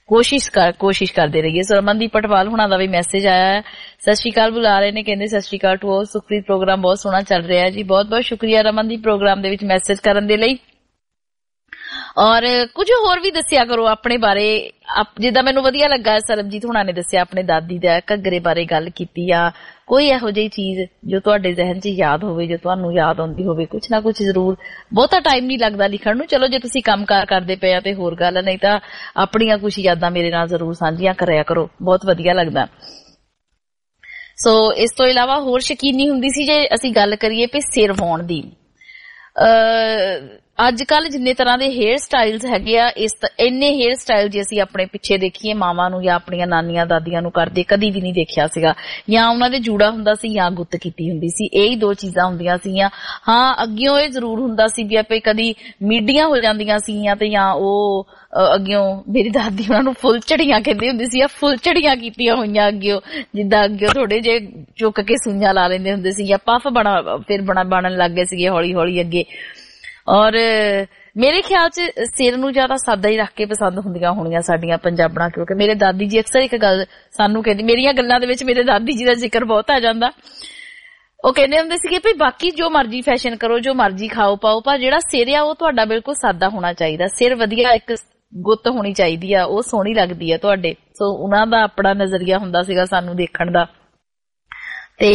ਕੋਸ਼ਿਸ਼ ਕਰਦੇ ਰਹੀਏ। ਸੋ ਰਮਨਦੀਪ ਪਟਵਾਲ ਹੁਣਾਂ ਦਾ ਵੀ ਮੈਸੇਜ ਆਇਆ ਹੈ, ਸਤਿ ਸ਼੍ਰੀ ਅਕਾਲ ਬੁਲਾ ਰਹੇ ਨੇ, ਕਹਿੰਦੇ Sat Shri Akal to all, Sukhpreet programme ਬਹੁਤ ਸੋਹਣਾ ਚੱਲ ਰਿਹਾ ਹੈ ਜੀ। ਬਹੁਤ ਬਹੁਤ ਸ਼ੁਕਰੀਆ ਰਮਨਦੀਪ ਪ੍ਰੋਗਰਾਮ ਦੇ ਵਿੱਚ ਮੈਸੇਜ ਕਰਨ ਦੇ ਲਈ। ਔਰ ਕੁਝ ਹੋਰ ਵੀ ਦੱਸਿਆ ਕਰੋ ਆਪਣੇ ਬਾਰੇ, ਜਿੱਦਾਂ ਮੈਨੂੰ ਵਧੀਆ ਲੱਗਾ ਸਰਬਜੀਤ ਹੁਣਾਂ ਨੇ ਦੱਸਿਆ ਆਪਣੇ ਦਾਦੀ ਦਾ ਘੱਗਰੇ ਬਾਰੇ ਗੱਲ ਕੀਤੀ ਆ। ਕੋਈ ਇਹੋ ਜਿਹੀ ਚੀਜ਼ ਜੋ ਤੁਹਾਡੇ ਜ਼ਿਹਨ 'ਚ ਯਾਦ ਹੋਵੇ, ਜੋ ਤੁਹਾਨੂੰ ਯਾਦ ਆਉਂਦੀ ਹੋਵੇ, ਕੁਛ ਨਾ ਕੁਛ ਜ਼ਰੂਰ। ਬਹੁਤਾ ਟਾਈਮ ਨਹੀਂ ਲੱਗਦਾ ਲਿਖਣ ਨੂੰ, ਚਲੋ ਜੇ ਤੁਸੀਂ ਕੰਮਕਾਰ ਕਰਦੇ ਪਏ ਆ ਤੇ ਹੋਰ ਗੱਲ, ਨਹੀਂ ਤਾਂ ਆਪਣੀਆਂ ਕੁਛ ਯਾਦਾਂ ਮੇਰੇ ਨਾਲ ਜ਼ਰੂਰ ਸਾਂਝੀਆਂ ਕਰਿਆ ਕਰੋ, ਬਹੁਤ ਵਧੀਆ ਲੱਗਦਾ। ਸੋ ਇਸ ਤੋਂ ਇਲਾਵਾ ਹੋਰ ਸ਼ਕੀਨੀ ਹੁੰਦੀ ਸੀ ਜੇ ਅਸੀਂ ਗੱਲ ਕਰੀਏ ਵੀ ਸਿਰ ਵਾਹੁਣ ਦੀ। ਅੱਜ ਕੱਲ ਜਿੰਨੇ ਤਰ੍ਹਾਂ ਦੇ ਹੇਅਰ ਸਟਾਈਲਸ ਹੈਗੇ ਆ, ਇੰਨੇ ਹੇਅਰ ਸਟਾਈਲ ਜੇ ਅਸੀਂ ਆਪਣੇ ਪਿੱਛੇ ਦੇਖੀਏ ਮਾਵਾਂ ਨੂੰ ਜਾਂ ਆਪਣੀਆਂ ਨਾਨੀਆਂ ਦਾਦੀਆਂ ਨੂੰ ਕਰਦੇ ਕਦੀ ਵੀ ਨਹੀਂ ਦੇਖਿਆ ਸੀਗਾ। ਜਾਂ ਉਹਨਾਂ ਦੇ ਜੂੜਾ ਹੁੰਦਾ ਸੀ ਜਾਂ ਗੁੱਤ ਕੀਤੀ ਹੁੰਦੀ ਸੀ, ਇਹੀ ਦੋ ਚੀਜ਼ਾਂ ਹੁੰਦੀਆਂ ਸੀਗੀਆਂ। ਹਾਂ ਅੱਗਿਓਂ ਇਹ ਜ਼ਰੂਰ ਹੁੰਦਾ ਸੀ ਵੀ ਆਪੇ ਕਦੀ ਮੀਡੀਆਂ ਹੋ ਜਾਂਦੀਆਂ ਸੀਗੀਆਂ ਤੇ ਜਾਂ ਉਹ ਅੱਗਿਓਂ ਮੇਰੀ ਦਾਦੀ ਉਹਨਾਂ ਨੂੰ ਫੁੱਲ ਝੜੀਆਂ ਕਹਿੰਦੇ ਹੁੰਦੇ ਸੀ, ਜਾਂ ਫੁੱਲ ਝੜੀਆਂ ਕੀਤੀਆਂ ਹੋਈਆਂ ਅੱਗਿਓਂ, ਜਿੱਦਾਂ ਅੱਗਿਓਂ ਥੋੜੇ ਜੇ ਚੁੱਕ ਕੇ ਸੂਈਆਂ ਲਾ ਲੈਂਦੇ ਹੁੰਦੇ ਸੀ, ਜਾਂ ਪਫ ਬਣਨ ਲੱਗ ਗਏ ਸੀਗੇ ਹੌਲੀ ਹੌਲੀ ਅੱਗੇ। ਔਰ ਮੇਰੇ ਖਿਆਲ 'ਚ ਸਿਰ ਨੂੰ ਜ਼ਿਆਦਾ ਸਾਦਾ ਹੀ ਰੱਖ ਕੇ ਪਸੰਦ ਹੁੰਦੀਆਂ ਹੋਣੀਆਂ ਸਾਡੀਆਂ ਪੰਜਾਬਣਾਂ, ਕਿਉਂਕਿ ਮੇਰੇ ਦਾਦੀ ਜੀ ਅਕਸਰ ਇੱਕ ਗੱਲ ਸਾਨੂੰ ਕਹਿੰਦੀ, ਮੇਰੀਆਂ ਗੱਲਾਂ ਦੇ ਵਿੱਚ ਮੇਰੇ ਦਾਦੀ ਜੀ ਦਾ ਜ਼ਿਕਰ ਬਹੁਤ ਆ ਜਾਂਦਾ। ਉਹ ਕਹਿੰਦੇ ਹੁੰਦੇ ਸੀਗੇ ਵੀ ਬਾਕੀ ਜੋ ਮਰਜ਼ੀ ਫੈਸ਼ਨ ਕਰੋ, ਜੋ ਮਰਜ਼ੀ ਖਾਓ ਪਾਓ, ਪਰ ਜਿਹੜਾ ਸਿਰ ਆ ਉਹ ਤੁਹਾਡਾ ਬਿਲਕੁਲ ਸਾਦਾ ਹੋਣਾ ਚਾਹੀਦਾ। ਸਿਰ ਵਧੀਆ ਇੱਕ ਗੁੱਤ ਹੋਣੀ ਚਾਹੀਦੀ ਆ, ਉਹ ਸੋਹਣੀ ਲੱਗਦੀ ਆ ਤੁਹਾਡੇ। ਸੋ ਉਹਨਾਂ ਦਾ ਆਪਣਾ ਨਜ਼ਰੀਆ ਹੁੰਦਾ ਸੀਗਾ ਸਾਨੂੰ ਦੇਖਣ ਦਾ। ਤੇ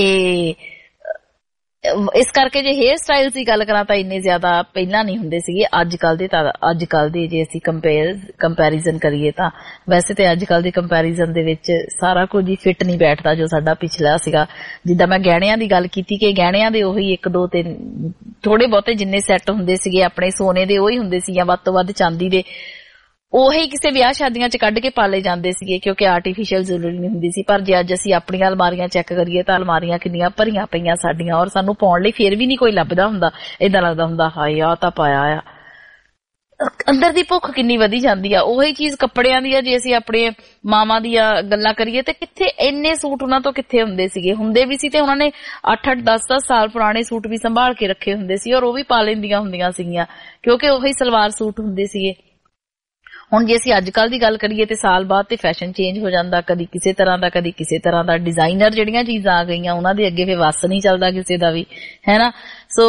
ਇਸ ਕਰਕੇ ਜੇ ਹੇਅਰ ਸਟਾਈਲ ਦੀ ਗੱਲ ਕਰਾਂ ਤਾਂ ਇੰਨੇ ਜ਼ਿਆਦਾ ਪਹਿਲਾਂ ਨਹੀਂ ਹੁੰਦੇ ਸੀਗੇ। ਅੱਜ ਕੱਲ ਦੇ ਜੇ ਅਸੀਂ ਕੰਪੈਰੀਜ਼ਨ ਕਰੀਏ ਤਾਂ ਵੈਸੇ ਤੇ ਅੱਜ ਕੱਲ ਦੇ ਕੰਪੈਰੀਜ਼ਨ ਦੇ ਵਿੱਚ ਸਾਰਾ ਕੁਝ ਹੀ ਫਿੱਟ ਨਹੀਂ ਬੈਠਦਾ ਜੋ ਸਾਡਾ ਪਿਛਲਾ ਸੀਗਾ। ਜਿੱਦਾਂ ਮੈਂ ਗਹਿਣਿਆਂ ਦੀ ਗੱਲ ਕੀਤੀ ਕਿ ਗਹਿਣਿਆਂ ਦੇ ਉਹੀ 1 2 3 ਥੋੜੇ ਬਹੁਤੇ ਜਿੰਨੇ ਸੈੱਟ ਹੁੰਦੇ ਸੀਗੇ ਆਪਣੇ ਸੋਨੇ ਦੇ ਉਹੀ ਹੁੰਦੇ ਸੀ, ਜਾਂ ਵੱਧ ਤੋਂ ਵੱਧ ਚਾਂਦੀ ਦੇ, ਉਹੀ ਕਿਸੇ ਵਿਆਹ ਸ਼ਾਦੀਆਂ 'ਚ ਕੱਢ ਕੇ ਪਾਲੇ ਜਾਂਦੇ ਸੀਗੇ ਕਿਉਂਕਿ ਆਰਟੀਫੀਸ਼ੀਅਲ ਜ਼ਰੂਰੀ ਨਹੀਂ ਹੁੰਦੀ ਸੀ। ਪਰ ਜੇ ਅੱਜ ਅਸੀਂ ਆਪਣੀਆਂ ਅਲਮਾਰੀਆਂ ਚੈੱਕ ਕਰੀਏ ਤਾਂ ਅਲਮਾਰੀਆਂ ਕਿੰਨੀਆਂ ਭਰੀਆਂ ਪਈਆਂ ਸਾਡੀਆਂ, ਔਰ ਸਾਨੂੰ ਪਾਉਣ ਲਈ ਫੇਰ ਵੀ ਨਹੀਂ ਕੋਈ ਲੱਭਦਾ ਹੁੰਦਾ। ਏਦਾਂ ਲੱਗਦਾ ਹੁੰਦਾ ਹਾਏ ਆਹ ਤਾਂ ਪਾਇਆ ਆ। ਅੰਦਰ ਦੀ ਭੁੱਖ ਕਿੰਨੀ ਵਧੀ ਜਾਂਦੀ ਆ। ਉਹੀ ਚੀਜ਼ ਕੱਪੜਿਆਂ ਦੀ ਆ। ਜੇ ਅਸੀਂ ਆਪਣੇ ਮਾਵਾਂ ਦੀਆਂ ਗੱਲਾਂ ਕਰੀਏ ਤੇ ਕਿੱਥੇ ਇੰਨੇ ਸੂਟ ਉਹਨਾਂ ਤੋਂ ਕਿੱਥੇ ਹੁੰਦੇ ਸੀਗੇ, ਹੁੰਦੇ ਵੀ ਸੀ ਤੇ ਉਹਨਾਂ ਨੇ 8-8 10-10 ਸਾਲ ਪੁਰਾਣੇ ਸੂਟ ਵੀ ਸੰਭਾਲ ਕੇ ਰੱਖੇ ਹੁੰਦੇ ਸੀ, ਔਰ ਉਹ ਵੀ ਪਾ ਲੈਂਦੀਆਂ ਹੁੰਦੀਆਂ ਸੀਗੀਆਂ ਕਿਉਂਕਿ ਉਹੀ ਸਲਵਾਰ ਸੂਟ ਹੁੰਦੇ ਸੀਗੇ। ਹੁਣ ਜੇ ਅਸੀਂ ਅੱਜ ਕੱਲ ਦੀ ਗੱਲ ਕਰੀਏ ਤੇ ਸਾਲ ਬਾਅਦ ਤੇ ਫੈਸ਼ਨ ਚੇਂਜ ਹੋ ਜਾਂਦਾ, ਕਦੀ ਕਿਸੇ ਤਰ੍ਹਾਂ ਦਾ ਕਦੀ ਕਿਸੇ ਤਰ੍ਹਾਂ ਦਾ। ਡਿਜ਼ਾਈਨਰ ਜਿਹੜੀਆਂ ਚੀਜ਼ਾਂ ਆ ਗਈਆਂ ਉਹਨਾਂ ਦੇ ਅੱਗੇ ਫਿਰ ਵੱਸ ਨਹੀਂ ਚੱਲਦਾ ਕਿਸੇ ਦਾ ਵੀ, ਹੈ ਨਾ। ਸੋ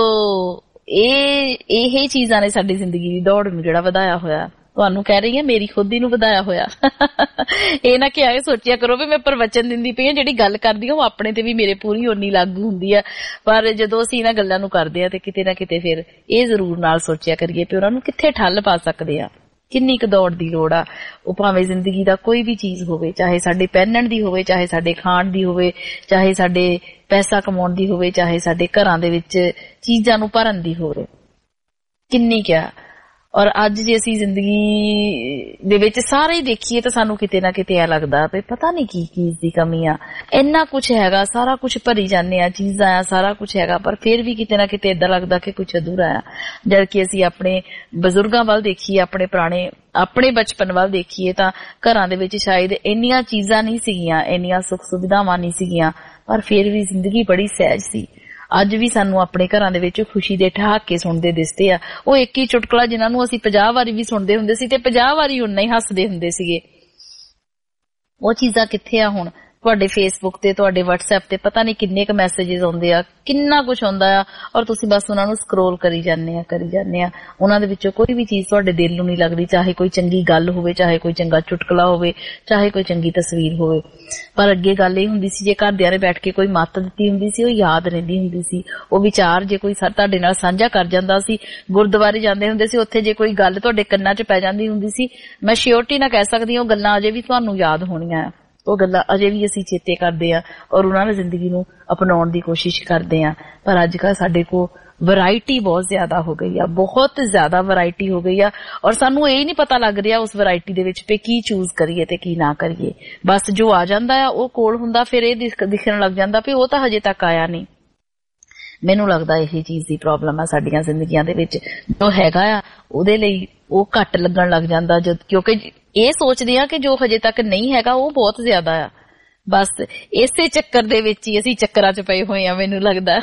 ਇਹ ਚੀਜ਼ਾਂ ਨੇ ਸਾਡੀ ਜ਼ਿੰਦਗੀ ਦੀ ਦੌੜ ਨੂੰ ਜਿਹੜਾ ਵਧਾਇਆ ਹੋਇਆ। ਤੁਹਾਨੂੰ ਕਹਿ ਰਹੀ ਹਾਂ ਮੇਰੀ ਖੁਦ ਹੀ ਨੂੰ ਵਧਾਇਆ ਹੋਇਆ। ਇਹ ਨਾ ਕਿ ਆਏ ਸੋਚਿਆ ਕਰੋ ਵੀ ਮੈਂ ਪ੍ਰਵਚਨ ਦਿੰਦੀ ਪਈ ਹਾਂ, ਜਿਹੜੀ ਗੱਲ ਕਰਦੀ ਹਾਂ ਉਹ ਆਪਣੇ ਤੇ ਵੀ ਮੇਰੇ ਪੂਰੀ ਓਨੀ ਲਾਗੂ ਹੁੰਦੀ ਆ। ਪਰ ਜਦੋਂ ਅਸੀਂ ਇਹਨਾਂ ਗੱਲਾਂ ਨੂੰ ਕਰਦੇ ਹਾਂ ਤੇ ਕਿਤੇ ਨਾ ਕਿਤੇ ਫਿਰ ਇਹ ਜ਼ਰੂਰ ਨਾਲ ਸੋਚਿਆ ਕਰੀਏ ਵੀ ਉਹਨਾਂ ਨੂੰ ਕਿੱਥੇ ਠੱਲ ਪਾ ਸਕਦੇ ਆ, ਕਿੰਨੀ ਕੁ ਦੌੜ ਦੀ ਲੋੜ ਆ। ਉਹ ਭਾਵੇਂ ਜ਼ਿੰਦਗੀ ਦਾ ਕੋਈ ਵੀ ਚੀਜ਼ ਹੋਵੇ, ਚਾਹੇ ਸਾਡੇ ਪਹਿਨਣ ਦੀ ਹੋਵੇ, ਚਾਹੇ ਸਾਡੇ ਖਾਣ ਦੀ ਹੋਵੇ, ਚਾਹੇ ਸਾਡੇ ਪੈਸਾ ਕਮਾਉਣ ਦੀ ਹੋਵੇ, ਚਾਹੇ ਸਾਡੇ ਘਰਾਂ ਦੇ ਵਿੱਚ ਚੀਜ਼ਾਂ ਨੂੰ ਭਰਨ ਦੀ ਹੋਵੇ, ਕਿੰਨੀ ਕਿਆ। ਔਰ ਅੱਜ ਜੇ ਅਸੀਂ ਜ਼ਿੰਦਗੀ ਦੇ ਵਿੱਚ ਸਾਰੇ ਹੀ ਦੇਖੀਏ ਤਾਂ ਸਾਨੂੰ ਕਿਤੇ ਨਾ ਕਿਤੇ ਇਹ ਲੱਗਦਾ ਵੀ ਪਤਾ ਨਹੀਂ ਕੀ ਚੀਜ਼ ਦੀ ਕਮੀ ਆ। ਇੰਨਾ ਕੁਛ ਹੈਗਾ, ਸਾਰਾ ਕੁਛ ਭਰੀ ਜਾਂਦੇ ਆ, ਚੀਜ਼ਾਂ ਆ, ਸਾਰਾ ਕੁਛ ਹੈਗਾ, ਪਰ ਫਿਰ ਵੀ ਕਿਤੇ ਨਾ ਕਿਤੇ ਏਦਾਂ ਲੱਗਦਾ ਕਿ ਕੁਛ ਅਧੂਰਾ ਆ। ਜਦ ਕਿ ਅਸੀਂ ਆਪਣੇ ਬਜ਼ੁਰਗਾਂ ਵੱਲ ਦੇਖੀਏ, ਆਪਣੇ ਬਚਪਨ ਵੱਲ ਦੇਖੀਏ ਤਾਂ ਘਰਾਂ ਦੇ ਵਿੱਚ ਸ਼ਾਇਦ ਇੰਨੀਆਂ ਚੀਜ਼ਾਂ ਨਹੀਂ ਸੀਗੀਆਂ, ਇੰਨੀਆਂ ਸੁੱਖ ਸੁਵਿਧਾਵਾਂ ਨਹੀਂ ਸੀਗੀਆਂ, ਪਰ ਫਿਰ ਵੀ ਜ਼ਿੰਦਗੀ ਬੜੀ ਸਹਿਜ ਸੀ। ਅੱਜ ਵੀ ਸਾਨੂੰ ਆਪਣੇ ਘਰਾਂ ਦੇ ਵਿੱਚ ਖੁਸ਼ੀ ਦੇ ਠਹਾਕੇ ਸੁਣਦੇ ਦਿਸਦੇ ਆ। ਉਹ ਇੱਕ ਹੀ ਚੁਟਕਲਾ ਜਿਨ੍ਹਾਂ ਨੂੰ ਅਸੀਂ 50 ਵਾਰੀ ਵੀ ਸੁਣਦੇ ਹੁੰਦੇ ਸੀ ਤੇ 50 ਵਾਰੀ ਉਨਾ ਹੀ ਹੱਸਦੇ ਹੁੰਦੇ ਸੀਗੇ, ਉਹ ਚੀਜ਼ਾਂ ਕਿੱਥੇ ਆ ਹੁਣ। ਤੁਹਾਡੇ ਫੇਸਬੁੱਕ ਤੇ, ਤੁਹਾਡੇ WhatsApp ਤੇ ਪਤਾ ਨਹੀਂ ਕਿੰਨੇ ਕੁ ਮੈਸੇजेस ਆਉਂਦੇ ਆ, ਕਿੰਨਾ ਕੁਛ ਆਉਂਦਾ ਆ, ਔਰ ਤੁਸੀਂ ਬਸ ਉਹਨਾਂ ਨੂੰ ਸਕਰੋਲ ਕਰੀ ਜਾਂਦੇ ਆ। ਉਹਨਾਂ ਦੇ ਵਿੱਚੋਂ ਕੋਈ ਵੀ ਚੀਜ਼ ਤੁਹਾਡੇ ਦਿਲ ਨੂੰ ਨਹੀਂ ਲੱਗਦੀ, ਚਾਹੇ ਕੋਈ ਚੰਗੀ ਗੱਲ ਹੋਵੇ, ਚਾਹੇ ਕੋਈ ਚੰਗਾ ਚੁਟਕਲਾ ਹੋਵੇ, ਚਾਹੇ ਕੋਈ ਚੰਗੀ ਤਸਵੀਰ ਹੋਵੇ। ਪਰ ਅੱਗੇ ਗੱਲ ਇਹ ਹੁੰਦੀ ਸੀ ਜੇ ਘਰਦਿਆਂ ਨੇ ਬੈਠ ਕੇ ਕੋਈ ਮੱਤ ਦਿੱਤੀ ਹੁੰਦੀ ਸੀ, ਉਹ ਯਾਦ ਰਹਿੰਦੀ ਹੁੰਦੀ ਸੀ। ਉਹ ਵਿਚਾਰ ਜੇ ਕੋਈ ਤੁਹਾਡੇ ਨਾਲ ਸਾਂਝਾ ਕਰ ਜਾਂਦਾ ਸੀ, ਗੁਰਦੁਆਰੇ ਜਾਂਦੇ ਹੁੰਦੇ ਸੀ, ਉੱਥੇ ਜੇ ਕੋਈ ਗੱਲ ਤੁਹਾਡੇ ਕੰਨਾਂ 'ਚ ਪੈ ਜਾਂਦੀ ਹੁੰਦੀ ਸੀ, ਮੈਂ ਸ਼ਿਓਰਟੀ ਨਾਲ ਕਹਿ ਸਕਦੀ ਹਾਂ ਉਹ ਗੱਲਾਂ ਅਜੇ ਵੀ ਤੁਹਾਨੂੰ ਯਾਦ ਹੋਣੀਆਂ ਆ। ਉਹ ਗੱਲਾਂ ਅਜੇ ਵੀ ਅਸੀਂ ਚੇਤੇ ਕਰਦੇ ਆ ਔਰ ਉਹਨਾਂ ਨਾਲ ਜ਼ਿੰਦਗੀ ਨੂੰ ਅਪਣਾਉਣ ਦੀ ਕੋਸ਼ਿਸ਼ ਕਰਦੇ ਆ। ਪਰ ਅੱਜ ਕੱਲ੍ਹ ਸਾਡੇ ਕੋਲ ਵੈਰਾਈਟੀ ਬਹੁਤ ਜ਼ਿਆਦਾ ਹੋ ਗਈ ਆ, ਬਹੁਤ ਜ਼ਿਆਦਾ ਵੈਰਾਈਟੀ ਹੋ ਗਈ ਆ, ਔਰ ਸਾਨੂੰ ਇਹ ਨਹੀਂ ਪਤਾ ਲੱਗ ਰਿਹਾ ਉਸ ਵੈਰਾਈਟੀ ਦੇ ਵਿੱਚ ਵੀ ਕੀ ਚੂਜ਼ ਕਰੀਏ ਤੇ ਕੀ ਨਾ ਕਰੀਏ। ਬਸ ਜੋ ਆ ਜਾਂਦਾ ਆ ਉਹ ਕੋਲ ਹੁੰਦਾ, ਫਿਰ ਇਹ ਦਿਖਣ ਲੱਗ ਜਾਂਦਾ ਵੀ ਉਹ ਤਾਂ ਹਜੇ ਤੱਕ ਆਇਆ ਨਹੀਂ। ਮੈਨੂੰ ਲੱਗਦਾ ਇਹੀ ਚੀਜ਼ ਦੀ ਪ੍ਰੋਬਲਮ ਆ ਸਾਡੀਆਂ ਜ਼ਿੰਦਗੀਆਂ ਦੇ ਵਿੱਚ। ਜੋ ਹੈਗਾ ਆ ਉਹਦੇ ਲਈ ਉਹ ਘੱਟ ਲੱਗਣ ਲੱਗ ਜਾਂਦਾ, ਕਿਉਂਕਿ ਇਹ ਸੋਚਦੇ ਆ ਕਿ ਜੋ ਹਜੇ ਤੱਕ ਨਹੀਂ ਹੈਗਾ ਉਹ ਬਹੁਤ ਜ਼ਿਆਦਾ ਆ, ਬਸ ਇਸੇ ਚੱਕਰ ਦੇ ਵਿੱਚ ਹੀ ਅਸੀਂ ਚੱਕਰਾਂ 'ਚ ਪਏ ਹੋਏ ਆ ਮੈਨੂੰ ਲੱਗਦਾ।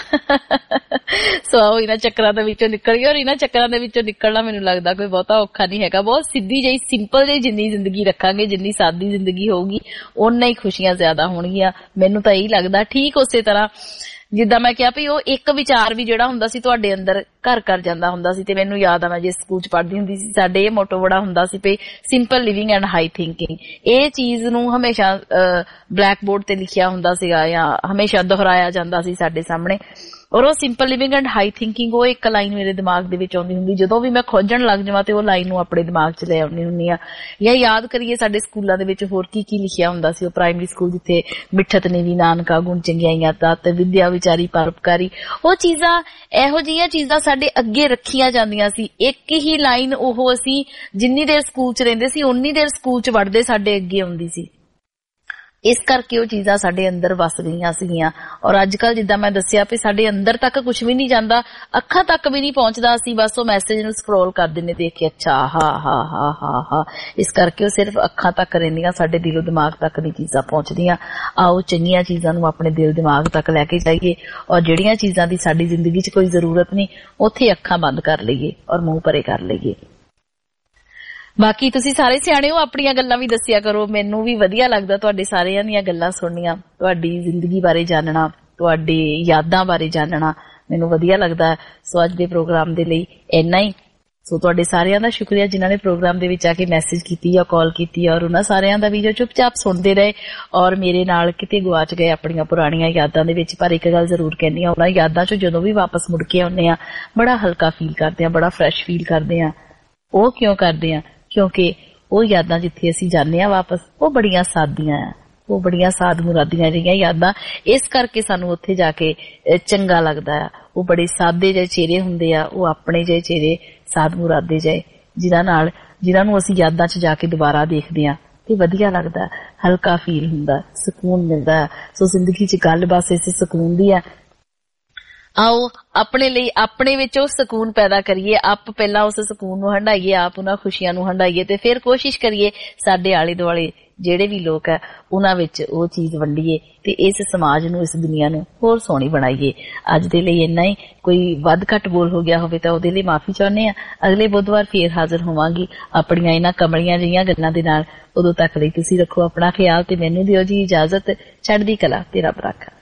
ਸੋ ਆਓ ਇਹਨਾਂ ਚੱਕਰਾਂ ਦੇ ਵਿੱਚੋਂ ਨਿਕਲ ਗਏ, ਔਰ ਇਹਨਾਂ ਚੱਕਰਾਂ ਦੇ ਵਿੱਚੋਂ ਨਿਕਲਣਾ ਮੈਨੂੰ ਲੱਗਦਾ ਕੋਈ ਬਹੁਤਾ ਔਖਾ ਨਹੀਂ ਹੈਗਾ। ਬਹੁਤ ਸਿੱਧੀ ਜਿਹੀ ਸਿੰਪਲ ਜਿਹੀ ਜਿੰਨੀ ਜ਼ਿੰਦਗੀ ਰੱਖਾਂਗੇ, ਜਿੰਨੀ ਸਾਦੀ ਜ਼ਿੰਦਗੀ ਹੋਊਗੀ ਓਨਾ ਹੀ ਖੁਸ਼ੀਆਂ ਜ਼ਿਆਦਾ ਹੋਣਗੀਆਂ। ਮੈਨੂੰ ਤਾਂ ਇਹੀ ਲੱਗਦਾ। ਠੀਕ ਉਸੇ ਤਰ੍ਹਾਂ ਜਿੱਦਾਂ ਮੈਂ ਕਿਹਾ ਵੀ ਉਹ ਇੱਕ ਵਿਚਾਰ ਵੀ ਜਿਹੜਾ ਹੁੰਦਾ ਸੀ ਤੁਹਾਡੇ ਅੰਦਰ ਘਰ ਕਰ ਜਾਂਦਾ ਹੁੰਦਾ ਸੀ। ਤੇ ਮੈਨੂੰ ਯਾਦ ਆ ਮੈਂ ਜਿਸ ਸਕੂਲ 'ਚ ਪੜ੍ਹਦੀ ਹੁੰਦੀ ਸੀ ਸਾਡੇ ਇਹ ਮੋਟੋ ਬੜਾ ਹੁੰਦਾ ਸੀ ਵੀ simple living and high thinking. ਇਹ ਚੀਜ਼ ਨੂੰ ਹਮੇਸ਼ਾ ਬਲੈਕ ਬੋਰਡ ਤੇ ਲਿਖਿਆ ਹੁੰਦਾ ਸੀਗਾ ਜਾਂ ਹਮੇਸ਼ਾ ਦੁਹਰਾਇਆ ਜਾਂਦਾ ਸੀ ਸਾਡੇ ਸਾਹਮਣੇ। ਔਰ ਉਹ simple living and high thinking ਉਹ ਇੱਕ ਲਾਈਨ ਮੇਰੇ ਦਿਮਾਗ ਦੇ ਵਿੱਚ ਆਉਂਦੀ ਹੁੰਦੀ। ਜਦੋਂ ਵੀ ਮੈਂ ਖੋਜਣ ਲੱਗ ਜਾਵਾਂ ਤੇ ਉਹ ਲਾਈਨ ਨੂੰ ਆਪਣੇ ਦਿਮਾਗ 'ਚ ਲੈ ਆਉਂਦੀ ਹੁੰਦੀ ਆ। ਜਾਂ ਯਾਦ ਕਰੀਏ ਸਾਡੇ ਸਕੂਲਾਂ ਦੇ ਵਿੱਚ ਹੋਰ ਕੀ ਕੀ ਲਿਖਿਆ ਹੁੰਦਾ ਸੀ। ਉਹ ਪ੍ਰਾਇਮਰੀ ਸਕੂਲ ਜਿੱਥੇ ਮਿੱਠਤ ਨੀਵੀ ਨਾਨਕਾ ਗੁਣ ਚੰਗਿਆਈਆਂ ਤਤ ਵਿਦਿਆ ਵਿਚਾਰੀ ਪਰਉਪਕਾਰੀ, ਉਹ ਚੀਜ਼ਾਂ ਇਹੋ ਜਿਹੀਆਂ ਚੀਜ਼ਾਂ ਸਾਡੇ ਅੱਗੇ ਰੱਖੀਆਂ ਜਾਂਦੀਆਂ ਸੀ। ਇੱਕ ਹੀ ਲਾਈਨ ਉਹ ਅਸੀਂ ਜਿੰਨੀ ਦੇਰ ਸਕੂਲ 'ਚ ਰਹਿੰਦੇ ਸੀ ਉਨੀ ਦੇਰ ਸਕੂਲ 'ਚ ਵੜਦੇ ਸਾਡੇ ਅੱਗੇ ਆਉਂਦੀ ਸੀ। ਇਸ ਕਰਕੇ ਉਹ ਚੀਜ਼ਾਂ ਸਾਡੇ ਅੰਦਰ ਵਸ ਗਈਆਂ ਸੀਗੀਆਂ। ਔਰ ਅੱਜ ਕੱਲ ਜਿੱਦਾਂ ਮੈਂ ਦੱਸਿਆ ਵੀ ਸਾਡੇ ਅੰਦਰ ਤੱਕ ਕੁਝ ਵੀ ਨਹੀਂ ਜਾਂਦਾ, ਅੱਖਾਂ ਤੱਕ ਵੀ ਨਹੀਂ ਪਹੁੰਚਦਾ। ਅਸੀਂ ਬਸ ਉਹ ਮੈਸੇਜ ਨੂੰ ਸਕਰੋਲ ਕਰ ਦਿੰਦੇ ਦੇਖ ਕੇ ਅੱਛਾ ਹਾ। ਇਸ ਕਰਕੇ ਉਹ ਸਿਰਫ ਅੱਖਾਂ ਤੱਕ ਰਹਿੰਦੀਆਂ, ਸਾਡੇ ਦਿਲੋਂ ਦਿਮਾਗ ਤੱਕ ਨਹੀਂ ਚੀਜ਼ਾਂ ਪਹੁੰਚਦੀਆਂ। ਆਓ ਚੰਗੀਆਂ ਚੀਜ਼ਾਂ ਨੂੰ ਆਪਣੇ ਦਿਲ ਦਿਮਾਗ ਤੱਕ ਲੈ ਕੇ ਜਾਈਏ ਔਰ ਜਿਹੜੀਆਂ ਚੀਜ਼ਾਂ ਦੀ ਸਾਡੀ ਜ਼ਿੰਦਗੀ 'ਚ ਕੋਈ ਜ਼ਰੂਰਤ ਨਹੀਂ ਉੱਥੇ ਅੱਖਾਂ ਬੰਦ ਕਰ ਲਈਏ ਔਰ ਮੂੰਹ ਪਰੇ ਕਰ ਲਈਏ। ਬਾਕੀ ਤੁਸੀਂ ਸਾਰੇ ਸਿਆਣੇ ਹੋ, ਆਪਣੀਆਂ ਗੱਲਾਂ ਵੀ ਦੱਸਿਆ ਕਰੋ। ਮੈਨੂੰ ਵੀ ਵਧੀਆ ਲੱਗਦਾ ਤੁਹਾਡੇ ਸਾਰਿਆਂ ਦੀਆਂ ਗੱਲਾਂ ਸੁਣਨੀਆਂ, ਤੁਹਾਡੀ ਜ਼ਿੰਦਗੀ ਬਾਰੇ ਜਾਣਨਾ, ਤੁਹਾਡੀ ਯਾਦਾਂ ਬਾਰੇ ਜਾਣਨਾ ਮੈਨੂੰ ਵਧੀਆ ਲੱਗਦਾ। ਸੋ ਅੱਜ ਦੇ ਪ੍ਰੋਗਰਾਮ ਦੇ ਲਈ ਇੰਨਾ ਹੀ। ਸੋ ਤੁਹਾਡੇ ਸਾਰਿਆਂ ਦਾ ਸ਼ੁਕਰੀਆ ਜਿਨ੍ਹਾਂ ਨੇ ਪ੍ਰੋਗਰਾਮ ਦੇ ਵਿੱਚ ਆ ਕੇ ਮੈਸੇਜ ਕੀਤੀ ਜਾਂ ਕਾਲ ਕੀਤੀ, ਔਰ ਉਹਨਾਂ ਸਾਰਿਆਂ ਦਾ ਵੀ ਜੋ ਚੁੱਪਚਾਪ ਸੁਣਦੇ ਰਹੇ ਔਰ ਮੇਰੇ ਨਾਲ ਕਿਤੇ ਗੁਆਚ ਗਏ ਆਪਣੀਆਂ ਪੁਰਾਣੀਆਂ ਯਾਦਾਂ ਦੇ ਵਿੱਚ। ਪਰ ਇੱਕ ਗੱਲ ਜ਼ਰੂਰ ਕਹਿੰਦੀ ਆ, ਉਹਨਾਂ ਯਾਦਾਂ 'ਚੋਂ ਜਦੋਂ ਵੀ ਵਾਪਸ ਮੁੜ ਕੇ ਆਉਂਦੇ ਆ ਬੜਾ ਹਲਕਾ ਫੀਲ ਕਰਦੇ ਆ, ਬੜਾ ਫਰੈਸ਼ ਫੀਲ ਕਰਦੇ ਆ। ਉਹ ਕਿਉਂ ਕਰਦੇ ਆ? ਕਿਉਂਕਿ ਉਹ ਯਾਦਾਂ ਜਿੱਥੇ ਅਸੀਂ ਜਾਂਦੇ ਆ ਵਾਪਸ ਉਹ ਬੜੀਆਂ ਸਾਦੀਆਂ ਆ, ਉਹ ਬੜੀਆਂ ਸਾਦ ਮੁਰਾਦੀਆਂ ਰਹੀਆਂ ਯਾਦਾਂ। ਇਸ ਕਰਕੇ ਸਾਨੂੰ ਉੱਥੇ ਜਾ ਕੇ ਚੰਗਾ ਲੱਗਦਾ ਆ। ਉਹ ਬੜੇ ਸਾਦੇ ਜਿਹੇ ਚਿਹਰੇ ਹੁੰਦੇ ਆ, ਉਹ ਆਪਣੇ ਜਿਹੇ ਚਿਹਰੇ ਸਾਦ ਮੁਰਾਦੇ ਜਿਹੇ ਜਿਨ੍ਹਾਂ ਨੂੰ ਅਸੀਂ ਯਾਦਾਂ 'ਚ ਜਾ ਕੇ ਦੁਬਾਰਾ ਦੇਖਦੇ ਆ ਤੇ ਵਧੀਆ ਲੱਗਦਾ, ਹਲਕਾ ਫੀਲ ਹੁੰਦਾ, ਸਕੂਨ ਮਿਲਦਾ। ਸੋ ਜ਼ਿੰਦਗੀ 'ਚ ਗੱਲ ਬਸ ਇਸੇ ਸਕੂਨ ਦੀ ਆ। ਆਓ ਆਪਣੇ ਲਈ ਆਪਣੇ ਵਿੱਚ ਉਹ ਸਕੂਨ ਪੈਦਾ ਕਰੀਏ। ਆਪ ਪਹਿਲਾਂ ਉਸ ਸਕੂਨ ਨੂੰ ਹੰਢਾਈਏ, ਆਪ ਉਹਨਾਂ ਖੁਸ਼ੀਆਂ ਨੂੰ ਹੰਢਾਈਏ ਤੇ ਫਿਰ ਕੋਸ਼ਿਸ਼ ਕਰੀਏ ਸਾਡੇ ਆਲੇ ਦੁਆਲੇ ਜਿਹੜੇ ਵੀ ਲੋਕ ਆ ਉਹਨਾਂ ਵਿੱਚ ਉਹ ਚੀਜ਼ ਵੰਡੀਏ ਤੇ ਇਸ ਸਮਾਜ ਨੂੰ, ਇਸ ਦੁਨੀਆ ਨੂੰ ਹੋਰ ਸੋਹਣੀ ਬਣਾਈਏ। ਅੱਜ ਦੇ ਲਈ ਇੰਨਾ ਹੀ। ਕੋਈ ਵੱਧ ਘੱਟ ਬੋਲ ਹੋ ਗਿਆ ਹੋਵੇ ਤਾਂ ਉਹਦੇ ਲਈ ਮਾਫੀ ਚਾਹੁੰਦੇ ਆ। ਅਗਲੇ ਬੁੱਧਵਾਰ ਫੇਰ ਹਾਜ਼ਰ ਹੋਵਾਂਗੀ ਆਪਣੀਆਂ ਇਹਨਾਂ ਕਮਲੀਆਂ ਜਿਹੀਆਂ ਗੱਲਾਂ ਦੇ ਨਾਲ। ਉਦੋਂ ਤੱਕ ਲਈ ਤੁਸੀਂ ਰੱਖੋ ਆਪਣਾ ਖਿਆਲ ਤੇ ਮੈਨੂੰ ਦਿਓ ਜੀ ਇਜਾਜ਼ਤ। ਚੜ੍ਹਦੀ ਕਲਾ ਤੇ ਰੱਬ ਰਾਖਾ।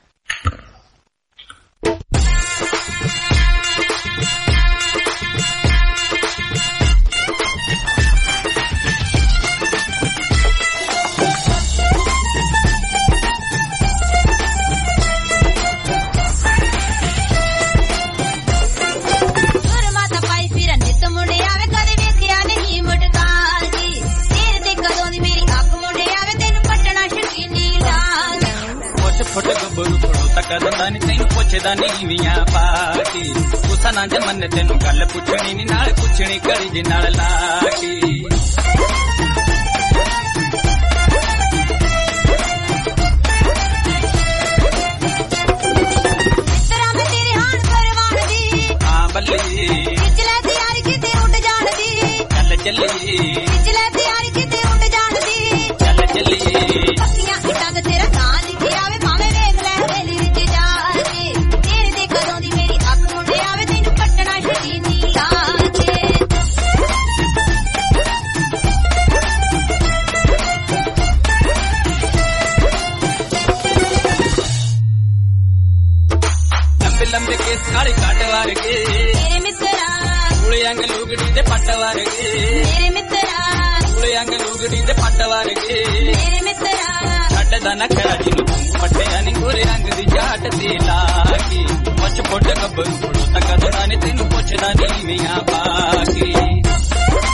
ਕਦਦਾ ਨੀ ਤੈਨੂੰ ਪੁੱਛਦਾ ਨੀਵੀਆਂ ਪਾ ਕੇ, ਗੁੱਸਾ ਨਾ ਜਮਨ ਤੈਨੂੰ ਗੱਲ ਪੁੱਛਣੀ ਨੀ ਨਾਲ ਪੁੱਛਣੀ ਕਰੀ ਜੇ ਨਾਲ ਲਾ ਕੇ। ਹਾਂ ਬੱਲੇ ਪਿਛਲੇ ਤਿਆਰੀ ਕਿਤੇ ਉੱਡ ਜਾਣ ਦੀ, ਚੱਲ ਚੱਲੀ ਪਿਛਲੇ ਤਿਆਰੀ ਕਿਤੇ ਉੱਡ ਜਾਣ ਦੀ, ਚੱਲ ਚੱਲੀ ਪੱਕੀਆਂ ਇੱਟਾਂ ਤੇ ਤੇਰਾ ਨਾਂ ਲਿਖਿਆ ਵੇ ਭਾਵੇਂ ਵੇਖ ਲੈ ਹਵੇਲੀ ਵਿੱਚ ਜਾ ਕੇ, ਤੇਰੇ ਦੇ ਕਦੋਂ ਦੀ ਮੇਰੀ ਅੱਖ ਮੁੰਡਿਆ ਵੇ ਤੈਨੂੰ ਪੱਟਣਾ ਸ਼ਕੀਨੀ ਲਾ ਕੇ। ਲੰਬੇ ਲੰਬੇ ਕੇਸ ਕਾਲੇ ਕੱਟ ਵਰਗੇ ਮੇਰੇ ਮਿੱਤਰਾ, ਕੁੜੇ ਅੰਗ ਲੁਗੜੀ ਦੇ ਪੱਟ ਵਰਗੇ ਮੇਰੇ ਮਿੱਤਰਾ, ਕੁੜੇ ਅੰਗ ਲੁਗੜੀ ਦੇ ਪੱਟ ਵਰਗੇ ਮੇਰੇ ਮਿੱਤਰਾ, ਛੱਡਦਾ ਨਾ ਖੜਾ ਜਿਹਨੂੰ ਪੱਟਿਆ ਨੀ ਗੋਰੇ ਰੰਗ ਦੀ ਜਾਟ ਤੇ ਲਾ ਕੇ, ਮੁੱਛ ਫੁੱਟ ਗੱਭਰੂ ਤੱਕ ਦਣਾ ਨੇ ਤੈਨੂੰ ਪੁੱਛਦਾ ਨੀਵੀਆਂ ਪਾ ਕੇ।